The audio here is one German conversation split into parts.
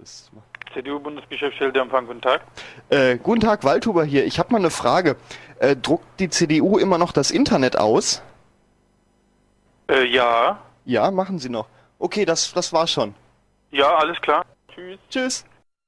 CDU-Bundesgeschäftsstelle Empfang, guten Tag. Guten Tag, Waldhuber hier. Ich habe mal eine Frage. Druckt die CDU immer noch das Internet aus? Ja. Ja, machen sie noch. Okay, das war's schon. Ja, alles klar. Tschüss. Tschüss.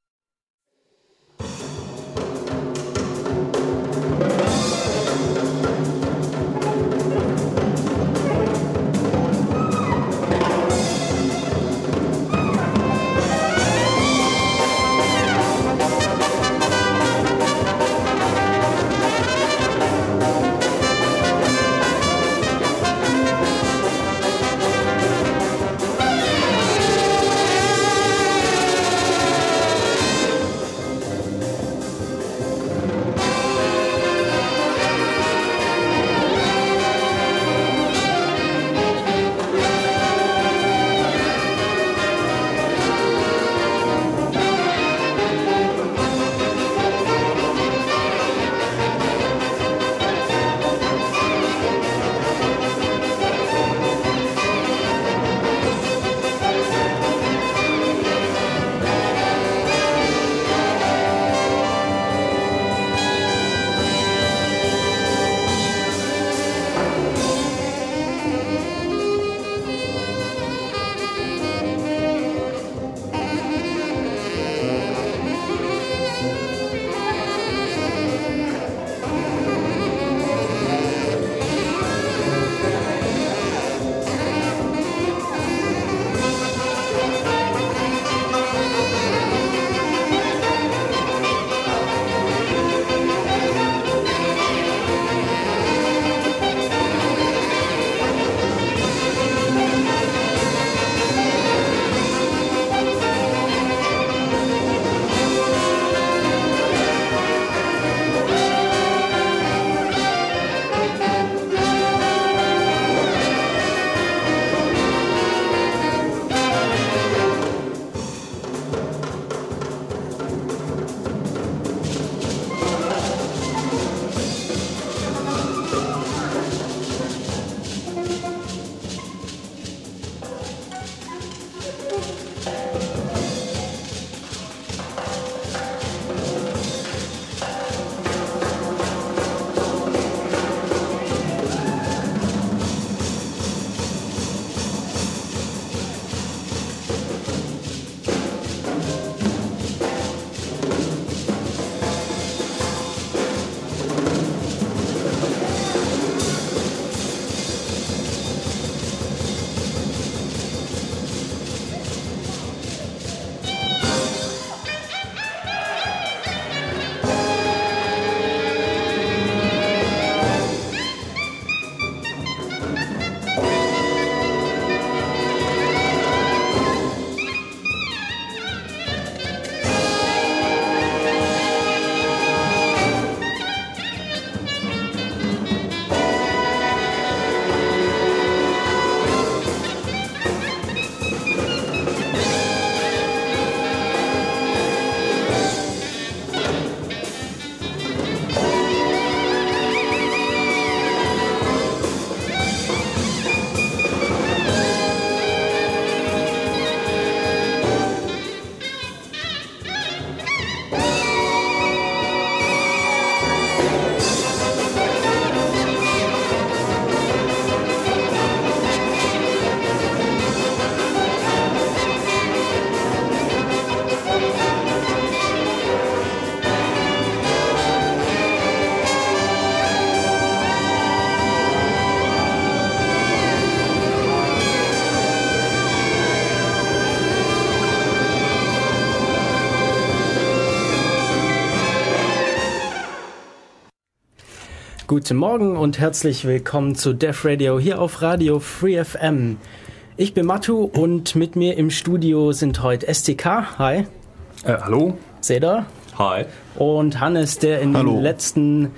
Guten Morgen und herzlich willkommen zu Def Radio hier auf Radio Free FM. Ich bin Matu und mit mir im Studio sind heute STK, hi. Hallo. Seda. Hi. Und Hannes, der in den letzten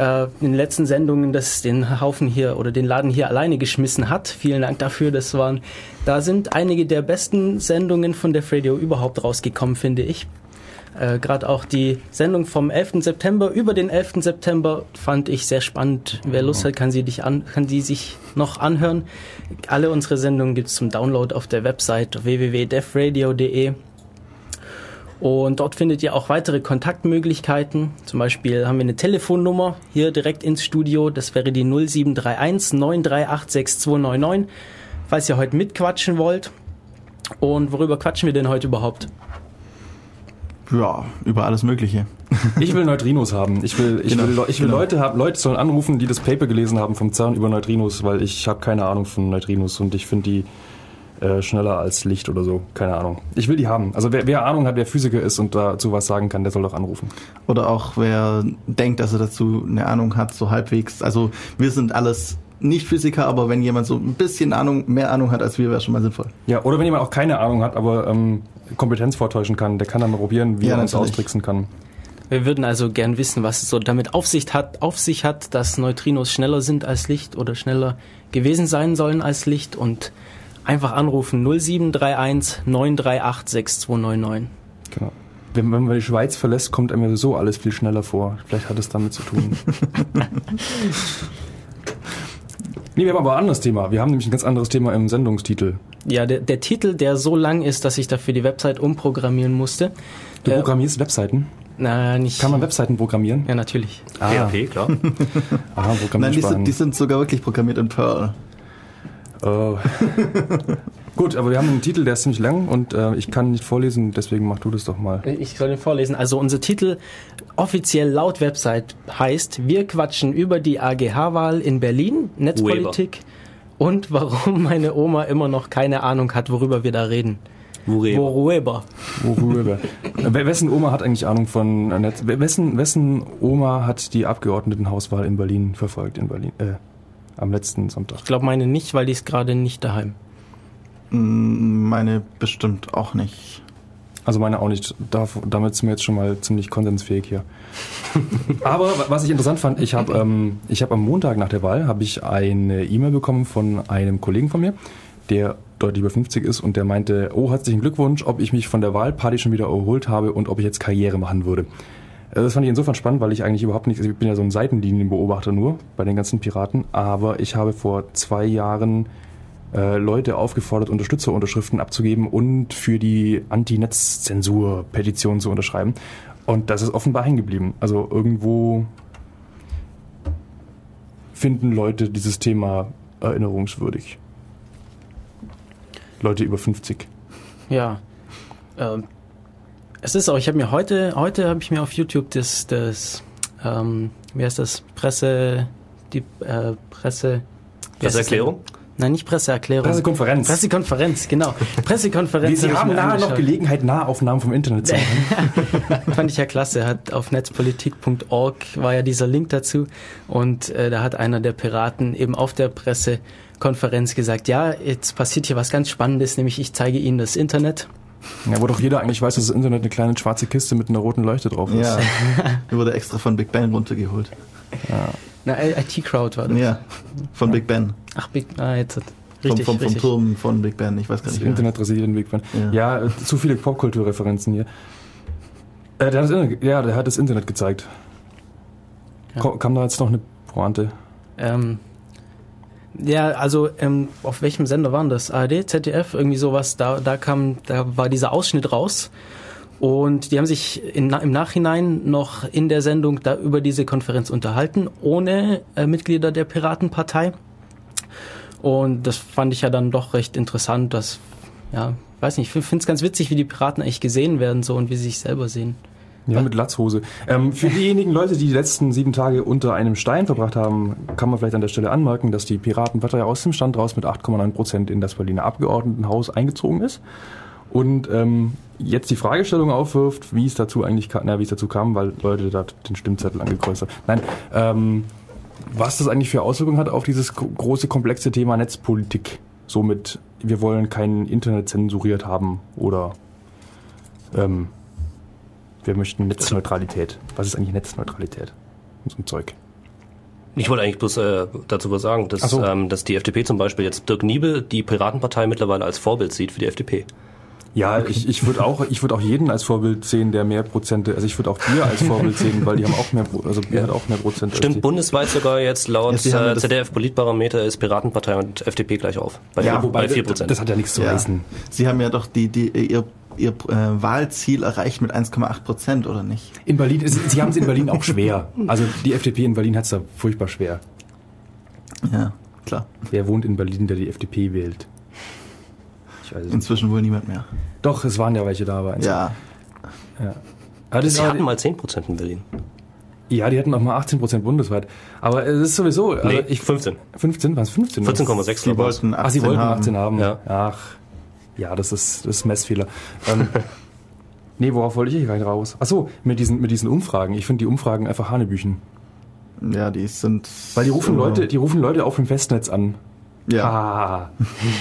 Sendungen den Haufen hier oder den Laden hier alleine geschmissen hat. Vielen Dank dafür. Da sind einige der besten Sendungen von Def Radio überhaupt rausgekommen, finde ich. Gerade auch die Sendung vom 11. September über den 11. September fand ich sehr spannend. Wer Lust hat, kann die sich noch anhören. Alle unsere Sendungen gibt es zum Download auf der Website www.defradio.de. Und dort findet ihr auch weitere Kontaktmöglichkeiten. Zum Beispiel haben wir eine Telefonnummer hier direkt ins Studio. Das wäre die 0731 938 6299, falls ihr heute mitquatschen wollt. Und worüber quatschen wir denn heute überhaupt? Ja, über alles Mögliche. Ich will Neutrinos haben. Ich will Leute sollen anrufen, die das Paper gelesen haben vom CERN über Neutrinos, weil ich habe keine Ahnung von Neutrinos und ich finde die schneller als Licht oder so. Keine Ahnung. Ich will die haben. Also wer Ahnung hat, wer Physiker ist und dazu was sagen kann, der soll doch anrufen. Oder auch wer denkt, dass er dazu eine Ahnung hat, so halbwegs. Also wir sind alles nicht Physiker, aber wenn jemand so ein bisschen mehr Ahnung hat als wir, wäre schon mal sinnvoll. Ja, oder wenn jemand auch keine Ahnung hat, aber Kompetenz vortäuschen kann, der kann dann mal probieren, wie er uns austricksen kann. Wir würden also gern wissen, was es so damit auf sich hat, dass Neutrinos schneller sind als Licht oder schneller gewesen sein sollen als Licht, und einfach anrufen 0731 938 6299. Genau. Wenn man die Schweiz verlässt, kommt einem ja so alles viel schneller vor. Vielleicht hat es damit zu tun. Nee, wir haben aber ein anderes Thema. Wir haben nämlich ein ganz anderes Thema im Sendungstitel. Ja, der Titel, der so lang ist, dass ich dafür die Website umprogrammieren musste. Du programmierst Webseiten? Na, nicht. Kann man Webseiten programmieren? Ja, natürlich. PHP, klar. Aha, Nein, die sind sogar wirklich programmiert in Perl. Gut, aber wir haben einen Titel, der ist ziemlich lang und ich kann nicht vorlesen, deswegen mach du das doch mal. Ich soll den vorlesen. Also unser Titel offiziell laut Website heißt: Wir quatschen über die AGH-Wahl in Berlin, Netzpolitik und warum meine Oma immer noch keine Ahnung hat, worüber wir da reden. Worüber. Wessen Oma hat eigentlich Ahnung von Netz? Wessen Oma hat die Abgeordnetenhauswahl in Berlin verfolgt, am letzten Sonntag? Ich glaube meine nicht, weil die ist gerade nicht daheim. Meine bestimmt auch nicht. Also meine auch nicht. Damit sind wir jetzt schon mal ziemlich konsensfähig hier. Aber was ich interessant fand, ich habe am Montag nach der Wahl eine E-Mail bekommen von einem Kollegen von mir, der deutlich über 50 ist und der meinte, herzlichen Glückwunsch, ob ich mich von der Wahlparty schon wieder erholt habe und ob ich jetzt Karriere machen würde. Das fand ich insofern spannend, weil ich eigentlich überhaupt nicht, also ich bin ja so ein Seitenlinienbeobachter nur bei den ganzen Piraten, aber ich habe vor 2 Jahren Leute aufgefordert, Unterstützerunterschriften abzugeben und für die Anti-Netz-Zensur-Petition zu unterschreiben. Und das ist offenbar hängen geblieben. Also irgendwo finden Leute dieses Thema erinnerungswürdig. Leute über 50. Ja. Es ist auch, ich habe mir heute habe ich mir auf YouTube wie heißt das? Presseerklärung? Nein, nicht Presseerklärung. Pressekonferenz, genau. Pressekonferenz. Sie haben noch Gelegenheit, Nahaufnahmen vom Internet zu machen. Fand ich ja klasse. Auf netzpolitik.org war ja dieser Link dazu. Und da hat einer der Piraten eben auf der Pressekonferenz gesagt, ja, jetzt passiert hier was ganz Spannendes, nämlich ich zeige Ihnen das Internet. Ja, wo doch jeder eigentlich weiß, dass das Internet eine kleine schwarze Kiste mit einer roten Leuchte drauf ist. Ja, wurde extra von Big Ben runtergeholt. Ja. Na, IT-Crowd war das. Ja, von Big Ben. Ach, jetzt richtig. Vom Turm von Big Ben, ich weiß gar nicht. Das Internet residiert in Big Ben. Ja, zu viele Popkulturreferenzen hier. Der hat das Internet gezeigt. Ja. Kam da jetzt noch eine Pointe? Ja, also auf welchem Sender waren das? ARD, ZDF, irgendwie sowas. Da war dieser Ausschnitt raus. Und die haben sich im Nachhinein noch in der Sendung da über diese Konferenz unterhalten, ohne Mitglieder der Piratenpartei. Und das fand ich ja dann doch recht interessant, dass, ja, weiß nicht, ich finde es ganz witzig, wie die Piraten eigentlich gesehen werden so und wie sie sich selber sehen. Ja, mit Latzhose. Für diejenigen Leute, die letzten 7 Tage unter einem Stein verbracht haben, kann man vielleicht an der Stelle anmerken, dass die Piratenpartei aus dem Stand raus mit 8,9% in das Berliner Abgeordnetenhaus eingezogen ist. Und jetzt die Fragestellung aufwirft, wie es dazu kam, weil Leute da den Stimmzettel angekreuzt haben. Nein, was das eigentlich für Auswirkungen hat auf dieses große, komplexe Thema Netzpolitik. Somit, wir wollen kein Internet zensuriert haben oder wir möchten Netzneutralität. Was ist eigentlich Netzneutralität? So ein Zeug. Ich wollte eigentlich bloß dazu was sagen, dass die FDP zum Beispiel jetzt Dirk Niebel die Piratenpartei mittlerweile als Vorbild sieht für die FDP. Ja, ich würde auch jeden als Vorbild sehen, der mehr Prozente, also ich würde auch dir als Vorbild sehen, weil die haben auch mehr, also Bier hat auch mehr Prozent. Stimmt, bundesweit sogar jetzt laut ZDF-Politbarometer ist Piratenpartei und FDP gleich auf. Bei 4%. Das hat ja nichts zu heißen. Sie haben ja doch ihr ihr Wahlziel erreicht mit 1,8% oder nicht. In Berlin, sie haben es in Berlin auch schwer. Also die FDP in Berlin hat es da furchtbar schwer. Ja, klar. Wer wohnt in Berlin, der die FDP wählt? Ich weiß es Inzwischen wohl niemand mehr. Doch, es waren ja welche da. Aber ja. Aber sie hatten mal 10% in Berlin. Ja, die hatten auch mal 18% bundesweit. Aber es ist sowieso... Also 15. 15? Was? 15? 14,6. Sie wollten 18 sie wollten 18 haben. Ja. Ach, ja, das ist Messfehler. Nee, worauf wollte ich eigentlich raus? Achso, mit diesen Umfragen. Ich finde die Umfragen einfach Hanebüchen. Ja, die sind... Weil die rufen Leute auf dem Festnetz an. Ja. Ah.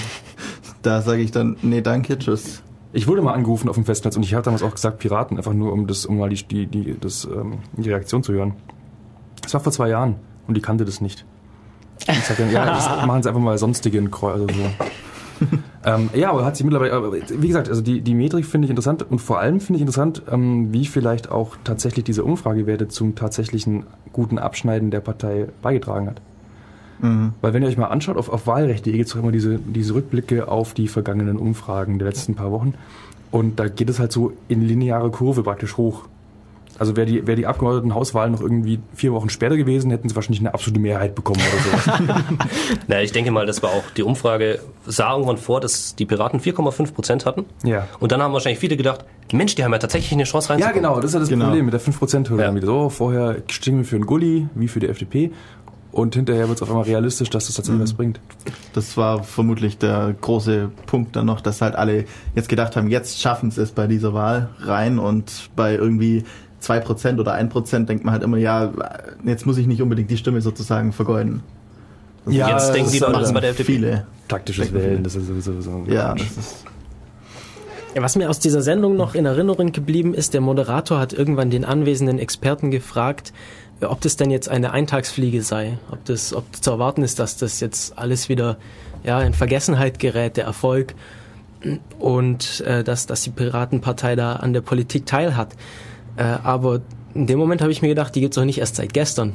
Da sage ich dann, nee, danke, tschüss. Ich wurde mal angerufen auf dem Festnetz und ich habe damals auch gesagt Piraten, einfach nur um mal die Reaktion zu hören. Das war vor 2 Jahren und die kannte das nicht. Und ich sagte dann, ja, das machen sie einfach mal sonstigen Kreuz oder so. Ja, aber hat sie mittlerweile, aber wie gesagt, also die Metrik finde ich interessant und vor allem finde ich interessant, wie vielleicht auch tatsächlich diese Umfragewerte zum tatsächlichen guten Abschneiden der Partei beigetragen hat. Mhm. Weil wenn ihr euch mal anschaut, auf Wahlrecht.de gibt es doch immer diese Rückblicke auf die vergangenen Umfragen der letzten paar Wochen und da geht es halt so in lineare Kurve praktisch hoch. Also wäre die Abgeordnetenhauswahl noch irgendwie 4 Wochen später gewesen, hätten sie wahrscheinlich eine absolute Mehrheit bekommen oder so. Na, ich denke mal, das war auch die Umfrage, sah irgendwann vor, dass die Piraten 4,5% hatten. Ja. Und dann haben wahrscheinlich viele gedacht, Mensch, die haben ja tatsächlich eine Chance reinzukommen. Ja, genau, das ist ja das Problem mit der 5%-Hürde. Ja. So, vorher stimmen wir für einen Gulli, wie für die FDP. Und hinterher wird es auf einmal realistisch, dass das tatsächlich was bringt. Das war vermutlich der große Punkt dann noch, dass halt alle jetzt gedacht haben, jetzt schaffen sie es bei dieser Wahl rein und bei irgendwie 2% oder 1% denkt man halt immer, ja, jetzt muss ich nicht unbedingt die Stimme sozusagen vergeuden. Ja, jetzt denken die Leute bei der FDP. Viele taktisches Wählen, das ist sowieso so. Ja, das ist... Ja, was mir aus dieser Sendung noch in Erinnerung geblieben ist, der Moderator hat irgendwann den anwesenden Experten gefragt, ob das denn jetzt eine Eintagsfliege sei, ob zu erwarten ist, dass das jetzt alles wieder in Vergessenheit gerät, der Erfolg, und dass die Piratenpartei da an der Politik teilhat. Aber in dem Moment habe ich mir gedacht, die gibt es doch nicht erst seit gestern.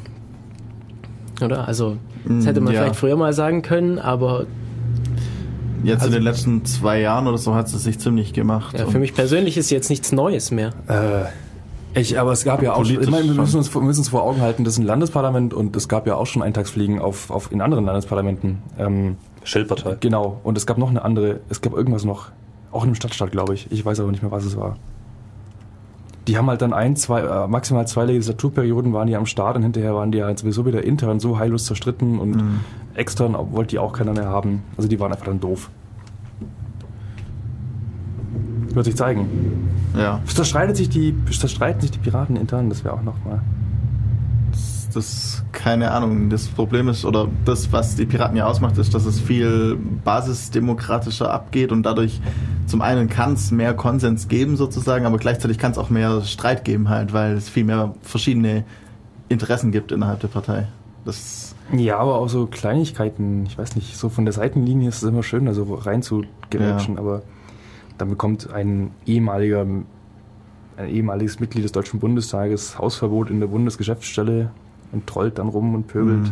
Oder? Also, das hätte man vielleicht früher mal sagen können, aber... Jetzt in den letzten 2 Jahren oder so hat es sich ziemlich gemacht. Ja, für mich persönlich ist jetzt nichts Neues mehr. Aber es gab ja auch schon, ich meine, wir müssen uns vor Augen halten, das ist ein Landesparlament und es gab ja auch schon Eintagsfliegen in anderen Landesparlamenten. Schildpartei. Genau. Und es gab noch eine andere, es gab irgendwas noch, auch in einem Stadtstaat, glaube ich. Ich weiß aber nicht mehr, was es war. Die haben halt dann maximal 2 Legislaturperioden waren die am Start und hinterher waren die halt sowieso wieder intern so heillos zerstritten und extern wollte die auch keiner mehr haben. Also die waren einfach dann doof. Wird sich zeigen. Ja. Das streiten sich die Piraten intern, das wäre auch nochmal. Das keine Ahnung. Das Problem ist, oder das, was die Piraten ja ausmacht, ist, dass es viel basisdemokratischer abgeht und dadurch zum einen kann es mehr Konsens geben sozusagen, aber gleichzeitig kann es auch mehr Streit geben halt, weil es viel mehr verschiedene Interessen gibt innerhalb der Partei. Ja, aber auch so Kleinigkeiten, ich weiß nicht, so von der Seitenlinie ist es immer schön, also rein zu gerätschen, aber dann bekommt ein ehemaliges Mitglied des Deutschen Bundestages Hausverbot in der Bundesgeschäftsstelle und trollt dann rum und pöbelt.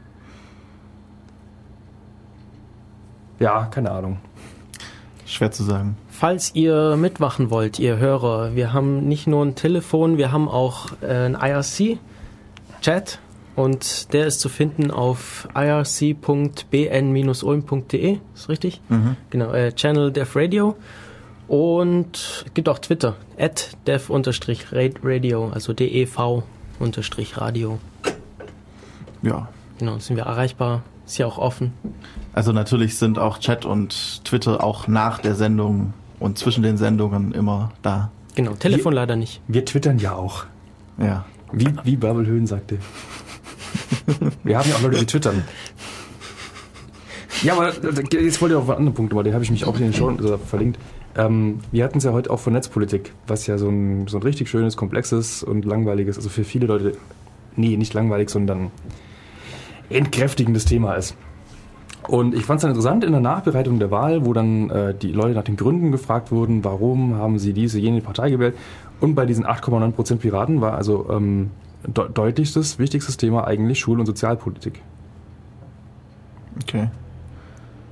Ja, keine Ahnung. Schwer zu sagen. Falls ihr mitmachen wollt, ihr Hörer, wir haben nicht nur ein Telefon, wir haben auch einen IRC-Chat und der ist zu finden auf irc.bn-ulm.de, ist richtig? Genau, Channel Dev Radio. Und es gibt auch Twitter, @dev_radio, also DEV_radio. Ja. Genau, sind wir erreichbar, ist ja auch offen. Also natürlich sind auch Chat und Twitter auch nach der Sendung und zwischen den Sendungen immer da. Genau, Telefon leider nicht. Wir twittern ja auch. Ja. Wie Bärbel Höhn sagte. Wir haben ja auch Leute, die twittern. Ja, aber jetzt wollte ich auf einen anderen Punkt, aber den habe ich mich auch in den Show verlinkt. Wir hatten es ja heute auch von Netzpolitik, was ja so ein richtig schönes, komplexes und langweiliges, also für viele Leute, nicht langweilig, sondern entkräftigendes Thema ist. Und ich fand es dann interessant in der Nachbereitung der Wahl, wo dann die Leute nach den Gründen gefragt wurden, warum haben sie jene Partei gewählt. Und bei diesen 8,9% Piraten war also deutlichstes, wichtigstes Thema eigentlich Schul- und Sozialpolitik. Okay.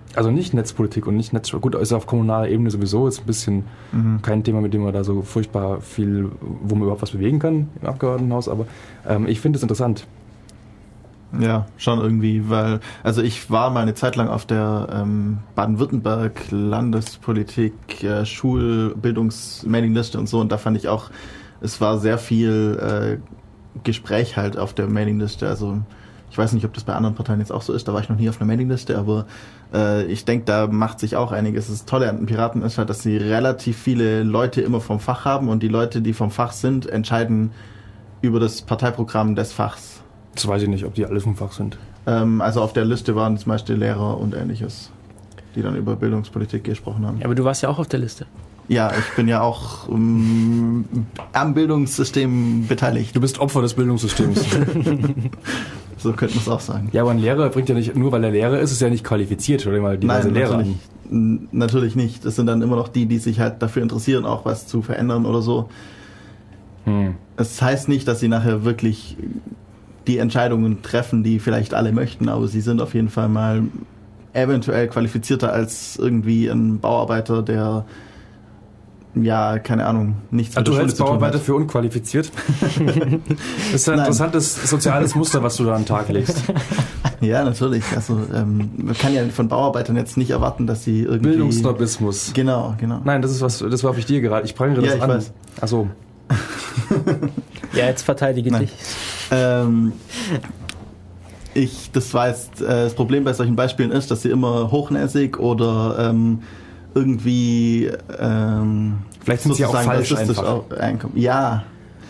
Also nicht Netzpolitik und nicht gut, ist auf kommunaler Ebene sowieso jetzt ein bisschen kein Thema, mit dem man da so furchtbar viel, wo man überhaupt was bewegen kann im Abgeordnetenhaus, aber ich finde es interessant. Ja, schon irgendwie, weil, also ich war mal eine Zeit lang auf der Baden-Württemberg Landespolitik Schulbildungs-Mailingliste und so, und da fand ich auch, es war sehr viel Gespräch halt auf der Mailingliste, also ich weiß nicht, ob das bei anderen Parteien jetzt auch so ist, da war ich noch nie auf einer Mailingliste, aber ich denke, da macht sich auch einiges. Das Tolle an den Piraten ist halt, dass sie relativ viele Leute immer vom Fach haben, und die Leute, die vom Fach sind, entscheiden über das Parteiprogramm des Fachs. Das weiß ich nicht, ob die alle vom Fach sind. Also auf der Liste waren zum Beispiel Lehrer und Ähnliches, die dann über Bildungspolitik gesprochen haben. Ja, aber du warst ja auch auf der Liste. Ja, ich bin ja auch am Bildungssystem beteiligt. Du bist Opfer des Bildungssystems. So könnte man es auch sagen. Ja, aber ein Lehrer bringt ja nicht, nur weil er Lehrer ist, ist er ja nicht qualifiziert. Schau dir mal diverse Lehrer an. Natürlich nicht. Das sind dann immer noch die sich halt dafür interessieren, auch was zu verändern oder so. Es heißt nicht, dass sie nachher wirklich die Entscheidungen treffen, die vielleicht alle möchten, aber sie sind auf jeden Fall mal eventuell qualifizierter als irgendwie ein Bauarbeiter, der, ja, keine Ahnung, nichts mit der Schule zu tun hat. Du hältst Bauarbeiter für unqualifiziert? Das ist ein interessantes soziales Muster, was du da an den Tag legst. Ja, natürlich. Also man kann ja von Bauarbeitern jetzt nicht erwarten, dass sie irgendwie... Bildungssnobismus. Genau. Nein, das warf ich dir gerade. Ich prangere das an. Ja, ich weiß. Ach so. Ja, jetzt verteidige dich. Das war jetzt, das Problem bei solchen Beispielen ist, dass sie immer hochnäsig oder irgendwie vielleicht sind sie auch falsch einfach. Ja.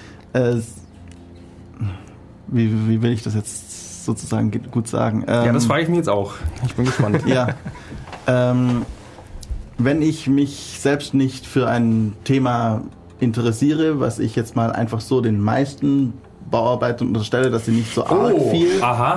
Wie will ich das jetzt sozusagen gut sagen? Ja, das frage ich mich jetzt auch. Ich bin gespannt. Ja. Wenn ich mich selbst nicht für ein Thema interessiere, was ich jetzt mal einfach so den meisten Bauarbeitern unterstelle, dass sie nicht so arg viel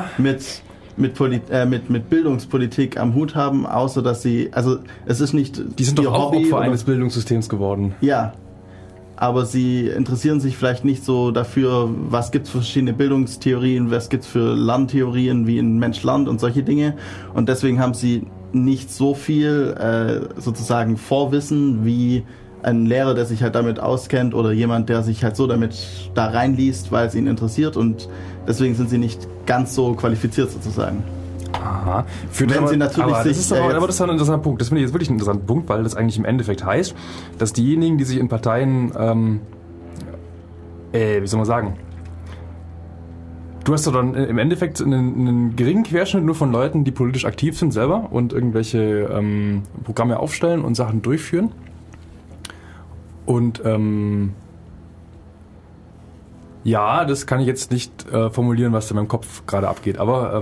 mit Bildungspolitik am Hut haben, außer dass sie, also es ist nicht die sind doch auch Opfer eines Bildungssystems geworden. Ja, aber sie interessieren sich vielleicht nicht so dafür, was gibt es für verschiedene Bildungstheorien, was gibt es für Lerntheorien, wie ein Mensch lernt und solche Dinge, und deswegen haben sie nicht so viel sozusagen Vorwissen wie ein Lehrer, der sich halt damit auskennt, oder jemand, der sich halt so damit da reinliest, weil es ihn interessiert, und deswegen sind sie nicht ganz so qualifiziert sozusagen. Aha. Wenn sie natürlich aber das ist ein interessanter Punkt. Das finde ich jetzt wirklich ein interessanter Punkt, weil das eigentlich im Endeffekt heißt, dass diejenigen, die sich in Parteien, wie soll man sagen, du hast doch dann im Endeffekt einen geringen Querschnitt nur von Leuten, die politisch aktiv sind selber und irgendwelche Programme aufstellen und Sachen durchführen. Und ja, das kann ich jetzt nicht formulieren, was da in meinem Kopf gerade abgeht, aber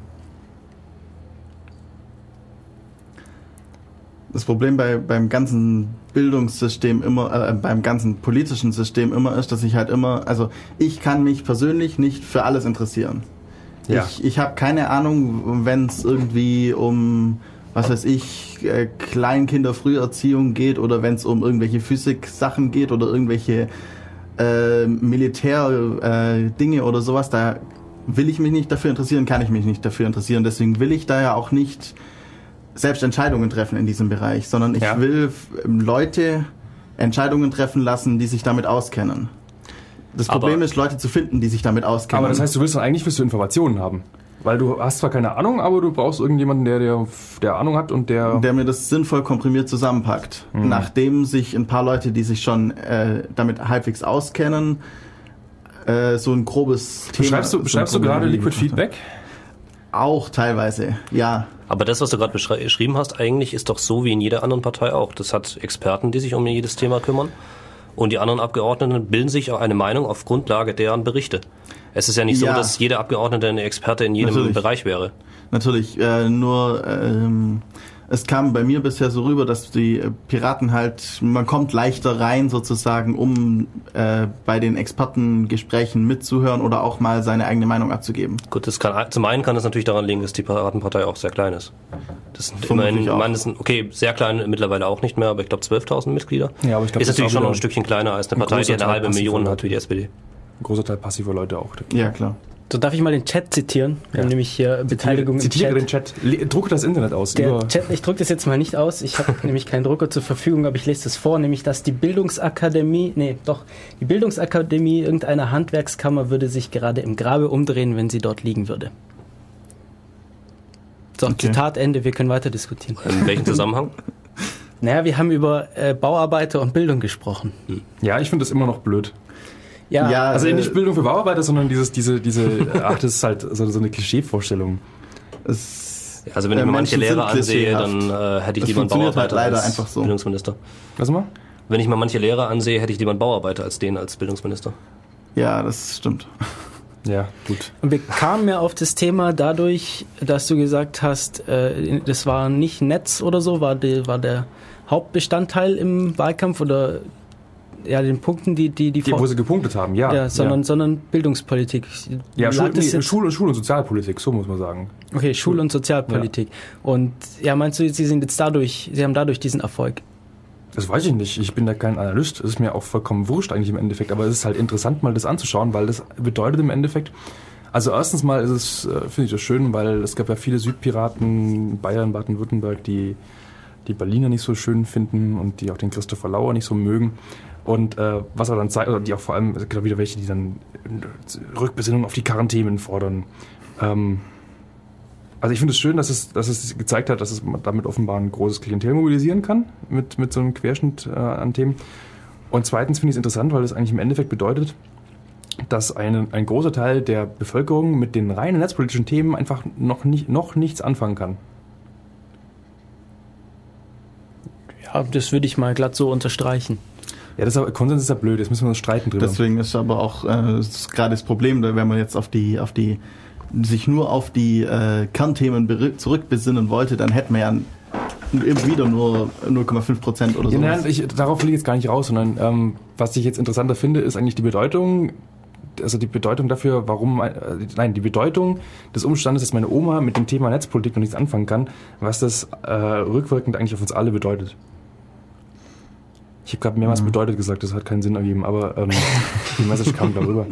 das Problem beim ganzen Bildungssystem immer, beim ganzen politischen System immer ist, dass ich halt immer, also ich kann mich persönlich nicht für alles interessieren. Ja. Ich habe keine Ahnung, wenn es irgendwie um, was weiß ich, Kleinkinderfrüherziehung geht, oder wenn es um irgendwelche Physik-Sachen geht oder irgendwelche Militär-Dinge oder sowas, da will ich mich nicht dafür interessieren, kann ich mich nicht dafür interessieren. Deswegen will ich da ja auch nicht selbst Entscheidungen treffen in diesem Bereich, sondern ich will Leute Entscheidungen treffen lassen, die sich damit auskennen. Das Problem ist, Leute zu finden, die sich damit auskennen. Aber das heißt, du willst Informationen haben. Weil du hast zwar keine Ahnung, aber du brauchst irgendjemanden, der Ahnung hat und der mir das sinnvoll komprimiert zusammenpackt. Nachdem sich ein paar Leute, die sich schon damit halbwegs auskennen, so ein grobes Thema... Beschreibst du gerade Liquid Feedback? Auch teilweise, ja. Aber das, was du gerade beschrieben hast, eigentlich ist doch so wie in jeder anderen Partei auch. Das hat Experten, die sich um jedes Thema kümmern. Und die anderen Abgeordneten bilden sich auch eine Meinung auf Grundlage deren Berichte. Es ist ja nicht so, dass jeder Abgeordnete eine Experte in jedem Bereich wäre. Natürlich, es kam bei mir bisher so rüber, dass die Piraten halt, man kommt leichter rein sozusagen, um bei den Expertengesprächen mitzuhören oder auch mal seine eigene Meinung abzugeben. Gut, zum einen kann das natürlich daran liegen, dass die Piratenpartei auch sehr klein ist. Das sind immerhin, sehr klein mittlerweile auch nicht mehr, aber ich glaube 12.000 Mitglieder. Ja, aber ich glaub, ist natürlich schon noch ein Stückchen kleiner als eine Partei, die eine halbe Million hat wie die SPD. großer Teil passiver Leute auch. Ja, klar. So, darf ich mal den Chat zitieren? Wir haben nämlich hier Beteiligung Zitiere im Chat. den Chat. Druck das Internet aus. Ich drucke das jetzt mal nicht aus. Ich habe nämlich keinen Drucker zur Verfügung, aber ich lese das vor, nämlich, dass die Bildungsakademie irgendeiner Handwerkskammer würde sich gerade im Grabe umdrehen, wenn sie dort liegen würde. So, okay. Zitat Ende, wir können weiter diskutieren. In welchem Zusammenhang? Naja, wir haben über Bauarbeiter und Bildung gesprochen. Ja, ich finde das immer noch blöd. Ja, also nicht Bildung für Bauarbeiter, sondern das ist halt so eine Klischeevorstellung. Also wenn ich mir manche Lehrer ansehe, dann hätte ich lieber einen Bauarbeiter halt als so. Bildungsminister. Was mal? Wenn ich mir manche Lehrer ansehe, hätte ich lieber einen Bauarbeiter als den als Bildungsminister. Ja, das stimmt. Ja, gut. Und wir kamen ja auf das Thema dadurch, dass du gesagt hast, das war nicht Netz oder so, war der Hauptbestandteil im Wahlkampf oder ja, den Punkten, die wo sie gepunktet haben, sondern Bildungspolitik. Ja, Schul- und Sozialpolitik, so muss man sagen. Okay, Schul- und Sozialpolitik. Ja. Und ja, meinst du, Sie haben dadurch diesen Erfolg? Das weiß ich nicht. Ich bin da kein Analyst. Es ist mir auch vollkommen wurscht eigentlich im Endeffekt. Aber es ist halt interessant, mal das anzuschauen, weil das bedeutet im Endeffekt, also erstens mal ist es, finde ich das schön, weil es gab ja viele Südpiraten, Bayern, Baden-Württemberg, die Berliner nicht so schön finden und die auch den Christopher Lauer nicht so mögen. Und was er dann zeigt, oder die auch vor allem, es gibt auch wieder welche, die dann Rückbesinnung auf die Kernthemen fordern. Also ich finde es schön, dass es gezeigt hat, dass es damit offenbar ein großes Klientel mobilisieren kann, mit so einem Querschnitt an Themen. Und zweitens finde ich es interessant, weil es eigentlich im Endeffekt bedeutet, dass ein großer Teil der Bevölkerung mit den reinen netzpolitischen Themen einfach noch nichts anfangen kann. Ja, das würde ich mal glatt so unterstreichen. Ja, Konsens ist ja blöd, jetzt müssen wir uns streiten drüber. Deswegen ist aber auch gerade das Problem, wenn man jetzt sich nur auf die Kernthemen zurückbesinnen wollte, dann hätten wir ja eben wieder nur 0,5% oder so. Ja, darauf will ich jetzt gar nicht raus, sondern was ich jetzt interessanter finde, ist eigentlich die Bedeutung, also die Bedeutung dafür, die Bedeutung des Umstandes, dass meine Oma mit dem Thema Netzpolitik noch nichts anfangen kann, was das rückwirkend eigentlich auf uns alle bedeutet. Ich habe gerade mehrmals bedeutet gesagt, das hat keinen Sinn ergeben, aber die Message kam darüber.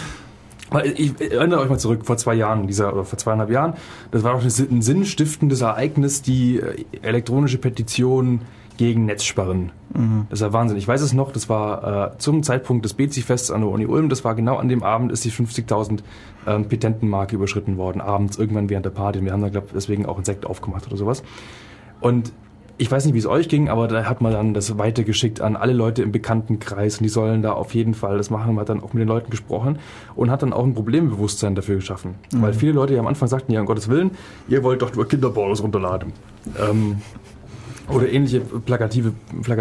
Ich erinnere euch mal zurück, vor 2 Jahren, oder vor 2,5 Jahren, das war doch ein sinnstiftendes Ereignis, die elektronische Petition gegen Netzsperren. Mhm. Das war Wahnsinn. Ich weiß es noch, das war zum Zeitpunkt des BC-Fests an der Uni Ulm, das war genau an dem Abend, ist die 50.000 Petentenmarke überschritten worden, abends, irgendwann während der Party. Wir haben da, glaube ich, deswegen auch einen Sekt aufgemacht oder sowas. Und ich weiß nicht, wie es euch ging, aber da hat man dann das weitergeschickt an alle Leute im Bekanntenkreis und die sollen da auf jeden Fall das machen. Man hat dann auch mit den Leuten gesprochen und hat dann auch ein Problembewusstsein dafür geschaffen. Mhm. Weil viele Leute ja am Anfang sagten, ja, um Gottes Willen, ihr wollt doch nur Kinderpornos runterladen. Oder ähnliche plakative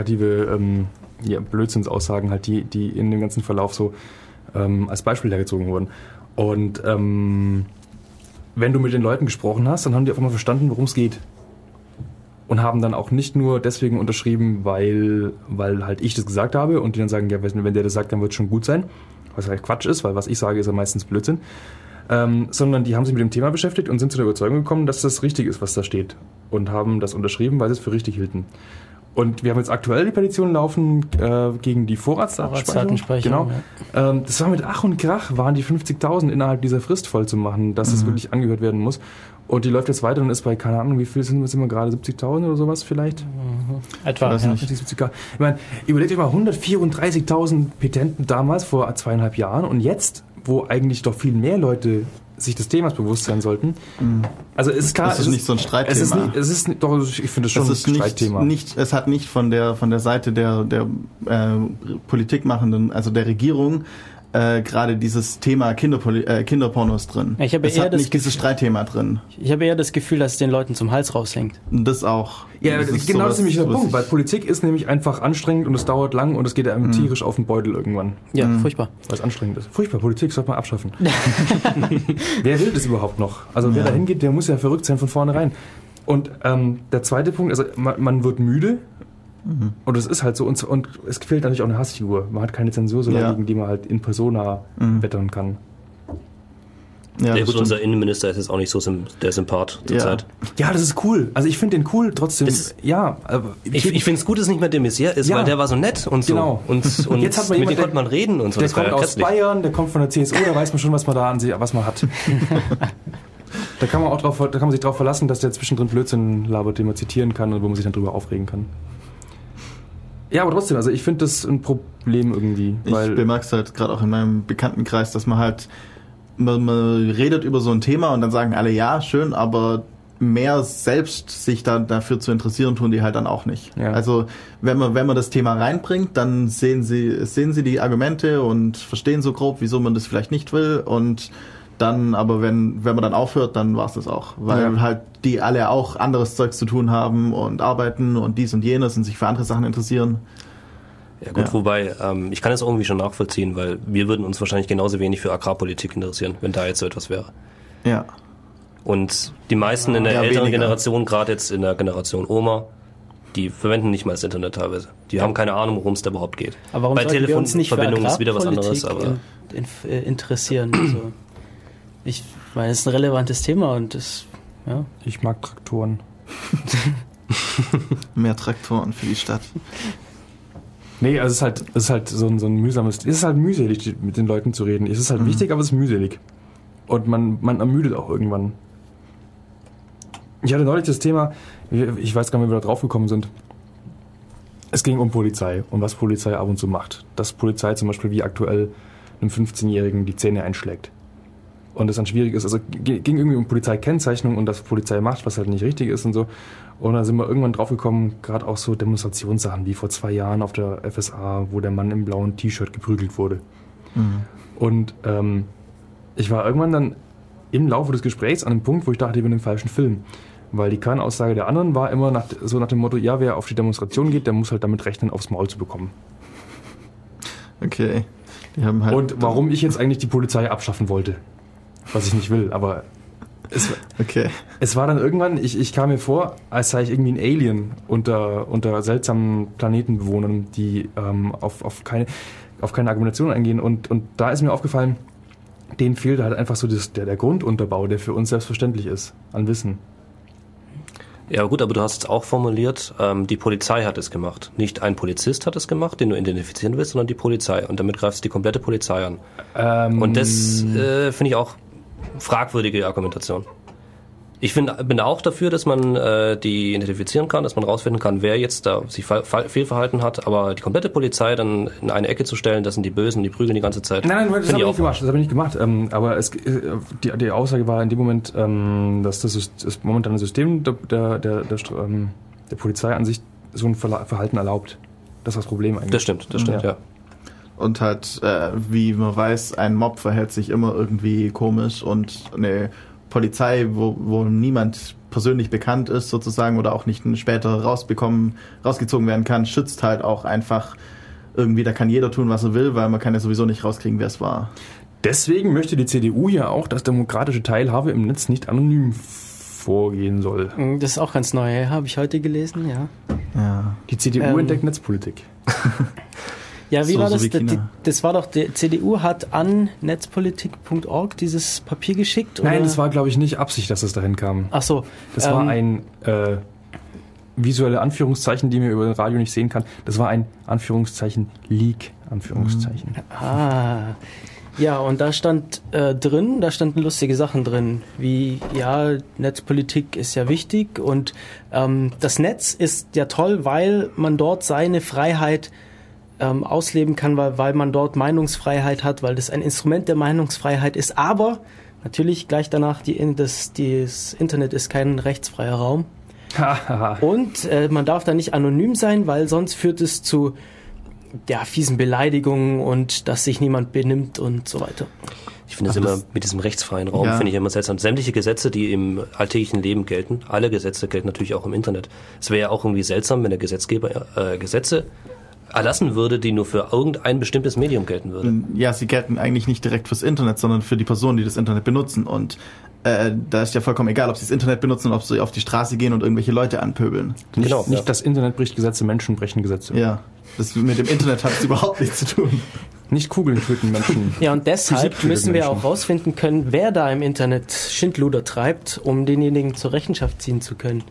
Blödsinnsaussagen halt, die in dem ganzen Verlauf so als Beispiel hergezogen wurden. Und wenn du mit den Leuten gesprochen hast, dann haben die auf einmal verstanden, worum es geht. Und haben dann auch nicht nur deswegen unterschrieben, weil halt ich das gesagt habe und die dann sagen, ja, wenn der das sagt, dann wird es schon gut sein. Was halt Quatsch ist, weil was ich sage, ist ja meistens Blödsinn. Sondern die haben sich mit dem Thema beschäftigt und sind zu der Überzeugung gekommen, dass das richtig ist, was da steht. Und haben das unterschrieben, weil sie es für richtig hielten. Und wir haben jetzt aktuell die Petition laufen gegen die Vorratsdatenspeicherung. Genau. Ja. Das war mit Ach und Krach, waren die 50.000 innerhalb dieser Frist voll zu machen, dass es wirklich angehört werden muss. Und die läuft jetzt weiter und ist bei, keine Ahnung, wie viel sind wir gerade, 70.000 oder sowas vielleicht? Etwa, ja. Ich meine, überlegt euch mal, 134.000 Petenten damals, vor 2,5 Jahren und jetzt, wo eigentlich doch viel mehr Leute sich des Themas bewusst sein sollten. Also es ist klar, es ist nicht so ein Streitthema. Ich finde es schon ein Streitthema. Es hat nicht von der Seite der Politikmachenden, also der Regierung, gerade dieses Thema Kinderpornos drin. Ja, es hat nicht dieses Streitthema drin. Ich habe eher das Gefühl, dass es den Leuten zum Hals raushängt. Das auch. Ja, das ist nämlich der Punkt, weil Politik ist nämlich einfach anstrengend und es dauert lang und es geht einem tierisch auf den Beutel irgendwann. Ja, furchtbar. Weil es anstrengend ist. Furchtbar, Politik sollte man abschaffen. Wer will das überhaupt noch? Also wer da hingeht, der muss ja verrückt sein von vornherein. Und der zweite Punkt, also man wird müde. Und es ist halt so, und es fehlt natürlich auch eine Hassfigur. Man hat keine Zensur, gegen die man halt in persona wettern kann. Ja, gut, unser Innenminister ist jetzt auch nicht so der Sympath zurzeit. Ja, das ist cool. Also ich finde den cool trotzdem. Ich finde es gut, dass es nicht mehr de Maizière ist, weil der war so nett und so. Genau. Und jetzt hat man mit dem konnte man reden und so. Der kommt aus Bayern, der kommt von der CSU, da weiß man schon, was man hat. Da kann man sich drauf verlassen, dass der zwischendrin Blödsinn labert, den man zitieren kann und wo man sich dann drüber aufregen kann. Ja, aber trotzdem, also ich finde das ein Problem irgendwie. Ich bemerke es halt gerade auch in meinem Bekanntenkreis, dass man halt man redet über so ein Thema und dann sagen alle, ja, schön, aber mehr selbst sich dafür zu interessieren, tun die halt dann auch nicht. Ja. Also wenn man das Thema reinbringt, dann sehen sie die Argumente und verstehen so grob, wieso man das vielleicht nicht will, und dann, aber wenn man dann aufhört, dann war's das auch. Weil halt die alle auch anderes Zeugs zu tun haben und arbeiten und dies und jenes und sich für andere Sachen interessieren. Ja gut, wobei, ich kann es irgendwie schon nachvollziehen, weil wir würden uns wahrscheinlich genauso wenig für Agrarpolitik interessieren, wenn da jetzt so etwas wäre. Ja. Und die meisten in der älteren Generation, gerade jetzt in der Generation Oma, die verwenden nicht mal das Internet teilweise. Die haben keine Ahnung, worum es da überhaupt geht. Aber warum bei Telefonverbindungen ist wieder was anderes. Aber interessieren. Also, ich meine, es ist ein relevantes Thema und das, ja. Ich mag Traktoren. Mehr Traktoren für die Stadt. Nee, also es ist halt so ein mühsames, es ist halt mühselig, mit den Leuten zu reden. Es ist halt wichtig, aber es ist mühselig. Und man ermüdet auch irgendwann. Ich hatte neulich das Thema, ich weiß gar nicht, wie wir da drauf gekommen sind. Es ging um Polizei und was Polizei ab und zu macht. Dass Polizei zum Beispiel wie aktuell einem 15-Jährigen die Zähne einschlägt. Und das dann schwierig ist. Also ging irgendwie um Polizeikennzeichnung und dass Polizei macht, was halt nicht richtig ist und so. Und da sind wir irgendwann drauf gekommen, gerade auch so Demonstrationssachen wie vor 2 Jahren auf der FSA, wo der Mann im blauen T-Shirt geprügelt wurde. Mhm. Und ich war irgendwann dann im Laufe des Gesprächs an einem Punkt, wo ich dachte, ich bin im falschen Film. Weil die Kernaussage der anderen war immer nach dem Motto, ja, wer auf die Demonstration geht, der muss halt damit rechnen, aufs Maul zu bekommen. Okay. Die haben halt und warum ich jetzt eigentlich die Polizei abschaffen wollte. Was ich nicht will, aber es war dann irgendwann, ich kam mir vor, als sei ich irgendwie ein Alien unter seltsamen Planetenbewohnern, die auf keine Argumentation eingehen. Und da ist mir aufgefallen, denen fehlt halt einfach so der Grundunterbau, der für uns selbstverständlich ist, an Wissen. Ja gut, aber du hast es auch formuliert, die Polizei hat es gemacht. Nicht ein Polizist hat es gemacht, den du identifizieren willst, sondern die Polizei. Und damit greifst du die komplette Polizei an. Und das finde ich auch fragwürdige Argumentation. Ich bin auch dafür, dass man die identifizieren kann, dass man rausfinden kann, wer jetzt da sich Fehlverhalten hat, aber die komplette Polizei dann in eine Ecke zu stellen, das sind die Bösen, die prügeln die ganze Zeit. Nein, das habe ich nicht gemacht. Aber die Aussage war in dem Moment, dass das momentane System der Polizei an sich so ein Verhalten erlaubt. Das ist das Problem eigentlich. Das stimmt, ja. Und halt, wie man weiß, ein Mob verhält sich immer irgendwie komisch, und eine Polizei, wo niemand persönlich bekannt ist sozusagen oder auch nicht später rausgezogen werden kann, schützt halt auch einfach irgendwie, da kann jeder tun, was er will, weil man kann ja sowieso nicht rauskriegen, wer es war. Deswegen möchte die CDU ja auch, dass demokratische Teilhabe im Netz nicht anonym vorgehen soll. Das ist auch ganz neu, habe ich heute gelesen, ja. Die CDU entdeckt Netzpolitik. Ja, wie war das? Das war doch, die CDU hat an netzpolitik.org dieses Papier geschickt? Nein, oder? das war, glaube ich, nicht Absicht, dass es dahin kam. Ach so. Das war ein visuelle Anführungszeichen, die man über das Radio nicht sehen kann. Das war ein Anführungszeichen Leak, Anführungszeichen. Ja, und da standen lustige Sachen drin, wie, ja, Netzpolitik ist ja wichtig und das Netz ist ja toll, weil man dort seine Freiheit ausleben kann, weil man dort Meinungsfreiheit hat, weil das ein Instrument der Meinungsfreiheit ist. Aber natürlich gleich danach, das Internet ist kein rechtsfreier Raum. Und man darf da nicht anonym sein, weil sonst führt es zu fiesen Beleidigungen und dass sich niemand benimmt und so weiter. Ich finde es immer mit diesem rechtsfreien Raum, finde ich immer seltsam. Sämtliche Gesetze, die im alltäglichen Leben gelten, alle Gesetze gelten natürlich auch im Internet. Es wäre ja auch irgendwie seltsam, wenn der Gesetzgeber Gesetze erlassen würde, die nur für irgendein bestimmtes Medium gelten würden. Ja, sie gelten eigentlich nicht direkt fürs Internet, sondern für die Personen, die das Internet benutzen. Und da ist ja vollkommen egal, ob sie das Internet benutzen, ob sie auf die Straße gehen und irgendwelche Leute anpöbeln. Nicht das Internet bricht Gesetze, Menschen brechen Gesetze. Ja, das mit dem Internet hat es überhaupt nichts zu tun. Nicht Kugeln töten Menschen. Ja, und deshalb Physik müssen wir Menschen. auch rausfinden können, wer da im Internet Schindluder treibt, um denjenigen zur Rechenschaft ziehen zu können.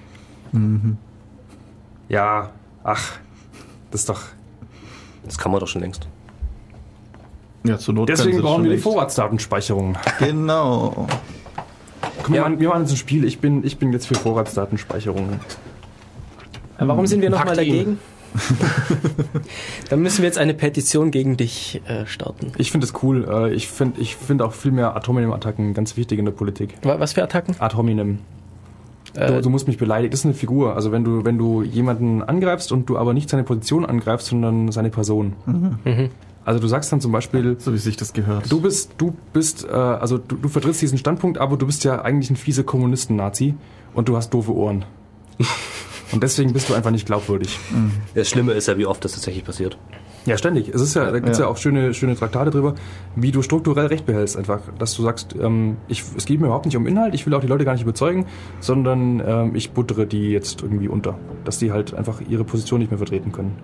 Ja, ach, das ist doch... Das kann man doch schon längst. Ja, zur Not Deswegen können sie das brauchen schon wir die echt. Vorratsdatenspeicherung. Genau. Guck mal, wir machen jetzt ein Spiel. Ich bin jetzt für Vorratsdatenspeicherung. Warum sind wir nochmal Hackt ihn. dagegen? Dann müssen wir jetzt eine Petition gegen dich starten. Ich finde es cool. Ich finde auch viel mehr Ad hominem-Attacken ganz wichtig in der Politik. Was für Attacken? Ad hominem. Du musst mich beleidigen. Das ist eine Figur. Also wenn du jemanden angreifst und du aber nicht seine Position angreifst, sondern seine Person. Also du sagst dann zum Beispiel, So wie sich das gehört. du vertrittst diesen Standpunkt, aber du bist ja eigentlich ein fieser Kommunisten-Nazi und du hast doofe Ohren. Und deswegen bist du einfach nicht glaubwürdig. Das Schlimme ist ja, wie oft das tatsächlich passiert. Ja, ständig. Es ist ja, da gibt's ja auch schöne Traktate drüber, wie du strukturell Recht behältst einfach. Dass du sagst, es geht mir überhaupt nicht um Inhalt, ich will auch die Leute gar nicht überzeugen, sondern ich buttere die jetzt irgendwie unter. Dass die halt einfach ihre Position nicht mehr vertreten können.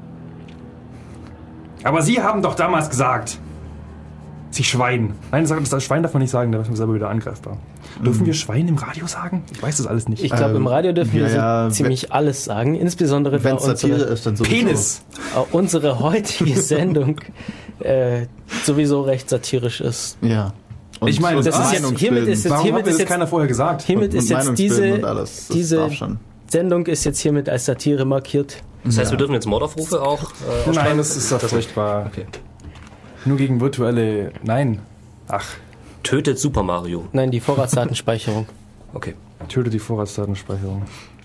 Aber Sie haben doch damals gesagt, Sie Schwein. Nein, das Schwein darf man nicht sagen, da ist man selber wieder angreifbar. Dürfen wir Schwein im Radio sagen? Ich weiß das alles nicht. Ich glaube, im Radio dürfen wir ja, so ziemlich alles sagen, insbesondere Wenn da es Satire unsere, ist, dann sowieso. Penis! unsere heutige Sendung sowieso recht satirisch ist. Ja. Und Ich meine, das ist jetzt- hiermit ist jetzt- Warum hiermit hat mir ist das keiner vorher gesagt? Hiermit ist jetzt Meinungsbilden und alles. Das diese darf schon. Sendung ist jetzt hiermit als Satire markiert. Das heißt, wir dürfen jetzt Mordaufrufe auch Nein, ausschreiben? das ist ja furchtbar. Okay. Nur gegen virtuelle... Nein. Ach, Tötet Super Mario. Nein, die Vorratsdatenspeicherung. Okay. töte die Vorratsdatenspeicherung.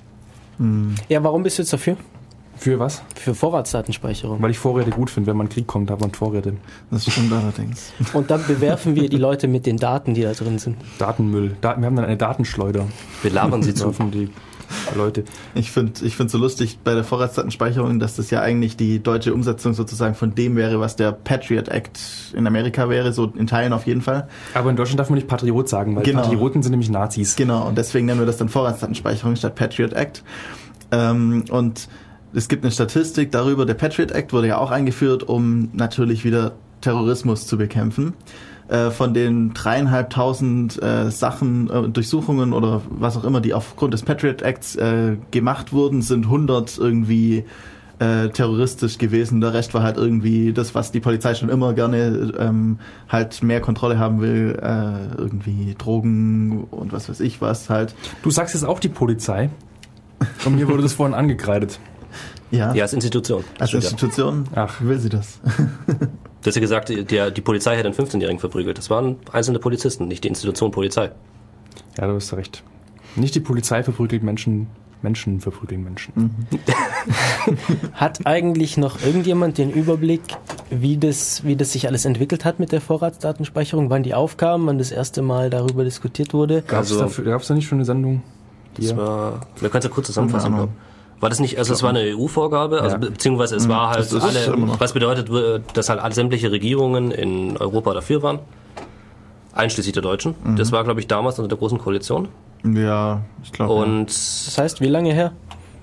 Ja, warum bist du jetzt dafür? Für was? Für Vorratsdatenspeicherung. Weil ich Vorräte gut finde. Wenn man Krieg kommt, hat man Vorräte. Das stimmt allerdings. Und dann bewerfen wir die Leute mit den Daten, die da drin sind. Datenmüll. Wir haben dann eine Datenschleuder. Wir labern sie zu. Werfen die Leute. Ich finde so lustig bei der Vorratsdatenspeicherung, dass das ja eigentlich die deutsche Umsetzung sozusagen von dem wäre, was der Patriot Act in Amerika wäre, so in Teilen auf jeden Fall. Aber in Deutschland darf man nicht Patriot sagen, weil Genau. Patrioten sind nämlich Nazis. Genau, und deswegen nennen wir das dann Vorratsdatenspeicherung statt Patriot Act. Und es gibt eine Statistik darüber, der Patriot Act wurde ja auch eingeführt, um natürlich wieder Terrorismus zu bekämpfen. Von den 3.500 Sachen, Durchsuchungen oder was auch immer, die aufgrund des Patriot Acts gemacht wurden, sind 100 irgendwie terroristisch gewesen. Der Rest war halt irgendwie das, was die Polizei schon immer gerne halt mehr Kontrolle haben will, irgendwie Drogen und was weiß ich was halt. Du sagst jetzt auch die Polizei. Und mir wurde das vorhin angekreidet. Ja, Ja, als Institution. als Stimmt, ja. Institution Ach. will sie das. Du hast ja gesagt, die Polizei hat einen 15-Jährigen verprügelt. Das waren einzelne Polizisten, nicht die Institution Polizei. Ja, du hast recht. Nicht die Polizei verprügelt Menschen, Menschen verprügeln Menschen. Hat eigentlich noch irgendjemand den Überblick, wie das sich alles entwickelt hat mit der Vorratsdatenspeicherung? Wann die aufkam, wann das erste Mal darüber diskutiert wurde? Gab's da nicht schon eine Sendung? Das war, wir können es ja kurz zusammenfassen. Keine Ahnung. War das nicht, also es war eine EU-Vorgabe, also Ja. beziehungsweise es war halt das ist immer noch. was bedeutet, dass halt alle sämtliche Regierungen in Europa dafür waren, einschließlich der Deutschen. Das war, glaube ich, damals unter der Großen Koalition. Ja, ich glaube. Und Das heißt, wie lange her?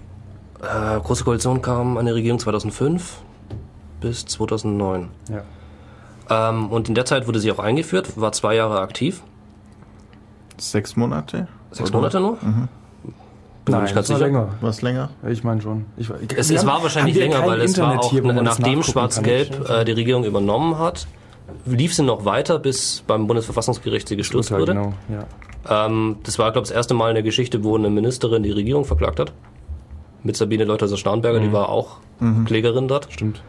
Große Koalition kam an die Regierung 2005 bis 2009. Ja. Und in der Zeit wurde sie auch eingeführt, war 2 Jahre aktiv. 6 Monate? 6 Monate nur? Bin mir Nein, nicht ganz das war sicher. länger. Was länger? Ich meine schon. Es war wahrscheinlich länger, weil es war auch, nachdem Schwarz-Gelb die Regierung übernommen hat, lief sie noch weiter, bis beim Bundesverfassungsgericht sie gestürzt wurde. Genau, ja. Das war, glaube ich, das erste Mal in der Geschichte, wo eine Ministerin die Regierung verklagt hat. Mit Sabine Leutherer-Schnarrenberger, die war auch Klägerin dort. Stimmt.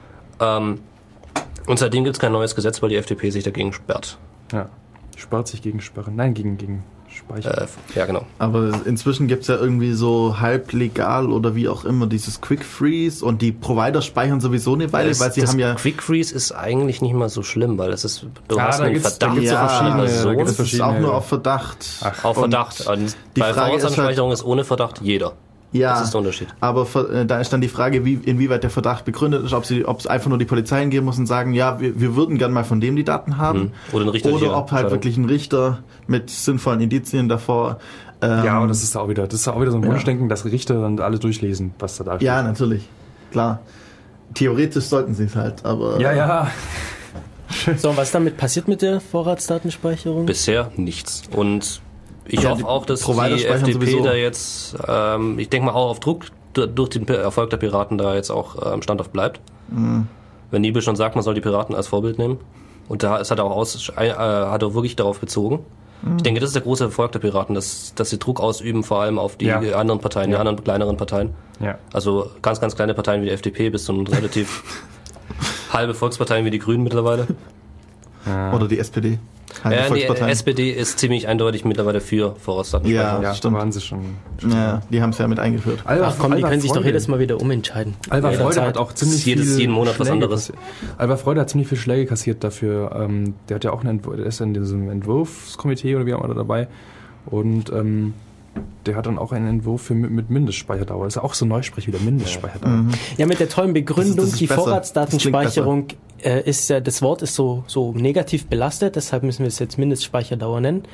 Und seitdem gibt es kein neues Gesetz, weil die FDP sich dagegen sperrt. Ja. Sperrt sich gegen Sperren. Nein, gegen Speicher. Ja, genau. Aber inzwischen gibt's ja irgendwie so halb legal oder wie auch immer dieses Quick Freeze und die Provider speichern sowieso eine Weile, weil sie das haben ja... Quick Freeze ist eigentlich nicht mal so schlimm, weil es ist, du hast da einen gibt's Verdacht so Ja, verschiedene- Person. da gibt's Das ist auch nur auf Verdacht. Auf Und Verdacht. Und die bei Frage ist Vorratsdatenspeicherung ist ohne Verdacht jeder. Ja, Das ist der Unterschied. aber da ist dann die Frage, inwieweit der Verdacht begründet ist, ob es einfach nur die Polizei hingehen muss und sagen, ja, wir würden gern mal von dem die Daten haben. Oder ein richterliche Oder ob halt Entscheidung. wirklich ein Richter mit sinnvollen Indizien davor... Ja, aber das ist auch wieder so ein Wunschdenken, dass Richter dann alle durchlesen, was da steht. Ja, natürlich. Klar. Theoretisch sollten sie es halt, aber... Ja. So, und was damit passiert mit der Vorratsdatenspeicherung? Bisher nichts. Und ich hoffe auch, dass Provider die speichern FDP sowieso. da jetzt, ich denke mal auch auf Druck durch den Erfolg der Piraten da jetzt auch standhaft bleibt. Wenn Niebel schon sagt, man soll die Piraten als Vorbild nehmen. Und da hat er auch wirklich darauf bezogen. Ich denke, das ist der große Erfolg der Piraten, dass sie Druck ausüben, vor allem auf die anderen Parteien, die anderen kleineren Parteien. Ja. Also ganz, ganz kleine Parteien wie die FDP bis zu relativ halbe Volksparteien wie die Grünen mittlerweile. Oder die SPD. Die SPD ist ziemlich eindeutig mittlerweile für Vorratsdatenspeicherung. Ja, Ja, stimmt. waren sie schon. Ja, die haben es ja mit eingeführt. Ach komm, die können sich doch jedes Mal wieder umentscheiden. Alba Freude Jederzeit. hat auch ziemlich jeden Monat was Schläge anderes. kassiert. Alba Freude hat ziemlich viel Schläge kassiert dafür. Der hat ja auch der ist in diesem Entwurfskomitee oder wie auch immer dabei. Und der hat dann auch einen Entwurf mit Mindestspeicherdauer. Das ist ja auch so Neusprech wieder, Mindestspeicherdauer. Ja, mit der tollen Begründung, Das ist die besser. Vorratsdatenspeicherung ist ja, das Wort ist so negativ belastet, deshalb müssen wir es jetzt Mindestspeicherdauer nennen.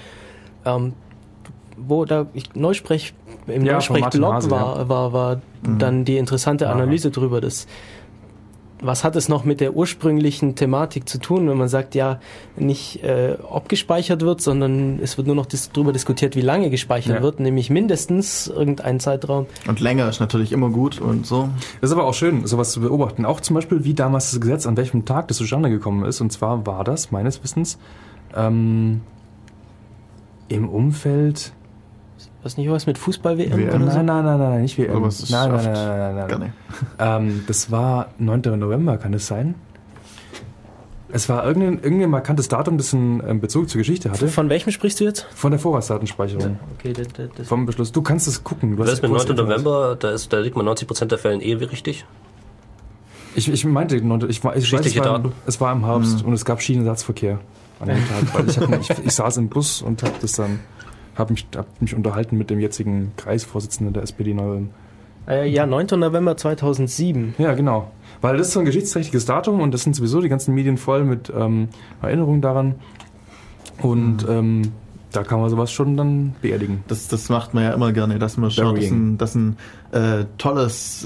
Wo da Neusprech im Ja, von Martin Neusprech-Blog Hase, war dann die interessante Analyse drüber, was hat es noch mit der ursprünglichen Thematik zu tun, wenn man sagt, ja, nicht ob gespeichert wird, sondern es wird nur noch darüber diskutiert, wie lange gespeichert wird, nämlich mindestens irgendein Zeitraum. Und länger ist natürlich immer gut und so. Das ist aber auch schön, sowas zu beobachten. Auch zum Beispiel, wie damals das Gesetz, an welchem Tag das zustande gekommen ist. Und zwar war das, meines Wissens, im Umfeld... Was nicht was mit Fußball-WM oder so? Nein, nicht WM. Aber es ist Nein. Gar nicht. Das war 9. November, kann es sein? Es war irgendein markantes Datum, das einen Bezug zur Geschichte hatte. Von welchem sprichst du jetzt? Von der Vorratsdatenspeicherung. Okay, das Vom Beschluss. Du kannst es gucken. Du Das hast ist mit kurz 9. Internet. November, da liegt man 90% der Fällen wie richtig. Ich meinte, ich weiß, Geschichtliche Daten. es war im Herbst und es gab Schienenersatzverkehr an dem Tag. Weil ich saß im Bus und hab mich unterhalten mit dem jetzigen Kreisvorsitzenden der SPD Neu-Ulm. Ja, 9. November 2007. Ja, genau. Weil das ist so ein geschichtsträchtiges Datum und das sind sowieso die ganzen Medien voll mit Erinnerungen daran. Und da kann man sowas schon dann beerdigen. Das macht man ja immer gerne, dass man schaut, dass ein tolles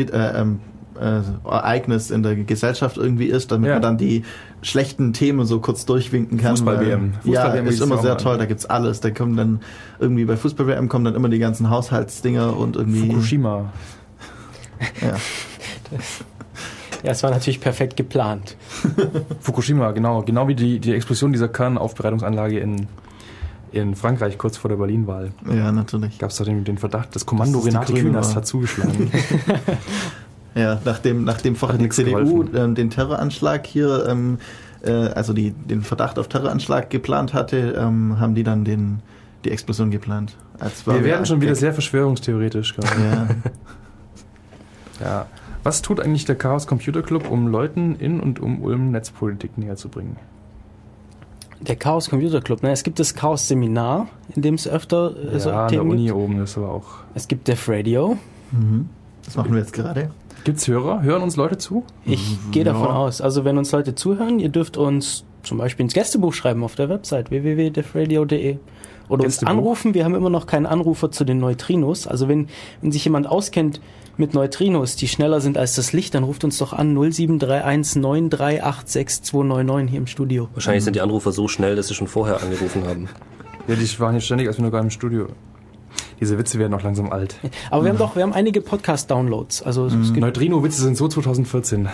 Ereignis in der Gesellschaft irgendwie ist, damit man dann die schlechten Themen so kurz durchwinken kann. Fußball-WM. Ja, Fußball-WM ist immer sehr an. toll, da gibt's alles. Da kommen dann irgendwie bei Fußball-WM kommen dann immer die ganzen Haushaltsdinger und irgendwie... Fukushima. Ja. Ja, es war natürlich perfekt geplant. Fukushima, genau wie die Explosion dieser Kernaufbereitungsanlage in Frankreich kurz vor der Berlin-Wahl. Ja, natürlich. Gab es da den Verdacht, das Kommando Dass es die Renate Grünen Künast war. hat zugeschlagen. Ja, nachdem vorher die nichts CDU geholfen. den Terroranschlag hier, also den Verdacht auf Terroranschlag geplant hatte, haben die dann die Explosion geplant. Wir werden schon wieder sehr verschwörungstheoretisch gerade. Ja. Ja. Was tut eigentlich der Chaos Computer Club, um Leuten in und um Ulm Netzpolitik näher zu bringen? Der Chaos Computer Club, es gibt das Chaos Seminar, in dem es öfter so Ja, an der Themen Uni gibt. oben ist aber auch. Es gibt Def Radio. Das machen wir jetzt gerade. Gibt's Hörer? Hören uns Leute zu? Ich gehe davon aus. Also wenn uns Leute zuhören, ihr dürft uns zum Beispiel ins Gästebuch schreiben auf der Website www.defradio.de oder uns Gästebuch? anrufen. Wir haben immer noch keinen Anrufer zu den Neutrinos. Also wenn sich jemand auskennt mit Neutrinos, die schneller sind als das Licht, dann ruft uns doch an 0731 9386 299 hier im Studio. Wahrscheinlich sind die Anrufer so schnell, dass sie schon vorher angerufen haben. Ja, die waren hier ständig, als wir noch gar im Studio. Diese Witze werden auch langsam alt. Aber wir haben einige Podcast-Downloads. Also es gibt Neutrino-Witze sind so 2014.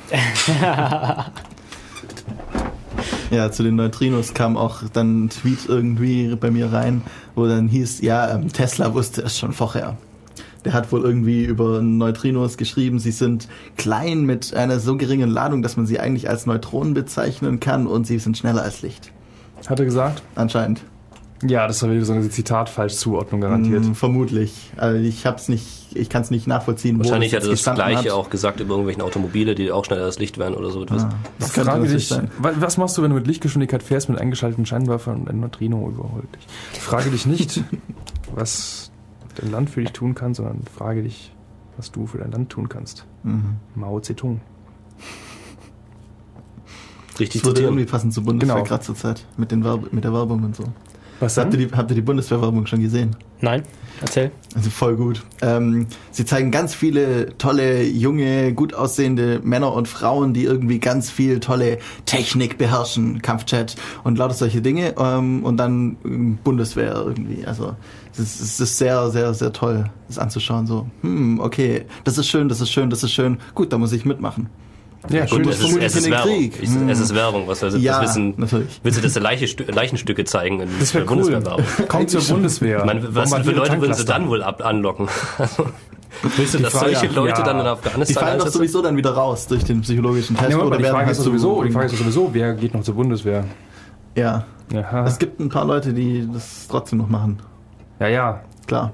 Ja, zu den Neutrinos kam auch dann ein Tweet irgendwie bei mir rein, wo dann hieß, ja, Tesla wusste es schon vorher. Der hat wohl irgendwie über Neutrinos geschrieben, sie sind klein mit einer so geringen Ladung, dass man sie eigentlich als Neutronen bezeichnen kann und sie sind schneller als Licht. Hat er gesagt? Anscheinend. Ja, das war wieder so eine Zitat-Falsch-Zuordnung garantiert. Vermutlich. Also ich kann es nicht nachvollziehen, Wahrscheinlich wo hat er das Gleiche auch gesagt über irgendwelche Automobile, die auch schneller als Licht wären oder so etwas. Das könnte Frage natürlich dich, sein. was machst du, wenn du mit Lichtgeschwindigkeit fährst, mit eingeschalteten Scheinwerfern und ein Neutrino überholt dich? Frage dich nicht, was dein Land für dich tun kann, sondern frage dich, was du für dein Land tun kannst. Mao Zedong. Richtig Das würde zitieren. irgendwie passen zur Bundeswehr Genau. gerade zur Zeit mit der Werbung und so. Was dann? Habt ihr die Bundeswehrwerbung schon gesehen? Nein, erzähl. Also voll gut. Sie zeigen ganz viele tolle, junge, gut aussehende Männer und Frauen, die irgendwie ganz viel tolle Technik beherrschen, Kampfjet und lauter solche Dinge. Und dann Bundeswehr irgendwie. Also es ist sehr, sehr, sehr toll, das anzuschauen. So, okay, das ist schön, das ist schön, das ist schön. Gut, da muss ich mitmachen. Ja, gut, es ist Werbung. Es ist Werbung. Was soll das wissen? Natürlich. Willst du das Leichenstücke zeigen in das wäre cool. Kommt zur Bundeswehr. Was für Leute würden sie dann wohl anlocken? Willst du, dass solche Leute dann in Afghanistan die fallen doch sowieso dann wieder raus durch den psychologischen Test? Die Frage ist sowieso, wer geht noch zur Bundeswehr? Ja. Aha. Es gibt ein paar Leute, die das trotzdem noch machen. Ja. Klar.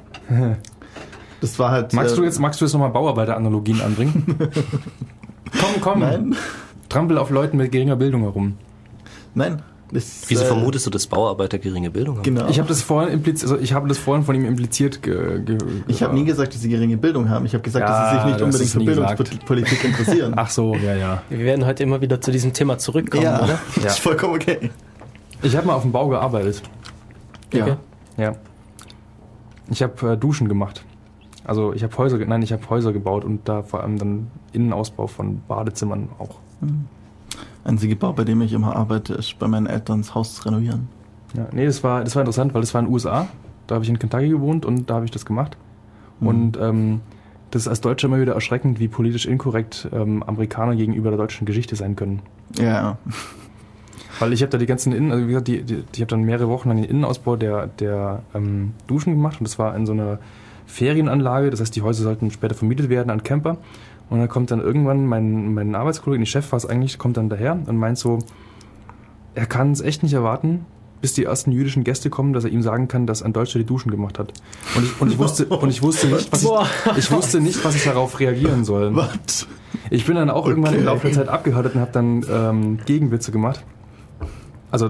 Das war halt... Magst du jetzt nochmal Bauarbeiter-Analogien anbringen? Komm. Nein. Trampel auf Leuten mit geringer Bildung herum. Nein. Wieso vermutest du, dass Bauarbeiter geringe Bildung haben? Genau. Ich habe das vorhin von ihm impliziert. Ich habe nie gesagt, dass sie geringe Bildung haben. Ich habe gesagt, dass sie sich nicht unbedingt für Bildungspolitik interessieren. Ach so, ja. Wir werden heute immer wieder zu diesem Thema zurückkommen, oder? Ja, ist vollkommen okay. Ich habe mal auf dem Bau gearbeitet. Okay. Ja. Ich habe Duschen gemacht. Also ich habe Häuser gebaut und da vor allem dann Innenausbau von Badezimmern auch. Einzige Bau, bei dem ich immer arbeite, ist bei meinen Eltern das Haus zu renovieren. Ja, nee, das war interessant, weil das war in den USA. Da habe ich in Kentucky gewohnt und da habe ich das gemacht. Und das ist als Deutscher immer wieder erschreckend, wie politisch inkorrekt Amerikaner gegenüber der deutschen Geschichte sein können. Ja. Weil ich habe da die ganzen also wie gesagt, ich habe dann mehrere Wochen lang den Innenausbau der Duschen gemacht und das war in so einer Ferienanlage, das heißt, die Häuser sollten später vermietet werden an Camper. Und dann kommt dann irgendwann mein Arbeitskollege, der Chef war es eigentlich, kommt dann daher und meint so, er kann es echt nicht erwarten, bis die ersten jüdischen Gäste kommen, dass er ihm sagen kann, dass ein Deutscher die Duschen gemacht hat. Und ich wusste nicht, was ich darauf reagieren soll. What? Ich bin dann auch irgendwann im Laufe der Zeit abgehärtet und habe dann Gegenwitze gemacht. Also,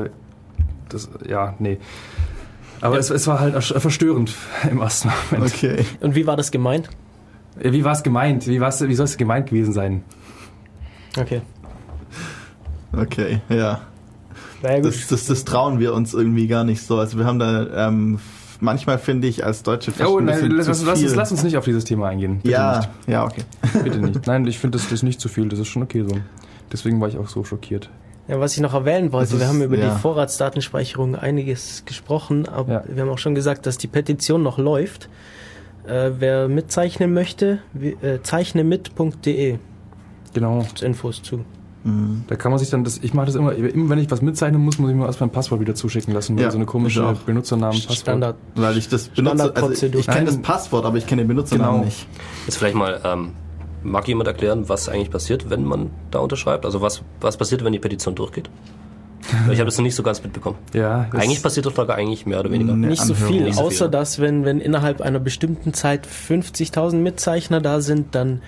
nee. Aber es war halt verstörend im ersten Moment. Okay. Und wie war das gemeint? Wie war es gemeint? Wie soll es gemeint gewesen sein? Okay. Okay, ja. Naja, gut. Das trauen wir uns irgendwie gar nicht so. Also wir haben da manchmal, finde ich, als Deutsche fast lass uns nicht auf dieses Thema eingehen. Bitte nicht. Ja, okay. Bitte nicht. Nein, ich finde das ist nicht zu viel. Das ist schon okay so. Deswegen war ich auch so schockiert. Ja, was ich noch erwähnen wollte, wir haben über die Vorratsdatenspeicherung einiges gesprochen, aber wir haben auch schon gesagt, dass die Petition noch läuft. Wer mitzeichnen möchte, zeichnemit.de. Genau. Gibt's Infos zu. Da kann man sich dann ich mache das immer, wenn ich was mitzeichnen muss ich mir erst mein Passwort wieder zuschicken lassen, so eine komische Benutzernamen-Passwort. Standard. Weil ich das benutze, also ich kenne das Passwort, aber ich kenne den Benutzernamen nicht. Jetzt vielleicht mal, mag jemand erklären, was eigentlich passiert, wenn man da unterschreibt? Also was passiert, wenn die Petition durchgeht? Ich habe das noch nicht so ganz mitbekommen. Ja, eigentlich passiert doch eigentlich mehr oder weniger. Nicht so viel, außer dass wenn innerhalb einer bestimmten Zeit 50.000 Mitzeichner da sind, dann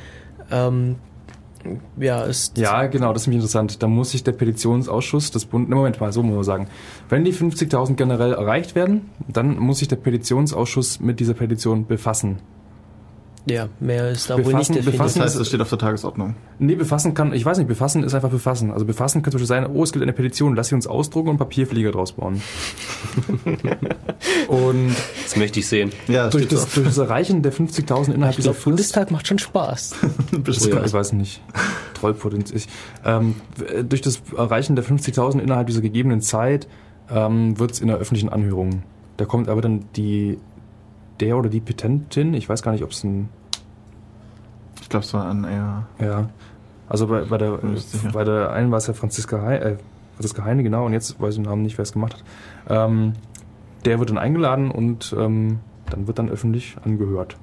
ist... Ja, genau, das ist nämlich interessant. Da muss sich der Petitionsausschuss des Bundes... Moment mal, so muss man sagen. Wenn die 50.000 generell erreicht werden, dann muss sich der Petitionsausschuss mit dieser Petition befassen. Ja, mehr ist da wohl nicht definiert. Das heißt, das steht auf der Tagesordnung. Nee, befassen ist einfach befassen. Also befassen könnte sein, es gibt eine Petition, lass sie uns ausdrucken und Papierflieger draus bauen. Und das möchte ich sehen. Ja, durch das Erreichen der 50.000 innerhalb dieser Frist... Bundestag macht schon Spaß. Ich weiß nicht. Trollpotenzial. Durch das Erreichen der 50.000 innerhalb dieser gegebenen Zeit wird es in der öffentlichen Anhörung. Da kommt aber dann der oder die Petentin, ich weiß gar nicht, ob es ein... Ich glaube, es war ein eher... Ja, also bei der einen war es ja Franziska Heine, genau, und jetzt weiß ich den Namen nicht, wer es gemacht hat. Der wird dann eingeladen und dann wird dann öffentlich angehört.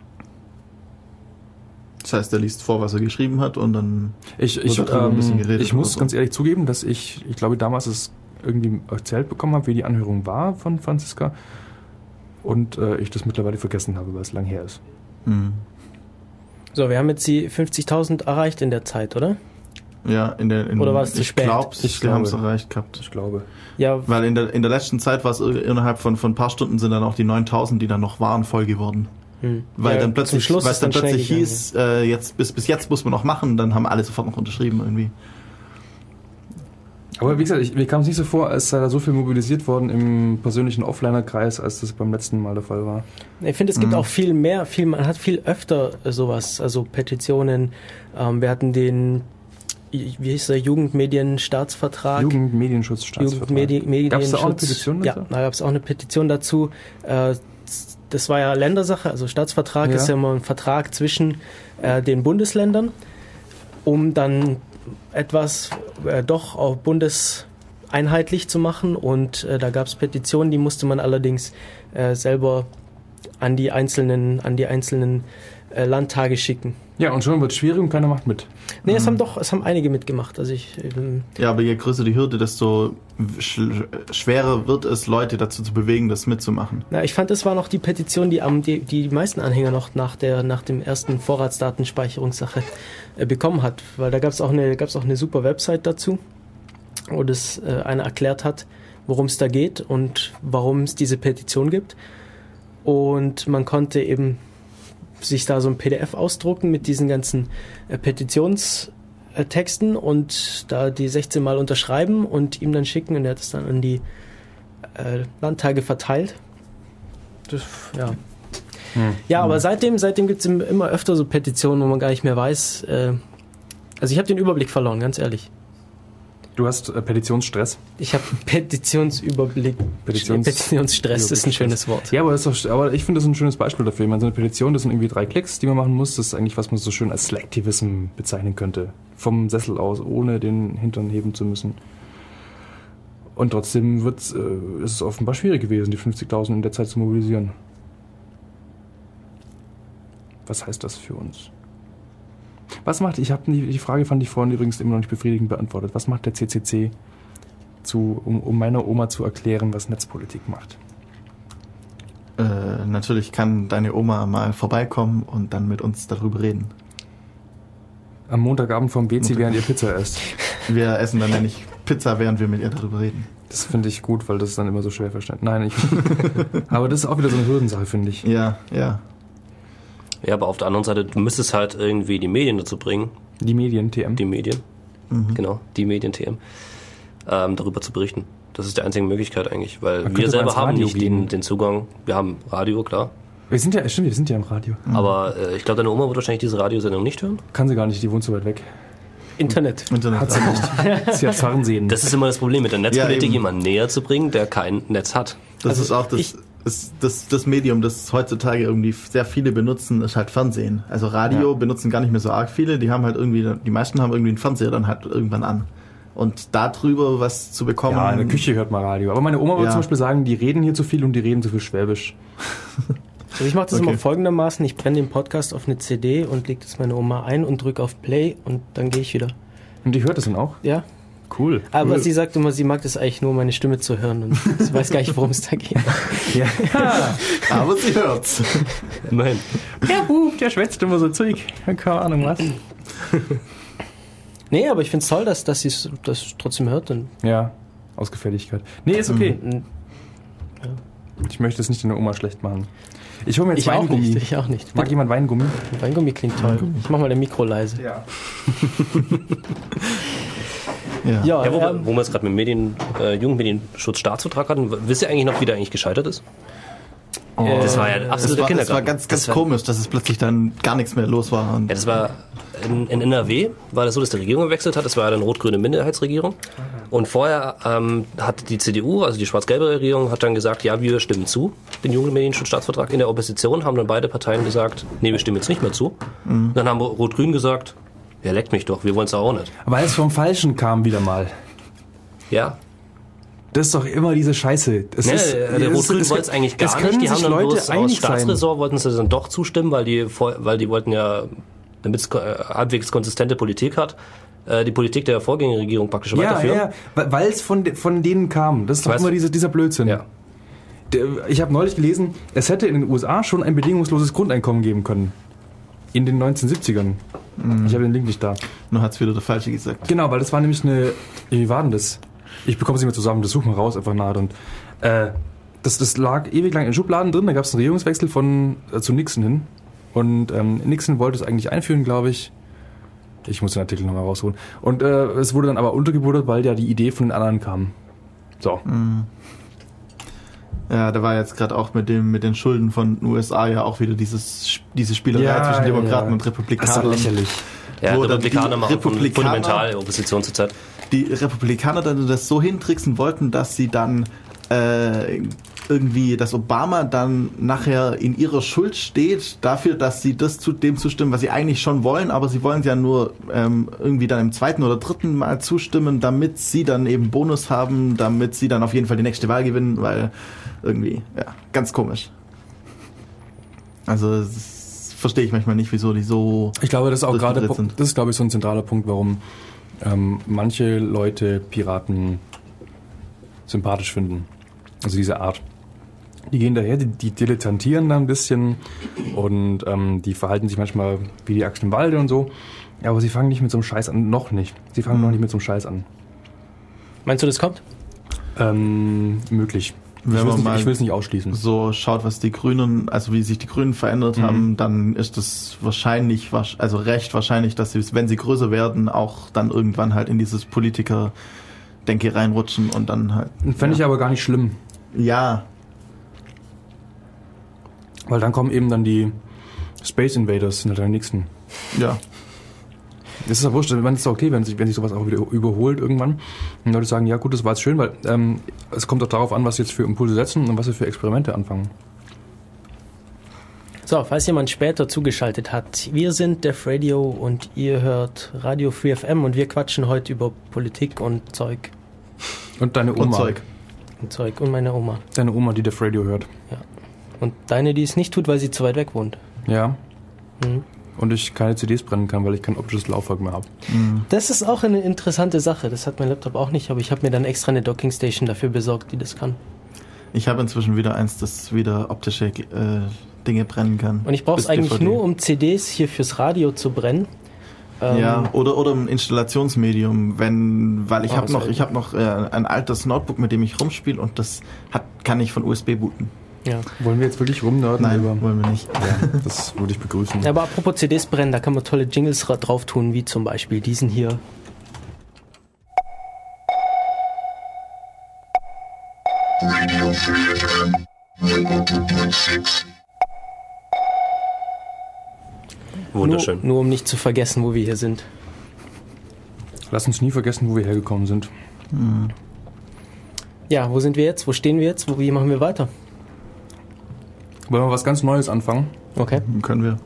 Das heißt, er liest vor, was er geschrieben hat und dann wird ein bisschen geredet. Ich muss ganz ehrlich zugeben, dass ich glaube, damals es irgendwie erzählt bekommen habe, wie die Anhörung war von Franziska. Und ich das mittlerweile vergessen habe, weil es lang her ist. So, wir haben jetzt die 50.000 erreicht in der Zeit, oder? Ja, oder war es zu spät? Wir haben es erreicht gehabt. Ich glaube. Ja. Weil in der letzten Zeit war es innerhalb von ein paar Stunden sind dann auch die 9.000, die dann noch waren, voll geworden. Weil dann plötzlich hieß, jetzt bis jetzt muss man noch machen, dann haben alle sofort noch unterschrieben irgendwie. Aber wie gesagt, mir kam es nicht so vor, als sei da so viel mobilisiert worden im persönlichen Offliner-Kreis, als das beim letzten Mal der Fall war. Ich finde, es gibt auch viel mehr, man hat viel öfter sowas, also Petitionen. Wir hatten den, wie hieß der, Jugendmedienstaatsvertrag. Jugendmedienschutzstaatsvertrag. Gab es da auch eine Petition dazu? Ja, da gab es auch eine Petition dazu. Das war ja Ländersache, also Staatsvertrag ist ja immer ein Vertrag zwischen den Bundesländern, um dann etwas doch auch bundeseinheitlich zu machen, und da gab es Petitionen, die musste man allerdings selber an die einzelnen Landtage schicken. Ja, und schon wird es schwierig und keiner macht mit. Nee, es haben einige mitgemacht. Also ja, aber je größer die Hürde, desto schwerer wird es, Leute dazu zu bewegen, das mitzumachen. Ja, ich fand, es war noch die Petition, die meisten Anhänger noch nach dem ersten Vorratsdatenspeicherungssache bekommen hat. Weil da gab es auch eine super Website dazu, wo das einer erklärt hat, worum es da geht und warum es diese Petition gibt. Und man konnte eben sich da so ein PDF ausdrucken mit diesen ganzen Petitionstexten und da die 16 Mal unterschreiben und ihm dann schicken, und er hat es dann an die Landtage verteilt. Ja, aber seitdem gibt es immer öfter so Petitionen, wo man gar nicht mehr weiß. Also ich habe den Überblick verloren, ganz ehrlich. Du hast Petitionsstress? Ich habe Petitionsüberblick. Petitionsstress ist ein schönes Wort. Ja, aber ich finde, das ist ein schönes Beispiel dafür. Ich meine, so eine Petition, das sind irgendwie 3 Klicks, die man machen muss. Das ist eigentlich, was man so schön als Slacktivism bezeichnen könnte. Vom Sessel aus, ohne den Hintern heben zu müssen. Und trotzdem ist es offenbar schwierig gewesen, die 50.000 in der Zeit zu mobilisieren. Was heißt das für uns? Die Frage fand ich vorhin übrigens immer noch nicht befriedigend beantwortet. Was macht der CCC, um meiner Oma zu erklären, was Netzpolitik macht? Natürlich kann deine Oma mal vorbeikommen und dann mit uns darüber reden. Am Montagabend vom WC, während ihr Pizza esst. Wir essen dann ja nicht Pizza, während wir mit ihr darüber reden. Das finde ich gut, weil das ist dann immer so schwer verständlich. Nein, aber das ist auch wieder so eine Hürdensache, finde ich. Ja. Ja, aber auf der anderen Seite, du müsstest halt irgendwie die Medien dazu bringen. Die Medien, TM. Die Medien, genau, die Medien, TM, darüber zu berichten. Das ist die einzige Möglichkeit eigentlich, weil wir selber haben nicht den Zugang. Wir haben Radio, klar. Wir sind ja im Radio. Aber ich glaube, deine Oma wird wahrscheinlich diese Radiosendung nicht hören. Kann sie gar nicht, die wohnt so weit weg. Internet hat sie nicht. Sie hat Fernsehen. Das ist immer das Problem mit der Netzpolitik, jemanden näher zu bringen, der kein Netz hat. Das ist auch das Medium, das heutzutage irgendwie sehr viele benutzen, ist halt Fernsehen. Also Radio benutzen gar nicht mehr so arg viele, die meisten haben irgendwie einen Fernseher dann halt irgendwann an. Und darüber was zu bekommen... Ja, in der Küche hört man Radio. Aber meine Oma würde zum Beispiel sagen, die reden hier zu viel und die reden zu viel Schwäbisch. Also ich mache das immer folgendermaßen, ich brenne den Podcast auf eine CD und lege das meiner Oma ein und drücke auf Play und dann gehe ich wieder. Und die hört das dann auch? Ja. Cool. Aber sie sagt immer, sie mag das eigentlich nur, meine Stimme zu hören, und sie weiß gar nicht, worum es da geht. Ja. Aber sie hört's. Nein. Der Bub, der schwätzt immer so Zeug. Keine Ahnung was. Nee, aber ich finde es toll, dass sie das trotzdem hört. Und ja, aus Gefälligkeit. Nee, ist okay. Ja. Ich möchte es nicht in der Oma schlecht machen. Ich hole mir jetzt Weingummi. Ich auch nicht. Mag jemand Weingummi? Weingummi klingt toll. Ich mach mal der Mikro leise. Ja. Ja, wo wir es gerade mit Jugendmedienschutz-Staatsvertrag hatten, wisst ihr eigentlich noch, wie der eigentlich gescheitert ist? Das war ja absoluter Kindergarten. Das war ganz komisch, dass es plötzlich dann gar nichts mehr los war. Ja, das war in NRW war das so, dass die Regierung gewechselt hat. Das war ja eine rot-grüne Minderheitsregierung. Und vorher hat die CDU, also die schwarz-gelbe Regierung, hat dann gesagt, ja, wir stimmen zu, den Jugendmedienschutzstaatsvertrag. In der Opposition haben dann beide Parteien gesagt, nee, wir stimmen jetzt nicht mehr zu. Dann haben rot-grün gesagt, ja, leckt mich doch, wir wollen es auch nicht. Weil es vom Falschen kam wieder mal. Ja. Das ist doch immer diese Scheiße. Der Rot-Grün wollte es eigentlich gar nicht. Die haben dann bloß aus Staatsräson wollten sie dann doch zustimmen, weil die wollten ja, damit es halbwegs konsistente Politik hat, die Politik der Vorgängerregierung praktisch weiterführen. Ja, weil es von denen kam. Das ist doch immer dieser Blödsinn. Ja. Ich habe neulich gelesen, es hätte in den USA schon ein bedingungsloses Grundeinkommen geben können. In den 1970ern. Ich habe den Link nicht da. Nur hat es wieder der Falsche gesagt. Genau, weil das war nämlich wie war denn das? Ich bekomme es nicht mehr zusammen, das suchen wir raus einfach nahe. Und das lag ewig lang in Schubladen drin, da gab es einen Regierungswechsel zu Nixon hin. Und Nixon wollte es eigentlich einführen, glaube ich. Ich muss den Artikel nochmal rausholen. Und es wurde dann aber untergebuttert, weil ja die Idee von den anderen kam. So. Ja, da war jetzt gerade auch mit den Schulden von den USA ja auch wieder diese Spielerei zwischen Demokraten und Republikanern. Das ist lächerlich. Ja, Republikaner machen fundamental Opposition zurzeit. Die Republikaner dann das so hintricksen wollten, dass sie dann irgendwie, dass Obama dann nachher in ihrer Schuld steht dafür, dass sie dem zustimmen, was sie eigentlich schon wollen, aber sie wollen ja nur irgendwie dann im 2. oder 3. Mal zustimmen, damit sie dann eben Bonus haben, damit sie dann auf jeden Fall die nächste Wahl gewinnen, weil irgendwie, ja, ganz komisch. Also das verstehe ich manchmal nicht, wieso die so... Ich glaube, das ist auch gerade, sind. das ist, glaube ich, so ein zentraler Punkt, warum manche Leute Piraten sympathisch finden. Also diese Art. Die gehen daher, die dilettantieren da ein bisschen und die verhalten sich manchmal wie die Axt im Walde und so. Ja, aber sie fangen nicht mit so einem Scheiß an. Noch nicht. Sie fangen noch nicht mit so einem Scheiß an. Meinst du, das kommt? Möglich. Ich will es nicht ausschließen. So schaut, was die Grünen, also wie sich die Grünen verändert haben, dann ist es wahrscheinlich, also recht wahrscheinlich, dass sie, wenn sie größer werden, auch dann irgendwann halt in dieses Politiker-Denke reinrutschen und dann halt... Fände ich aber gar nicht schlimm. Ja. Weil dann kommen eben dann die Space Invaders, sind halt die nächsten. Ja. Das ist ja wurscht, es ist okay, wenn sich sowas auch wieder überholt irgendwann. Und Leute sagen, ja gut, das war jetzt schön, weil es kommt auch darauf an, was sie jetzt für Impulse setzen und was sie für Experimente anfangen. So, falls jemand später zugeschaltet hat, wir sind Def Radio und ihr hört Radio Free FM und wir quatschen heute über Politik und Zeug. Und deine Oma. Und Zeug und meine Oma. Deine Oma, die Def Radio hört. Ja. Und deine, die es nicht tut, weil sie zu weit weg wohnt. Ja. Und ich keine CDs brennen kann, weil ich kein optisches Laufwerk mehr habe. Das ist auch eine interessante Sache. Das hat mein Laptop auch nicht, aber ich habe mir dann extra eine Dockingstation dafür besorgt, die das kann. Ich habe inzwischen wieder eins, das wieder optische Dinge brennen kann. Und ich brauche es eigentlich nur, um CDs hier fürs Radio zu brennen. Ja, oder ein Installationsmedium, weil ich habe noch ein altes Notebook, mit dem ich rumspiele und das kann ich von USB booten. Ja. Wollen wir jetzt wirklich rumnörden? Nein, wollen wir nicht. Ja, das würde ich begrüßen. Ja, aber apropos CDs brennen, da kann man tolle Jingles drauf tun, wie zum Beispiel diesen hier. Radio Free FM 102.6. Wunderschön. Nur um nicht zu vergessen, wo wir hier sind. Lass uns nie vergessen, wo wir hergekommen sind. Ja, wo sind wir jetzt? Wo stehen wir jetzt? Wie machen wir weiter? Wollen wir was ganz Neues anfangen? Okay. Können wir.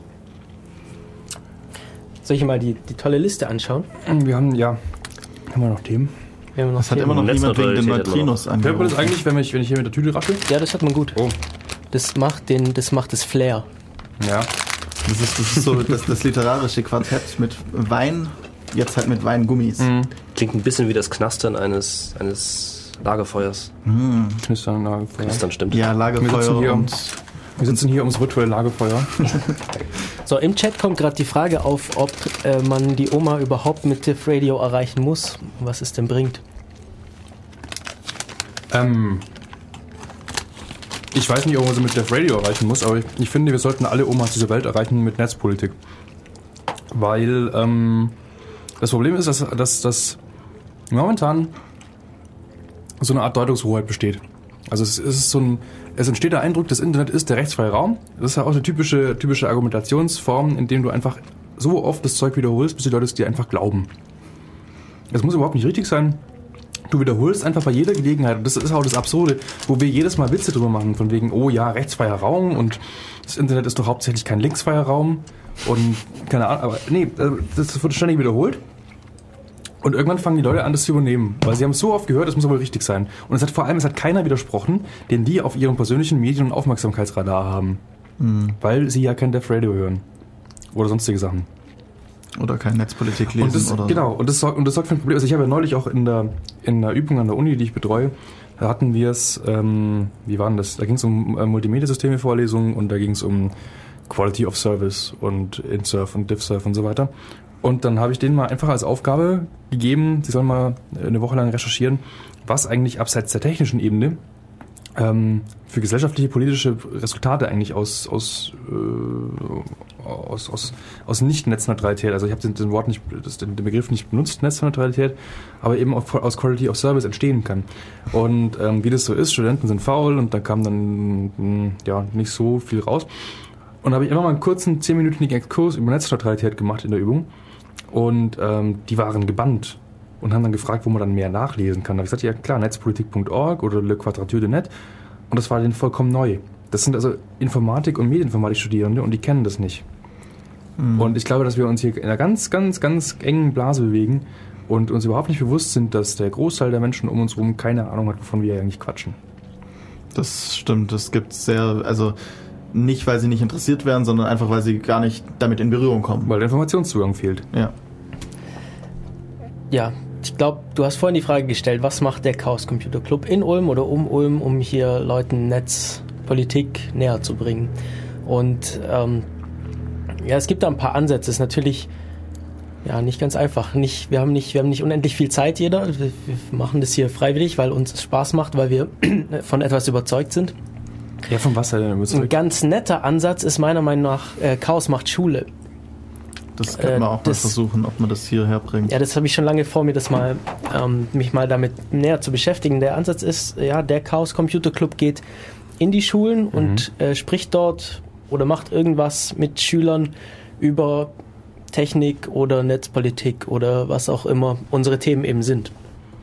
Soll ich mal die tolle Liste anschauen? Wir haben noch Themen. Das hat immer noch niemand wegen den Neutrinos angehört. Hört man das eigentlich, wenn ich hier mit der Tüte raschel? Ja, das hört man gut. Oh. Das macht das Flair. Ja. Das ist so das literarische Quartett mit Wein, jetzt halt mit Weingummis. Klingt ein bisschen wie das Knastern eines Lagerfeuers. Knistern, Lagerfeuer. Knistern, stimmt. Ja, Lagerfeuer wir sitzen hier ums virtuelle Lagerfeuer. So, im Chat kommt gerade die Frage auf, ob man die Oma überhaupt mit Def Radio erreichen muss, was es denn bringt. Ich weiß nicht, ob man sie mit Def Radio erreichen muss, aber ich finde, wir sollten alle Omas dieser Welt erreichen mit Netzpolitik. Weil das Problem ist, dass momentan so eine Art Deutungshoheit besteht. Also es entsteht der Eindruck, das Internet ist der rechtsfreie Raum. Das ist ja auch eine typische Argumentationsform, in dem du einfach so oft das Zeug wiederholst, bis die Leute es dir einfach glauben. Das muss überhaupt nicht richtig sein. Du wiederholst einfach bei jeder Gelegenheit, und das ist auch das Absurde, wo wir jedes Mal Witze drüber machen, von wegen, oh ja, rechtsfreier Raum und das Internet ist doch hauptsächlich kein linksfreier Raum und keine Ahnung, aber nee, das wird ständig wiederholt. Und irgendwann fangen die Leute an, das zu übernehmen, weil sie haben es so oft gehört, es muss aber richtig sein. Und es hat keiner widersprochen, den die auf ihrem persönlichen Medien- und Aufmerksamkeitsradar haben. Weil sie ja kein Def Radio hören. Oder sonstige Sachen. Oder kein Netzpolitik lesen. Genau, und das sorgt für ein Problem. Also ich habe ja neulich auch in der Übung an der Uni, die ich betreue, da hatten wir es, wie war denn das? Da ging es um Multimedia-Systeme-Vorlesungen und da ging es um Quality of Service und InSurf und DiffSurf und so weiter. Und dann habe ich denen mal einfach als Aufgabe gegeben, sie sollen mal eine Woche lang recherchieren, was eigentlich abseits der technischen Ebene für gesellschaftliche, politische Resultate eigentlich aus Nicht-Netzneutralität, also ich habe den Begriff nicht benutzt, Netzneutralität, aber eben aus Quality of Service entstehen kann. Und wie das so ist, Studenten sind faul und da kam dann nicht so viel raus. Und da habe ich immer mal einen kurzen 10-minütigen Exkurs über Netzneutralität gemacht in der Übung und die waren gebannt. Und haben dann gefragt, wo man dann mehr nachlesen kann. Da habe ich gesagt, ja klar, netzpolitik.org oder Le Quadrature de Net. Und das war denen vollkommen neu. Das sind also Informatik- und Medieninformatik-Studierende und die kennen das nicht. Und ich glaube, dass wir uns hier in einer ganz, ganz, ganz engen Blase bewegen und uns überhaupt nicht bewusst sind, dass der Großteil der Menschen um uns herum keine Ahnung hat, wovon wir eigentlich quatschen. Das stimmt, das gibt also nicht, weil sie nicht interessiert werden, sondern einfach, weil sie gar nicht damit in Berührung kommen. Weil der Informationszugang fehlt. Ja. Ja. Ich glaube, du hast vorhin die Frage gestellt, was macht der Chaos Computer Club in Ulm oder um Ulm, um hier Leuten Netzpolitik näher zu bringen. Und es gibt da ein paar Ansätze. Ist natürlich nicht ganz einfach. Wir haben nicht unendlich viel Zeit, jeder. Wir machen das hier freiwillig, weil uns es Spaß macht, weil wir von etwas überzeugt sind. Ja, von was denn überzeugt? Ein ganz netter Ansatz ist meiner Meinung nach Chaos macht Schule. Das könnte man auch mal versuchen, ob man das hierher bringt. Ja, das habe ich schon lange vor mir, mich mal damit näher zu beschäftigen. Der Ansatz ist, der Chaos Computer Club geht in die Schulen und spricht dort oder macht irgendwas mit Schülern über Technik oder Netzpolitik oder was auch immer unsere Themen eben sind.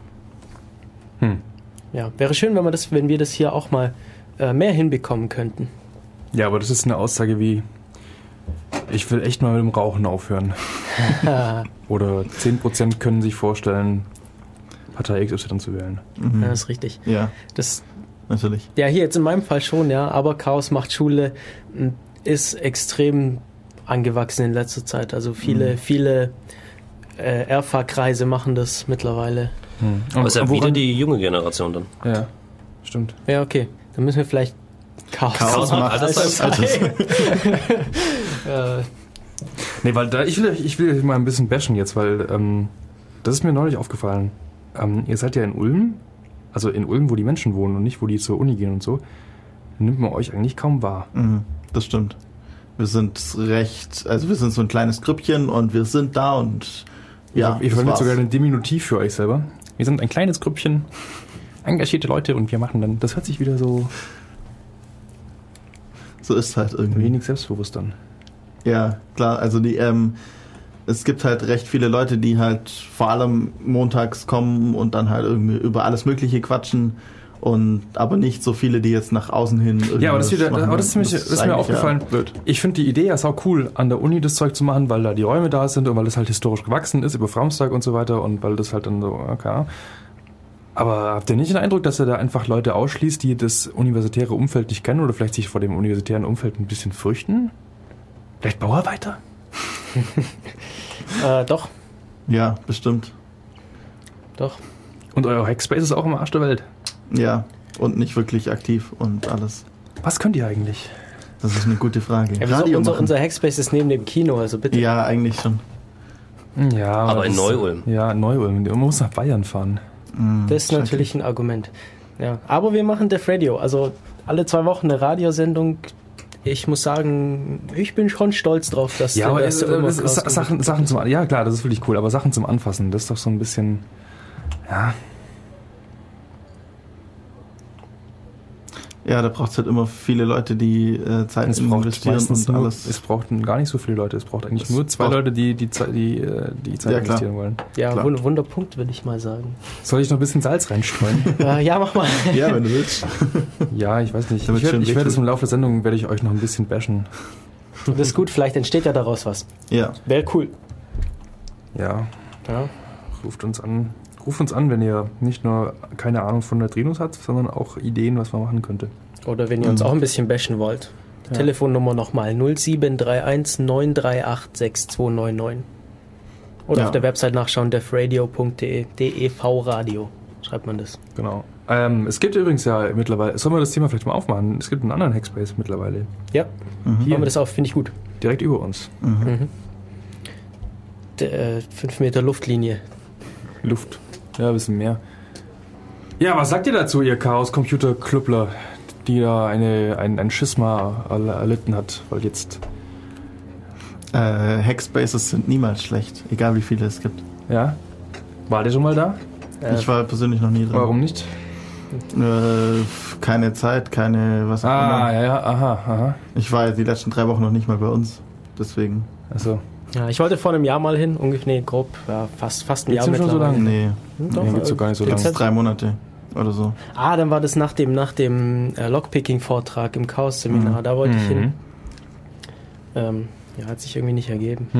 Ja, wäre schön, wenn wir das hier auch mal mehr hinbekommen könnten. Ja, aber das ist eine Aussage wie: Ich will echt mal mit dem Rauchen aufhören. Oder 10% können sich vorstellen, Partei XY zu wählen. Mhm. Ja, das ist richtig. Ja, das natürlich. Ja, hier jetzt in meinem Fall schon, aber Chaos macht Schule ist extrem angewachsen in letzter Zeit. Also viele RFA-Kreise machen das mittlerweile. Aber es ist ja wieder die junge Generation dann. Ja, stimmt. Ja, okay. Dann müssen wir vielleicht Chaos macht Altes. Nee, weil ich will mal ein bisschen bashen jetzt, weil das ist mir neulich aufgefallen. Ihr seid ja in Ulm, also in Ulm, wo die Menschen wohnen und nicht, wo die zur Uni gehen und so, nimmt man euch eigentlich kaum wahr. Das stimmt. Wir sind so ein kleines Grüppchen und wir sind da und ja. Ich verwende sogar ein Diminutiv für euch selber. Wir sind ein kleines Grüppchen, engagierte Leute und wir machen dann, das hört sich wieder so ist halt irgendwie. Wenig selbstbewusst dann. Ja, klar, also es gibt halt recht viele Leute, die halt vor allem montags kommen und dann halt irgendwie über alles Mögliche quatschen aber nicht so viele, die jetzt nach außen hin ja, aber das ist mir aufgefallen. Ich finde die Idee ja sau cool, an der Uni das Zeug zu machen, weil da die Räume da sind und weil das halt historisch gewachsen ist über Framstag und so weiter und weil das halt dann so, okay. Aber habt ihr nicht den Eindruck, dass er da einfach Leute ausschließt, die das universitäre Umfeld nicht kennen oder vielleicht sich vor dem universitären Umfeld ein bisschen fürchten? Vielleicht Bauarbeiter? Doch. Ja, bestimmt. Doch. Und euer Hackspace ist auch im Arsch der Welt. Ja, und nicht wirklich aktiv und alles. Was könnt ihr eigentlich? Das ist eine gute Frage. Ja, unser Hackspace ist neben dem Kino, also bitte. Ja, eigentlich schon. Ja, aber in Neu-Ulm. Ja, in Neu-Ulm. Man muss nach Bayern fahren. Das ist natürlich ein Argument. Ja. Aber wir machen Def Radio, also alle 2 Wochen eine Radiosendung. Ich muss sagen, ich bin schon stolz drauf, dass ja, aber Sachen zum ja klar, das ist wirklich cool, aber Sachen zum Anfassen, das ist doch so ein bisschen ja. Ja, da braucht es halt immer viele Leute, die Zeit investieren und alles. Es braucht gar nicht so viele Leute, es braucht eigentlich nur 2 Leute, die Zeit investieren wollen. Ja, Wunderpunkt, würde ich mal sagen. Soll ich noch ein bisschen Salz reinstreuen? Ja, mach mal. Ja, wenn du willst. Ja, ich weiß nicht. Ich werde es im Laufe der Sendung, werde ich euch noch ein bisschen bashen. Das ist gut, vielleicht entsteht ja daraus was. Ja. Wäre cool. Ja. Ruft uns an, wenn ihr nicht nur keine Ahnung von Neutrinos habt, sondern auch Ideen, was man machen könnte. Oder wenn ihr uns auch ein bisschen bashen wollt. Ja. Telefonnummer nochmal 0731 938 6299. Oder auf der Website nachschauen, defradio.de, DEV-Radio, schreibt man das. Genau. Es gibt übrigens ja mittlerweile, sollen wir das Thema vielleicht mal aufmachen? Es gibt einen anderen Hackspace mittlerweile. Ja, hier haben wir das auf, finde ich gut. Direkt über uns. 5 Meter Luftlinie. Luft. Ja, ein bisschen mehr. Ja, was sagt ihr dazu, ihr Chaos-Computer-Clubler, die da ein Schisma erlitten hat, weil jetzt... Hackspaces sind niemals schlecht, egal wie viele es gibt. Ja? War der schon mal da? Ich war persönlich noch nie drin. Warum nicht? Keine Zeit, keine was auch immer. Ja, aha. Ich war die letzten 3 Wochen noch nicht mal bei uns, deswegen. Achso. Ja, ich wollte vor einem Jahr mal hin, ungefähr, grob, ja, fast ein Jahr schon so mittlerweile. lange? Nee, Doch, Nee, gibt's doch gar nicht so lange. jetzt 3 Monate oder so. Dann war das nach dem Lockpicking-Vortrag im Chaos-Seminar, da wollte ich hin. Hat sich irgendwie nicht ergeben.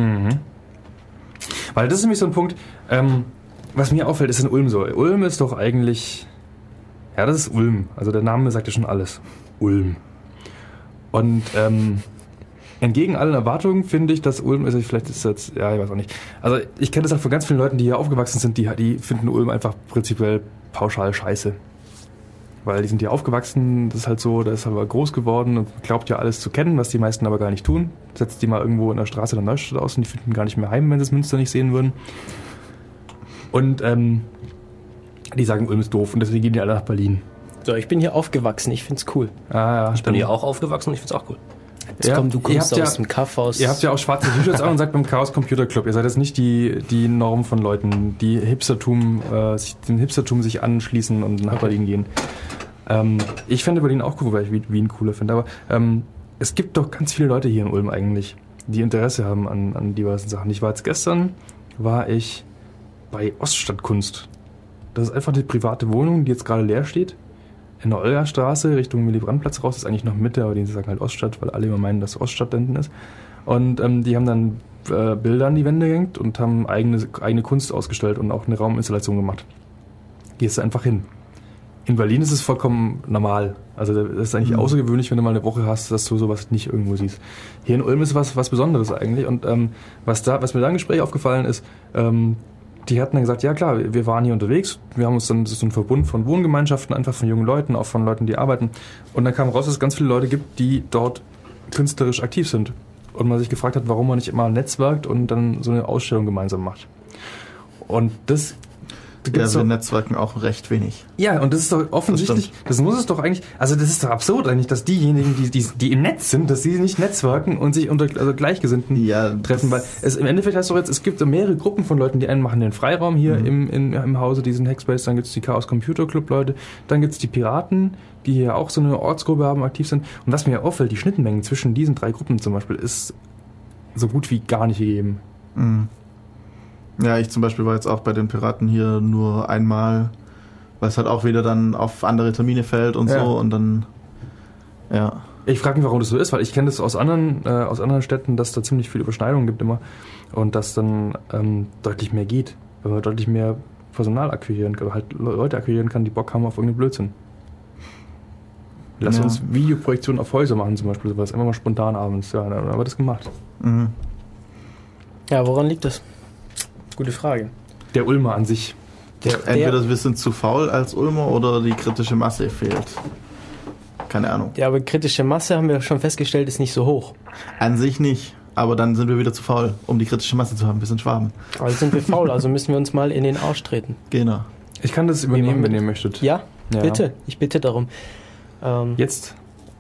Weil das ist nämlich so ein Punkt, was mir auffällt, ist in Ulm so. Ulm ist doch eigentlich... Ja, das ist Ulm. Also der Name sagt ja schon alles. Ulm. Und entgegen allen Erwartungen finde ich, dass Ulm, also vielleicht ist das, ja, ich weiß auch nicht. Also ich kenne das halt von ganz vielen Leuten, die hier aufgewachsen sind, die finden Ulm einfach prinzipiell pauschal scheiße. Weil die sind hier aufgewachsen, das ist halt so, da ist aber groß geworden und glaubt ja alles zu kennen, was die meisten aber gar nicht tun. Setzt die mal irgendwo in der Straße der Neustadt aus und die finden gar nicht mehr heim, wenn sie das Münster nicht sehen würden. Und die sagen, Ulm ist doof und deswegen gehen die alle nach Berlin. So, ich bin hier aufgewachsen, ich find's cool. Ja, Ich bin hier auch aufgewachsen und ich find's auch cool. Jetzt komm, du kommst aus dem Kaffhaus. Ihr habt ja auch schwarze T-Shirts an und sagt beim Chaos Computer Club, ihr seid jetzt nicht die Norm von Leuten, die dem Hipstertum sich anschließen und nach Berlin gehen. Ich fände Berlin auch cool, weil ich Wien cooler finde, aber es gibt doch ganz viele Leute hier in Ulm eigentlich, die Interesse haben an diversen Sachen. Gestern war ich bei Oststadtkunst. Das ist einfach eine private Wohnung, die jetzt gerade leer steht. In der Olgastraße Richtung Willy-Brandt-Platz raus. Das ist eigentlich noch Mitte, aber die sagen halt Oststadt, weil alle immer meinen, dass Oststadt da hinten ist. Und die haben dann Bilder an die Wände gehängt und haben eigene Kunst ausgestellt und auch eine Rauminstallation gemacht. Gehst du einfach hin. In Berlin ist es vollkommen normal. Also das ist eigentlich außergewöhnlich, wenn du mal eine Woche hast, dass du sowas nicht irgendwo siehst. Hier in Ulm ist was Besonderes eigentlich. Und was mir da im Gespräch aufgefallen ist, die hatten dann gesagt, ja klar, wir waren hier unterwegs, wir haben uns dann, das ist so ein Verbund von Wohngemeinschaften, einfach von jungen Leuten, auch von Leuten, die arbeiten. Und dann kam raus, dass es ganz viele Leute gibt, die dort künstlerisch aktiv sind. Und man sich gefragt hat, warum man nicht immer netzwerkt und dann so eine Ausstellung gemeinsam macht. Und das... Ja, wir netzwerken auch recht wenig. Ja, und das ist doch offensichtlich, das muss es doch eigentlich, also das ist doch absurd eigentlich, dass diejenigen, die im Netz sind, dass sie nicht netzwerken und sich unter Gleichgesinnten treffen, weil es im Endeffekt heißt doch jetzt, es gibt mehrere Gruppen von Leuten, die einen machen den Freiraum hier im Hause, diesen Hackspace, dann gibt es die Chaos Computer Club Leute, dann gibt es die Piraten, die hier auch so eine Ortsgruppe haben, aktiv sind. Und was mir auffällt, die Schnittmengen zwischen diesen 3 Gruppen zum Beispiel ist so gut wie gar nicht gegeben. Ja, ich zum Beispiel war jetzt auch bei den Piraten hier nur einmal, weil es halt auch wieder dann auf andere Termine fällt und so und dann, ja. Ich frage mich, warum das so ist, weil ich kenne das aus anderen Städten, dass da ziemlich viel Überschneidungen gibt immer und dass dann deutlich mehr geht, weil man deutlich mehr Personal akquirieren kann, oder halt Leute akquirieren kann, die Bock haben auf irgendeinen Blödsinn. Lass uns Videoprojektionen auf Häuser machen zum Beispiel, sowas, immer mal spontan abends, ja, dann haben wir das gemacht. Ja, woran liegt das? Gute Frage. Der Ulmer an sich. Entweder wir sind zu faul als Ulmer oder die kritische Masse fehlt. Keine Ahnung. Ja, aber kritische Masse, haben wir schon festgestellt, ist nicht so hoch. An sich nicht, aber dann sind wir wieder zu faul, um die kritische Masse zu haben. Wir sind Schwaben. Also sind wir faul, also müssen wir uns mal in den Arsch treten. Genau. Ich kann das übernehmen, wenn ihr möchtet. Ja, bitte. Ich bitte darum. Jetzt?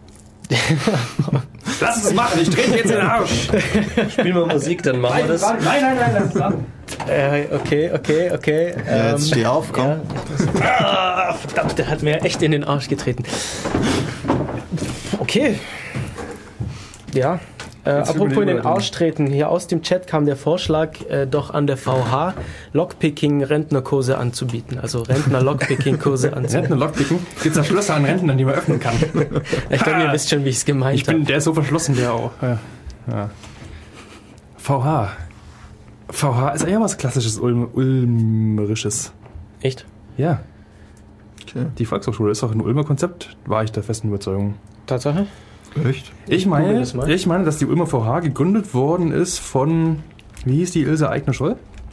Lass es machen, ich trete jetzt in den Arsch. Spielen wir Musik, dann machen wir das. Nein, lass es an. Okay. Ja, jetzt steh auf, komm. Verdammt, der hat mir echt in den Arsch getreten. Okay. Ja. Apropos in den Arsch treten, hier aus dem Chat kam der Vorschlag, doch an der VH Lockpicking-Rentnerkurse anzubieten. Also Rentner-Lockpicking-Kurse anzubieten. Rentner-Lockpicking? Gibt es da Schlösser an Rentnern, die man öffnen kann? Ich glaube, ihr wisst schon, wie ich es gemeint habe. Der ist so verschlossen, der auch. Ja. VH. VH ist ja was klassisches Ulmerisches. Echt? Ja. Okay. Die Volkshochschule ist auch ein Ulmer Konzept, war ich der festen Überzeugung. Tatsache? Echt? Ich meine, dass die Ulmer VH gegründet worden ist von, wie hieß die, Ilse Aigner-Scholl?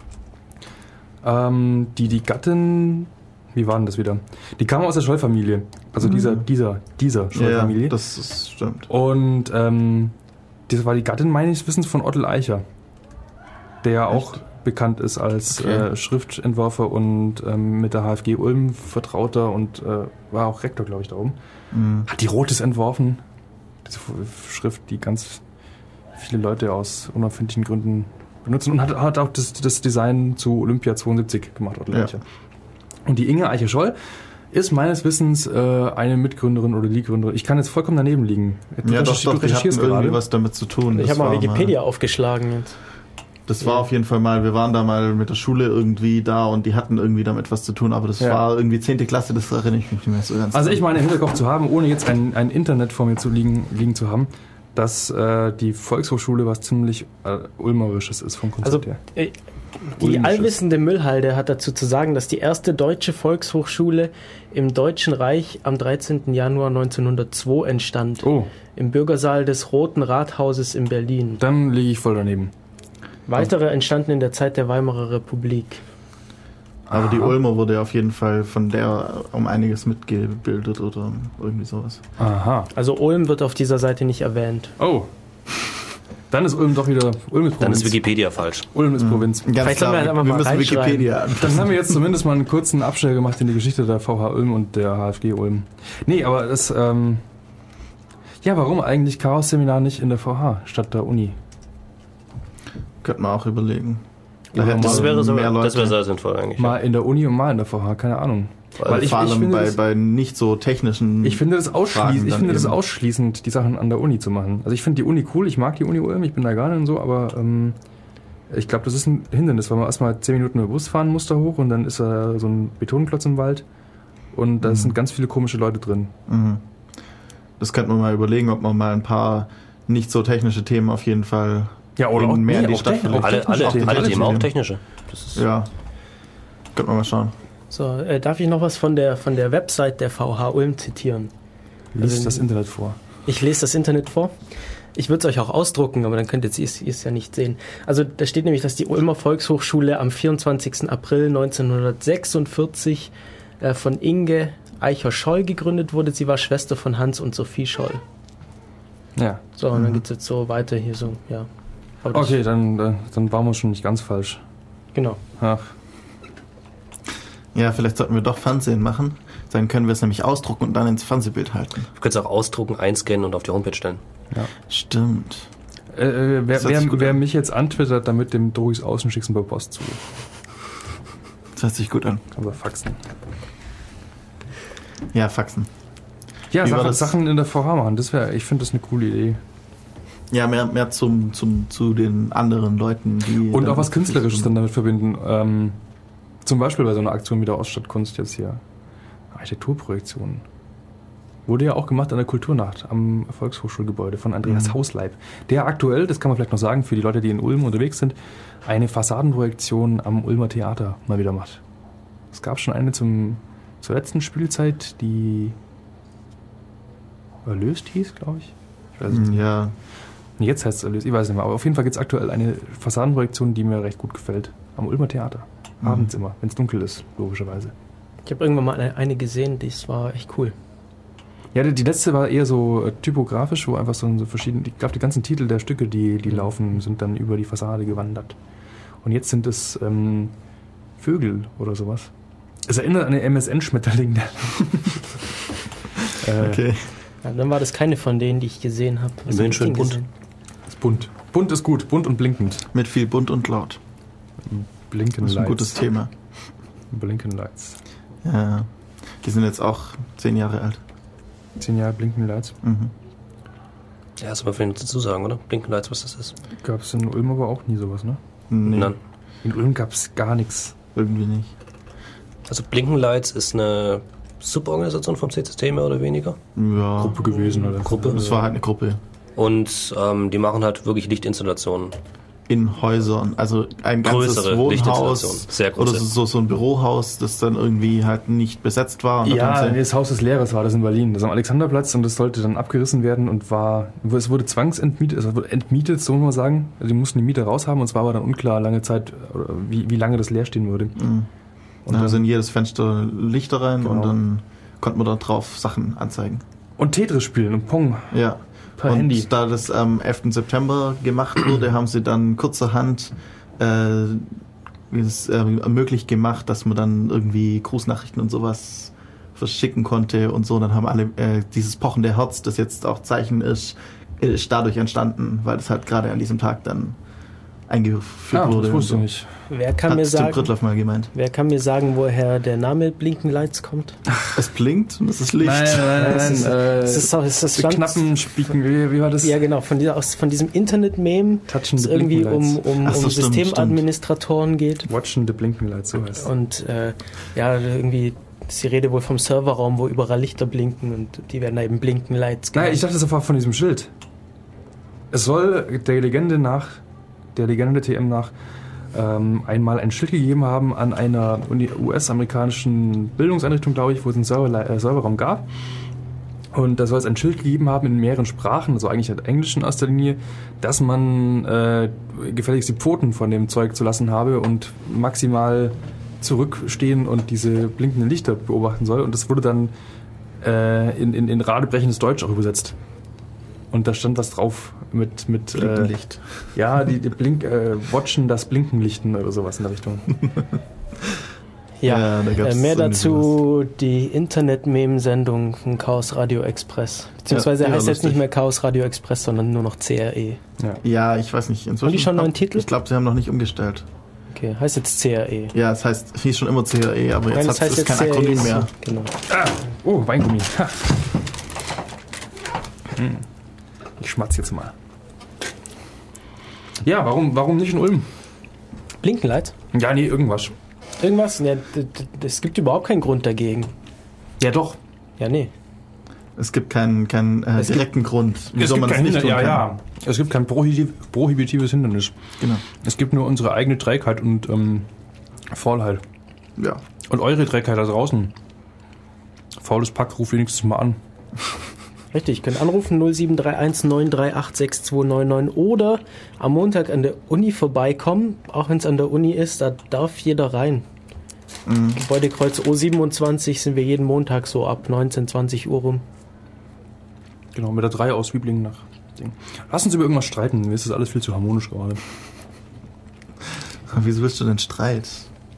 Die Gattin, wie war denn das wieder? Die kam aus der Scholl-Familie, also dieser Scholl-Familie. Ja, das stimmt. Und das war die Gattin, meines Wissens, von Otto Eicher, der auch bekannt ist als Schriftentworfer und mit der HFG Ulm Vertrauter und war auch Rektor, glaube ich, da oben. Hat die Rotes entworfen. Diese Schrift, die ganz viele Leute aus unerfindlichen Gründen benutzen und hat auch das Design zu Olympia 72 gemacht. Ja. Und die Inge Eiche-Scholl ist meines Wissens eine Mitgründerin oder die Gründerin. Ich kann jetzt vollkommen daneben liegen. Ja, doch, die hatten irgendwie was damit zu tun. Ich habe mal Wikipedia aufgeschlagen jetzt. Das war auf jeden Fall mal, wir waren da mal mit der Schule irgendwie da und die hatten irgendwie damit was zu tun, aber das war irgendwie 10. Klasse, das erinnere ich mich nicht mehr so ganz. Also ich meine im Hinterkopf zu haben, ohne jetzt ein Internet vor mir zu liegen zu haben, dass die Volkshochschule was ziemlich Ulmerisches ist vom Konzept her. Die allwissende Müllhalde hat dazu zu sagen, dass die erste deutsche Volkshochschule im Deutschen Reich am 13. Januar 1902 entstand. Im Bürgersaal des Roten Rathauses in Berlin. Dann liege ich voll daneben. Weitere entstanden in der Zeit der Weimarer Republik. Aber die Ulmer wurde auf jeden Fall von der um einiges mitgebildet oder irgendwie sowas. Aha. Also Ulm wird auf dieser Seite nicht erwähnt. Oh. Dann ist Ulm doch wieder Ulm ist Provinz. Dann ist Wikipedia falsch. Ulm ist Provinz. Vielleicht klar, wir müssen Wikipedia. Dann haben wir jetzt zumindest mal einen kurzen Abstell gemacht in die Geschichte der VH Ulm und der HFG Ulm. Nee, aber das warum eigentlich Chaos-Seminar nicht in der VH statt der Uni? Könnte man auch überlegen. Das wäre sehr sinnvoll eigentlich. Mal in der Uni und mal in der VH, keine Ahnung. Weil vor allem bei nicht so technischen. Ich finde das ausschließend, die Sachen an der Uni zu machen. Also ich finde die Uni cool, ich mag die Uni Ulm, ich bin da gerne und so, aber ich glaube, das ist ein Hindernis, weil man erstmal 10 Minuten mit dem Bus fahren muss da hoch und dann ist da so ein Betonklotz im Wald und da sind ganz viele komische Leute drin. Das könnte man mal überlegen, ob man mal ein paar nicht so technische Themen auf jeden Fall oder auch mehr in die Stadt alle Themen, auch technische. Ja, könnte man mal schauen. So, darf ich noch was von der Website der VH Ulm zitieren? Lies das Internet vor. Ich lese das Internet vor. Ich würde es euch auch ausdrucken, aber dann könnt ihr es ja nicht sehen. Also da steht nämlich, dass die Ulmer Volkshochschule am 24. April 1946 von Inge Eicher-Scholl gegründet wurde. Sie war Schwester von Hans und Sophie Scholl. Ja. So, und dann geht es jetzt so weiter hier so, ja. Okay, dann waren wir schon nicht ganz falsch. Genau. Ach. Ja, vielleicht sollten wir doch Fernsehen machen. Dann können wir es nämlich ausdrucken und dann ins Fernsehbild halten. Du kannst auch ausdrucken, einscannen und auf die Homepage stellen. Ja. Stimmt. Wer mich jetzt antwittert, damit dem druck ich's aus und schick's per Post zu. Das hört sich gut an. Aber Faxen. Ja, Faxen. Ja, Sachen in der VH machen, ich finde das eine coole Idee. Ja, mehr zu den anderen Leuten, die... Und auch was Künstlerisches dann damit verbinden. Zum Beispiel bei so einer Aktion wie der Oststadtkunst jetzt hier. Architekturprojektionen. Wurde ja auch gemacht an der Kulturnacht am Volkshochschulgebäude von Andreas Hausleib. Der aktuell, das kann man vielleicht noch sagen, für die Leute, die in Ulm unterwegs sind, eine Fassadenprojektion am Ulmer Theater mal wieder macht. Es gab schon eine zur letzten Spielzeit, die Erlöst hieß, glaube ich. Ich weiß nicht. Ja. Jetzt heißt es Erlöst, ich weiß nicht mehr. Aber auf jeden Fall gibt es aktuell eine Fassadenprojektion, die mir recht gut gefällt. Am Ulmer Theater. Abends immer, wenn es dunkel ist, logischerweise. Ich habe irgendwann mal eine gesehen, das war echt cool. Ja, die letzte war eher so typografisch, wo einfach so verschiedene, ich glaube, die ganzen Titel der Stücke, die laufen, sind dann über die Fassade gewandert. Und jetzt sind es Vögel oder sowas. Es erinnert an den MSN-Schmetterling. Okay. Ja, dann war das keine von denen, die ich gesehen habe. Immerhin schön bunt. Ist bunt. Bunt ist gut, bunt und blinkend. Mit viel bunt und laut. Blinken Das ist ein Lights. gutes Thema. Blinken Lights. Ja. Die sind jetzt auch 10 Jahre alt. 10 Jahre Blinken Lights. Ja, das soll man vielleicht dazu sagen, oder? Blinken Lights, was das ist. Gab es in Ulm aber auch nie sowas, ne? Nee, Nein. In Ulm gab es gar nichts. irgendwie nicht. Also Blinken Lights ist eine Suborganisation vom CCC mehr oder weniger. Ja. Gruppe gewesen, oder? Gruppe. Das war halt eine Gruppe. Und die machen halt wirklich Lichtinstallationen. In Häusern, also ein ganzes Größere Wohnhaus sehr große. oder so ein Bürohaus, das dann irgendwie halt nicht besetzt war. Und Ja, das Haus des Lehrers war das in Berlin. Das am Alexanderplatz und das sollte dann abgerissen werden und es wurde zwangsentmietet, es wurde entmietet, so muss man sagen. Also die mussten die Mieter raushaben und es war aber dann unklar lange Zeit, wie lange das leer stehen würde. Und dann sind in jedes Fenster Lichter rein und dann konnte man da drauf Sachen anzeigen. Und Tetris spielen und Pong. Ja. Per und Handy. da das am 11. September gemacht wurde, haben sie dann kurzerhand möglich gemacht, dass man dann irgendwie Grußnachrichten und sowas verschicken konnte und so. Dann haben alle dieses pochende Herz, das jetzt auch Zeichen ist dadurch entstanden, weil das halt gerade an diesem Tag dann eingeführt wurde. Das wusste ich nicht. Wer kann mir sagen, Brittloff mal gemeint. Wer kann mir sagen, woher der Name Blinken Lights kommt? Es blinkt und es ist Licht. Nein. Es ist Knappen spieken, wie war das? Ja, genau, von diesem Internet-Meme, das irgendwie um Systemadministratoren geht. Watching the Blinking Lights, so heißt es. Und irgendwie ist die Rede wohl vom Serverraum, wo überall Lichter blinken und die werden da eben Blinken Lights genannt. Nein, ich dachte, das war von diesem Schild. Es soll der Legende der TM nach einmal ein Schild gegeben haben an einer US-amerikanischen Bildungseinrichtung, glaube ich, wo es einen Serverraum gab. Und da soll es ein Schild gegeben haben in mehreren Sprachen, also eigentlich in Englisch in erster Linie, dass man gefälligst die Pfoten von dem Zeug zu lassen habe und maximal zurückstehen und diese blinkenden Lichter beobachten soll. Und das wurde dann in radebrechendes Deutsch auch übersetzt. Und da stand was drauf mit Blinkenlicht. Ja, die watchen das Blinkenlichten oder sowas in der Richtung. Ja, mehr dazu die Internet-Meme-Sendung von Chaos Radio Express. Beziehungsweise heißt jetzt nicht mehr Chaos Radio Express, sondern nur noch CRE. Ja, ich weiß nicht. Haben die schon einen neuen Titel? Ich glaube, sie haben noch nicht umgestellt. Okay, heißt jetzt CRE. Ja, es hieß schon immer CRE, aber jetzt ist es kein CRE Akronym mehr. Genau. Oh, Weingummi. Ich schmatz jetzt mal. Ja, warum nicht in Ulm? Blinkenlight? Ja, nee, irgendwas. Irgendwas? Ja, es gibt überhaupt keinen Grund dagegen. Ja, doch. Ja, nee. Es gibt keinen direkten Grund, wieso man es nicht tun kann. Ja. Es gibt kein prohibitives Hindernis. Genau. Es gibt nur unsere eigene Trägheit und Faulheit. Ja. Und eure Trägheit da draußen. Faules Pack, ruf wenigstens mal an. Richtig, könnt anrufen 0731 938 6299 oder am Montag an der Uni vorbeikommen, auch wenn es an der Uni ist, da darf jeder rein. Gebäudekreuz O27 sind wir jeden Montag so ab 19, 20 Uhr rum. Genau, mit der 3 aus Wiblingen nach Ding. Lass uns über irgendwas streiten, mir ist das alles viel zu harmonisch gerade. Wieso willst du denn Streit?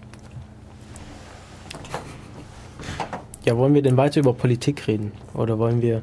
Ja, wollen wir denn weiter über Politik reden? Oder wollen wir...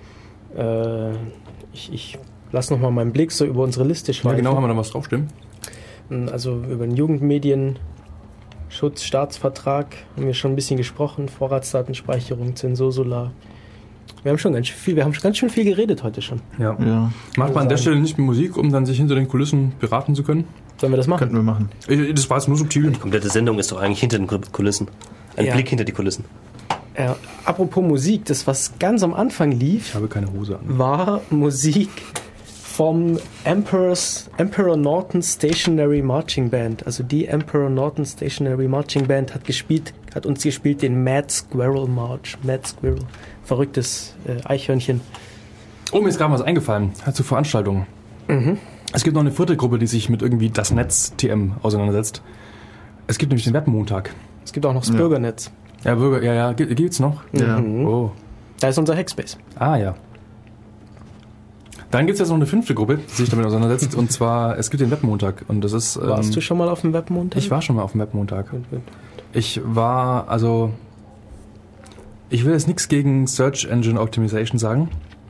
ich lasse nochmal meinen Blick so über unsere Liste schweifen. Ja, genau, haben wir da was draufstehen? Also über den Jugendmedienschutzstaatsvertrag haben wir schon ein bisschen gesprochen. Vorratsdatenspeicherung, Zensursolar. Wir haben ganz schön viel geredet heute schon. Ja. Macht man an der Stelle nicht mit Musik, um dann sich hinter den Kulissen beraten zu können? Sollen wir das machen? Könnten wir machen. Das war jetzt nur subtil. Die komplette Sendung ist doch eigentlich hinter den Kulissen. Ein Blick hinter die Kulissen. Apropos Musik, das was ganz am Anfang lief, ich habe keine Hose an, war Musik vom Emperor Norton Stationary Marching Band. Also die Emperor Norton Stationary Marching Band hat uns gespielt den Mad Squirrel March. Mad Squirrel, verrücktes Eichhörnchen. Oh, mir ist gerade was eingefallen, zu Veranstaltungen. Es gibt noch eine vierte Gruppe, die sich mit irgendwie das Netz TM auseinandersetzt. Es gibt nämlich den Webmontag. Es gibt auch noch das Bürgernetz. Ja, gibt's noch? Ja. Oh. Da ist unser Hackspace. Ah, ja. Dann gibt es jetzt noch eine 5. Gruppe, die sich damit auseinandersetzt. Und zwar, es gibt den Webmontag. Und das ist... Warst du schon mal auf dem Webmontag? Ich war schon mal auf dem Webmontag. Gut. Ich will jetzt nichts gegen Search Engine Optimization sagen.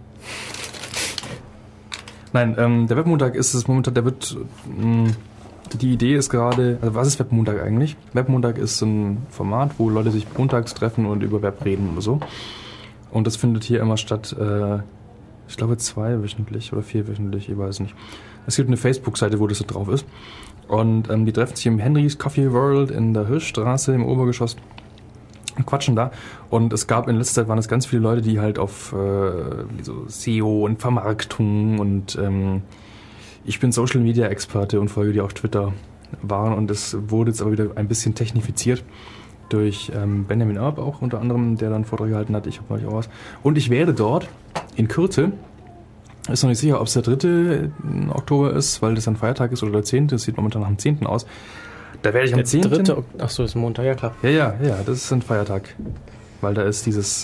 Nein, der Webmontag ist es momentan, die Idee ist gerade, also was ist Webmontag eigentlich? Webmontag ist ein Format, wo Leute sich montags treffen und über Web reden oder so. Und das findet hier immer statt, ich glaube 2-wöchentlich oder 4-wöchentlich, ich weiß nicht. Es gibt eine Facebook-Seite, wo das so drauf ist. Und die treffen sich im Henry's Coffee World in der Hirschstraße im Obergeschoss und quatschen da. Und es gab in letzter Zeit waren es ganz viele Leute, die halt auf so SEO und Vermarktung und ich bin Social Media Experte und folge dir auf Twitter waren. Und es wurde jetzt aber wieder ein bisschen technifiziert durch Benjamin Erb auch unter anderem, der dann einen Vortrag gehalten hat. Ich habe neulich auch was. Und ich werde dort in Kürze, ist noch nicht sicher, ob es der 3. Oktober ist, weil das ein Feiertag ist, oder der 10. Das sieht momentan nach dem 10. aus. Da werde ich am 10. Achso, ist Montag, ja klar. Ja, das ist ein Feiertag. Weil da ist dieses,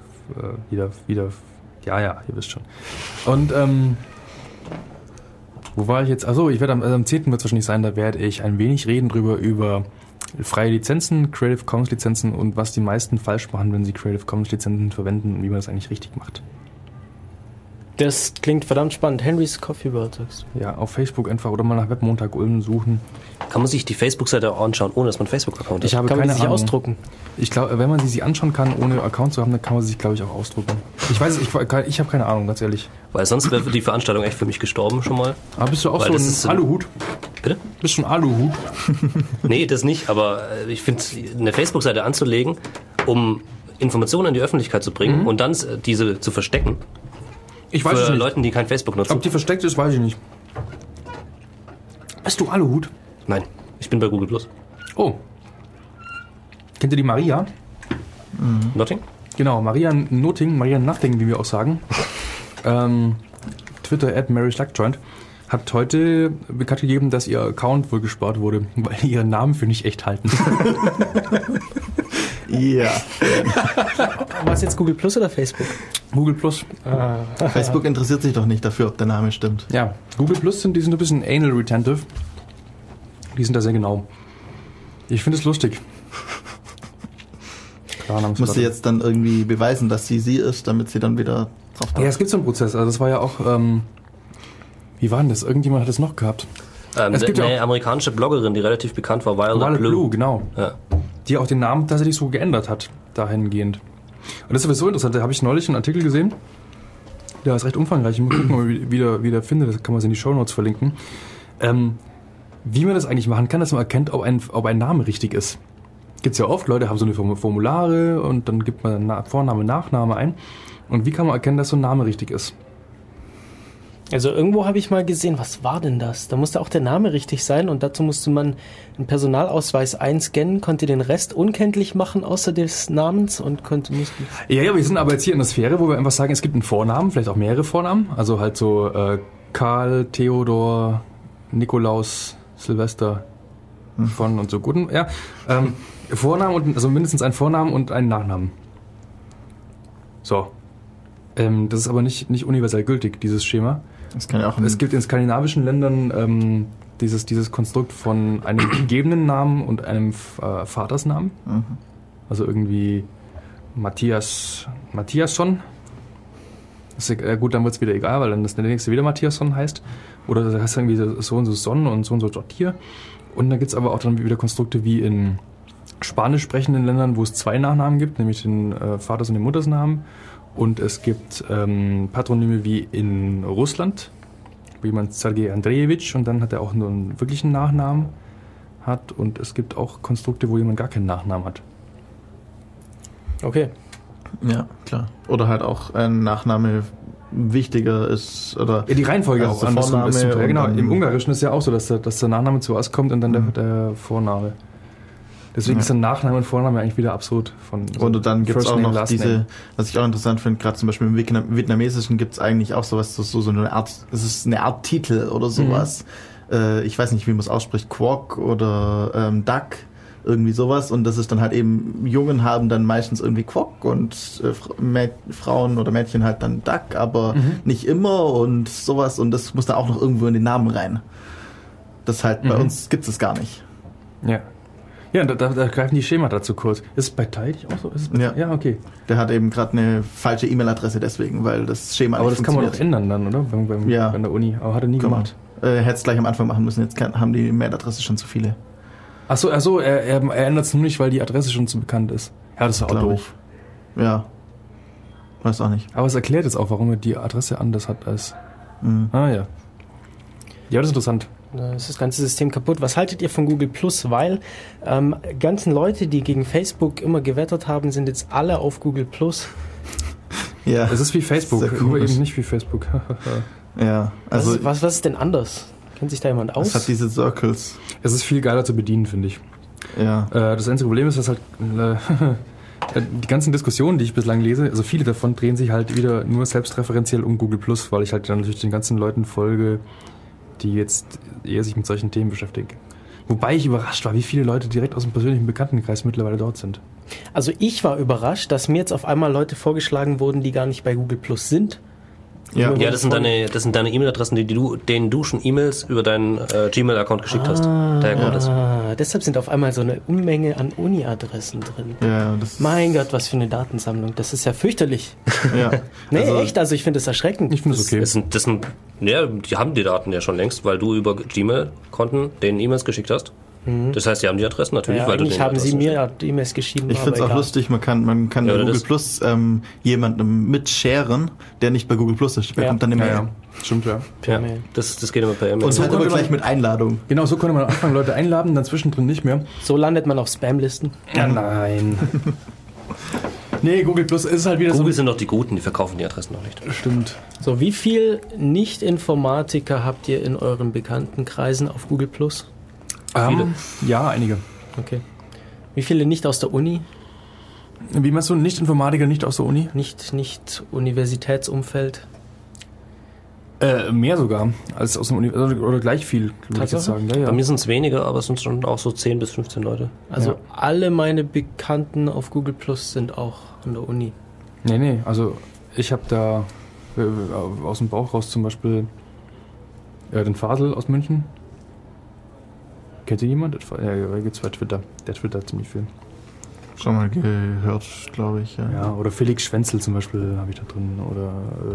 wieder, ihr wisst schon. Und Wo war ich jetzt? Achso, ich werde am 10. wird es wahrscheinlich sein, da werde ich ein wenig reden über freie Lizenzen, Creative Commons Lizenzen und was die meisten falsch machen, wenn sie Creative Commons Lizenzen verwenden und wie man das eigentlich richtig macht. Das klingt verdammt spannend. Henry's Coffee World, sagst du? Ja, auf Facebook einfach oder mal nach Webmontag Ulm suchen. Kann man sich die Facebook-Seite auch anschauen, ohne dass man einen Facebook-Account hat? Ich habe Kann keine man sie sich Ahnung. ausdrucken? Ich glaube, wenn man sie anschauen kann, ohne Account zu haben, dann kann man sie sich, glaube ich, auch ausdrucken. Ich weiß, ich habe keine Ahnung, ganz ehrlich. Weil sonst wäre die Veranstaltung echt für mich gestorben schon mal. Aber bist du auch Weil so das ein ist Aluhut? Bitte? Bist du ein Aluhut? Nee, das nicht, aber ich finde, eine Facebook-Seite anzulegen, um Informationen in die Öffentlichkeit zu bringen und dann diese zu verstecken, Ich weiß es für nicht. Leute, die kein Facebook nutzen. Ob die versteckt ist, weiß ich nicht. Bist du Aluhut? Nein, ich bin bei Google+. Oh. Kennt ihr die Maria? Notting? Genau, Maria Nothing, Maria Nothing, wie wir auch sagen. Twitter @MarySlackJoint hat heute bekannt gegeben, dass ihr Account wohl gesperrt wurde, weil die ihren Namen für nicht echt halten. Ja. War es jetzt Google Plus oder Facebook? Google Plus. Facebook interessiert sich doch nicht dafür, ob der Name stimmt. Ja, Google Plus die sind ein bisschen anal retentive. Die sind da sehr genau. Ich finde es lustig. Muss sie jetzt dann irgendwie beweisen, dass sie ist, damit sie dann wieder drauf darf? Ja, es gibt so einen Prozess. Also das war ja auch, wie war denn das? Irgendjemand hat es noch gehabt. Es gibt eine ja amerikanische Bloggerin, die relativ bekannt war, Violet Blue. Genau. Ja. Die auch den Namen tatsächlich so geändert hat, dahingehend. Und das ist sowieso interessant, da habe ich neulich einen Artikel gesehen, der ist recht umfangreich, ich muss gucken, ob ich wieder finde, das kann man in die Shownotes verlinken. Wie man das eigentlich machen kann, dass man erkennt, ob ein Name richtig ist. Gibt's ja oft, Leute haben so eine Formulare und dann gibt man Vorname, Nachname ein. Und wie kann man erkennen, dass so ein Name richtig ist? Also irgendwo habe ich mal gesehen, was war denn das? Da musste auch der Name richtig sein und dazu musste man einen Personalausweis einscannen, konnte den Rest unkenntlich machen außer des Namens und konnte nicht... Ja, wir sind aber jetzt hier in der Sphäre, wo wir einfach sagen, es gibt einen Vornamen, vielleicht auch mehrere Vornamen. Also halt so Karl, Theodor, Nikolaus, Silvester von und so guten. Ja, Vornamen und also mindestens einen Vornamen und einen Nachnamen. So. Das ist aber nicht universell gültig, dieses Schema. Das kann ja auch es gibt in skandinavischen Ländern dieses Konstrukt von einem gegebenen Namen und einem Vatersnamen. Mhm. Also irgendwie Mattiasson. Das ist, gut, dann wird es wieder egal, weil dann das der nächste wieder Mattiasson heißt. Oder das heißt irgendwie so und so Son und so Dottir. Und dann gibt es aber auch dann wieder Konstrukte wie in spanisch sprechenden Ländern, wo es zwei Nachnamen gibt, nämlich den Vaters- und den Muttersnamen. Und es gibt Patronyme wie in Russland, wo jemand Sergei Andrejewitsch und dann hat er auch nur einen wirklichen Nachnamen hat. Und es gibt auch Konstrukte, wo jemand gar keinen Nachnamen hat. Okay. Ja, klar. Oder halt auch ein Nachname wichtiger ist. Oder ja, die Reihenfolge also auch andersrum ist. Ja, genau. Im Ungarischen ist ja auch so, dass der Nachname zuerst kommt und dann der Vorname. Deswegen ist der Nachname und Vorname eigentlich wieder absurd. Und dann gibt es auch noch diese, was ich auch interessant finde, gerade zum Beispiel im Vietnamesischen gibt es eigentlich auch sowas, so eine Art, es ist eine Art Titel oder sowas. Ich weiß nicht, wie man es ausspricht, Quoc oder Duck, irgendwie sowas. Und das ist dann halt eben, Jungen haben dann meistens irgendwie Quoc und Frauen oder Mädchen halt dann Duck, aber nicht immer und sowas. Und das muss dann auch noch irgendwo in den Namen rein. Das halt, bei uns gibt es gar nicht. Ja. Ja, da greifen die Schemata zu kurz. Ist es bei Teidig auch so? Ja, okay. Der hat eben gerade eine falsche E-Mail-Adresse deswegen, weil das Schema aber nicht das kann man funktioniert. doch ändern dann, oder? Bei der Uni. Aber hat er nie gemacht. Hätte es gleich am Anfang machen müssen. Jetzt haben die Mailadresse schon zu viele. Achso, er ändert es nur nicht, weil die Adresse schon zu bekannt ist. Ja, das ist auch doof. Ja. Weiß auch nicht. Aber es erklärt jetzt auch, warum er die Adresse anders hat als... Ah, ja. Ja, das ist interessant. Da ist das ganze System kaputt. Was haltet ihr von Google Plus? Weil ganzen Leute, die gegen Facebook immer gewettert haben, sind jetzt alle auf Google Plus. Ja. Es ist wie Facebook, aber eben nicht wie Facebook. Ja, also was ist denn anders? Kennt sich da jemand aus? Es hat diese Circles. Es ist viel geiler zu bedienen, finde ich. Ja. Das einzige Problem ist, dass halt die ganzen Diskussionen, die ich bislang lese, also viele davon drehen sich halt wieder nur selbstreferenziell um Google Plus, weil ich halt dann natürlich den ganzen Leuten folge, die jetzt eher sich mit solchen Themen beschäftigen. Wobei ich überrascht war, wie viele Leute direkt aus dem persönlichen Bekanntenkreis mittlerweile dort sind. Also ich war überrascht, dass mir jetzt auf einmal Leute vorgeschlagen wurden, die gar nicht bei Google Plus sind. Ja, das sind deine E-Mail-Adressen, denen du schon E-Mails über deinen Gmail-Account geschickt hast. Daher kommt das. Deshalb sind auf einmal so eine Unmenge an Uni-Adressen drin. Ja, mein Gott, was für eine Datensammlung. Das ist ja fürchterlich. Ja. Nee, echt, also ich finde das erschreckend. Ich finde es okay. Die haben die Daten ja schon längst, weil du über Gmail-Konten denen E-Mails geschickt hast. Das heißt, die haben die Adressen natürlich, weil du eigentlich haben sie mir E-Mails geschrieben. Ich finde es auch lustig, man kann bei Google Plus jemandem mitsharen, der nicht bei Google Plus ist. Der kommt dann eine Mail. Ja. Stimmt, ja. Das geht immer per E-Mail. Und so aber gleich mit Einladung. Genau, so konnte man am Anfang Leute einladen, dann zwischendrin nicht mehr. So landet man auf Spam-Listen. Ja, nein. Nee, Google Plus ist halt wieder Google sind doch die Guten, die verkaufen die Adressen noch nicht. Stimmt. So, wie viel Nicht-Informatiker habt ihr in euren Bekanntenkreisen auf Google Plus? Viele. Ja, einige. Okay. Wie viele nicht aus der Uni? Wie meinst du, Nicht-Informatiker nicht aus der Uni? Nicht Universitätsumfeld? Mehr sogar als aus der Uni, oder gleich viel, würde ich jetzt sagen. Ja. Bei mir sind es weniger, aber es sind schon auch so 10 bis 15 Leute. Also alle meine Bekannten auf Google Plus sind auch an der Uni. Nee, also ich habe da aus dem Bauch raus zum Beispiel den Fasel aus München. Kennt ihr jemand? Der gibt's bei Twitter. Der twittert ziemlich viel. Schon mal gehört, glaube ich. Ja, oder Felix Schwenzel zum Beispiel habe ich da drin. Oder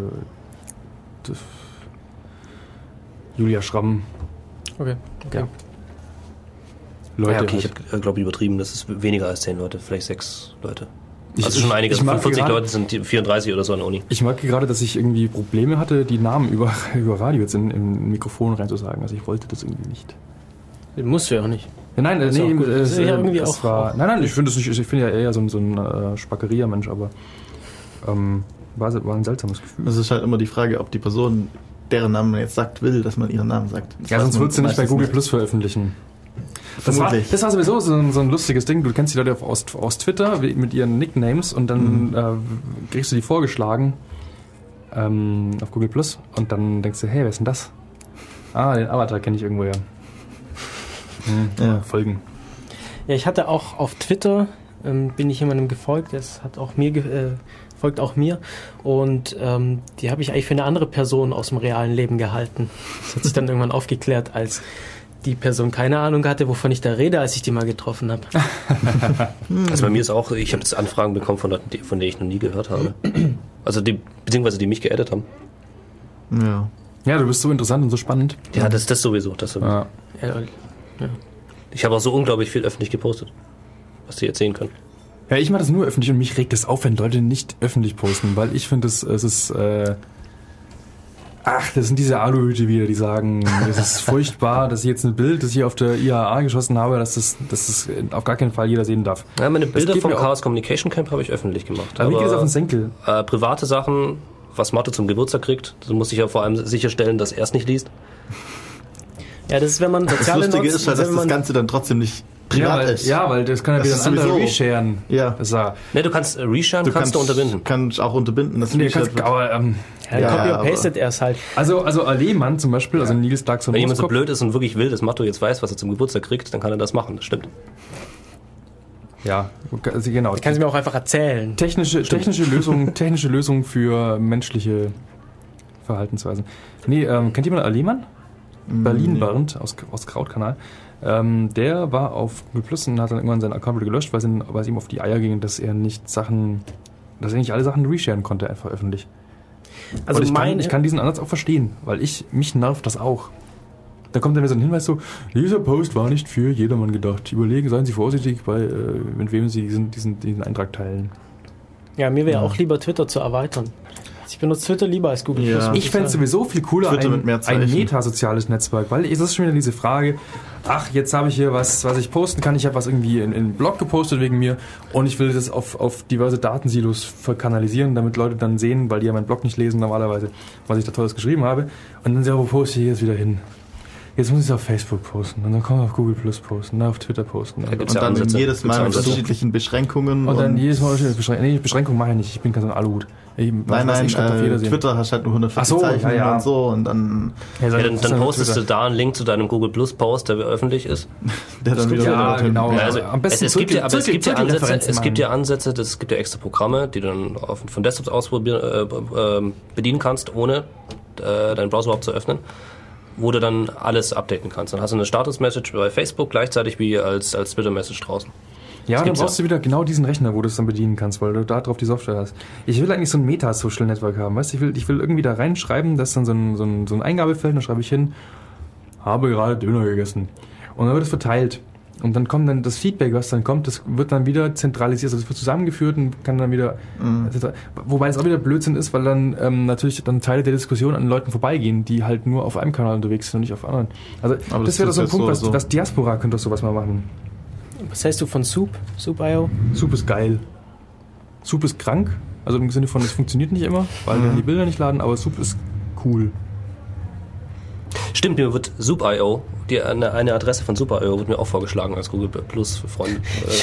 Julia Schramm. Okay. Ja. Leute. Ja, okay, ich habe, glaube ich, übertrieben. Das ist weniger als 10 Leute, vielleicht 6 Leute. Also schon einige. 45 Leute sind 34 oder so an der Uni. Ich merke gerade, dass ich irgendwie Probleme hatte, die Namen über Radio jetzt in Mikrofon reinzusagen. Also ich wollte das irgendwie nicht. Musst du ja auch nicht. Ja, nein, ich finde das nicht. Ich finde ja eher so ein Spackeria-Mensch, aber war ein seltsames Gefühl. Es ist halt immer die Frage, ob die Person, deren Namen man jetzt sagt, will, dass man ihren Namen sagt. Ja, sonst würdest du nicht bei Google Plus veröffentlichen. Das war sowieso so ein lustiges Ding. Du kennst die Leute aus Twitter mit ihren Nicknames und dann kriegst du die vorgeschlagen auf Google Plus und dann denkst du, hey, wer ist denn das? Den Avatar kenne ich irgendwo, ja. Folgen. Ja, ich hatte auch auf Twitter, bin ich jemandem gefolgt, das hat auch mir folgt auch mir und die habe ich eigentlich für eine andere Person aus dem realen Leben gehalten. Das hat sich dann irgendwann aufgeklärt, als die Person keine Ahnung hatte, wovon ich da rede, als ich die mal getroffen habe. Also bei mir ist auch, ich habe jetzt Anfragen bekommen von Leuten, von denen ich noch nie gehört habe. Also beziehungsweise die mich geaddet haben. Ja, du bist so interessant und so spannend. Ja, das sowieso. Ja. Ich habe auch so unglaublich viel öffentlich gepostet, was die jetzt sehen können. Ja, ich mache das nur öffentlich und mich regt es auf, wenn Leute nicht öffentlich posten, weil ich finde, das sind diese Aluhüte wieder, die sagen, es ist furchtbar, dass ich jetzt ein Bild, das ich auf der IAA geschossen habe, dass das auf gar keinen Fall jeder sehen darf. Ja, meine Bilder vom Chaos Communication Camp habe ich öffentlich gemacht. Aber mir geht es auf den Senkel. Private Sachen, was Mathe zum Geburtstag kriegt, so muss ich ja vor allem sicherstellen, dass er es nicht liest. Ja, das ist, wenn man soziale Das Lustige ist halt, dass das Ganze dann trotzdem nicht privat ist. Ja, weil das kann ja wieder ein anderer resharen. Ja. Du kannst resharen, kannst du unterbinden. Kannst auch unterbinden. Das copy-pastet er es halt. Also Lehmann zum Beispiel, also Nils Daxon. Wenn jemand so blöd ist und wirklich will, dass Matto jetzt weiß, was er zum Geburtstag kriegt, dann kann er das machen, das stimmt. Ja, also genau. Ich kann es mir auch einfach erzählen. Technische Lösung für menschliche Verhaltensweisen. Nee, kennt jemand Lehmann? Berlin-Barend aus Krautkanal. Der war auf Google Plus und hat dann irgendwann seinen Account wieder gelöscht, weil es ihm auf die Eier ging, dass er nicht alle Sachen resharen konnte, einfach öffentlich. Also und ich kann diesen Ansatz auch verstehen, weil mich nervt das auch. Da kommt dann wieder so ein Hinweis so, dieser Post war nicht für jedermann gedacht. Seien Sie vorsichtig, mit wem Sie diesen Eintrag teilen. Ja, mir wäre auch lieber Twitter zu erweitern. Ich benutze Twitter lieber als Google Plus. Ich fände es sowieso viel cooler, ein metasoziales Netzwerk, weil es ist schon wieder diese Frage, jetzt habe ich hier was ich posten kann, ich habe was irgendwie in einen Blog gepostet wegen mir und ich will das auf diverse Datensilos verkanalisieren, damit Leute dann sehen, weil die ja meinen Blog nicht lesen normalerweise, was ich da Tolles geschrieben habe und dann wo poste ich jetzt wieder hin? Jetzt muss ich es auf Facebook posten und dann kann man auf Google Plus posten, dann auf Twitter posten. Und dann jedes Mal mit unterschiedlichen Beschränkungen. Und dann jedes Mal unterschiedliche Beschränkungen. Nee, Beschränkungen mache ich nicht, ich bin kein so ein Aluhut. Nein, ich glaub, jeder sehen. Twitter hast halt nur 140 Zeichen und so und dann... dann postest du da einen Link zu deinem Google Plus Post, der öffentlich ist. Der dann wieder genau. Also, am besten es gibt ja Ansätze, machen. es gibt ja extra Programme, die du dann von Desktops aus bedienen kannst, ohne deinen Browser überhaupt zu öffnen, wo du dann alles updaten kannst. Dann hast du eine Status-Message bei Facebook gleichzeitig wie als Twitter-Message draußen. Ja, dann brauchst du wieder genau diesen Rechner, wo du es dann bedienen kannst, weil du da drauf die Software hast. Ich will eigentlich so ein Meta-Social-Network haben, weißt du? Ich will irgendwie da reinschreiben, dass dann so ein Eingabefeld, dann schreibe ich hin, habe gerade Döner gegessen. Und dann wird es verteilt. Und dann kommt dann das Feedback, was dann kommt, das wird dann wieder zentralisiert, also es wird zusammengeführt und kann dann wieder, wobei es auch wieder Blödsinn ist, weil dann natürlich dann Teile der Diskussion an Leuten vorbeigehen, die halt nur auf einem Kanal unterwegs sind und nicht auf anderen. Also aber das wäre doch so ein Punkt, was Diaspora könnte doch sowas mal machen. Was heißt du von Soup.io? Soup ist geil. Soup ist krank, also im Sinne von, es funktioniert nicht immer, weil dann die Bilder nicht laden, aber Soup ist cool. Stimmt, mir wird Soup.io, eine Adresse von Soup.io wird mir auch vorgeschlagen als Google Plus für Freunde.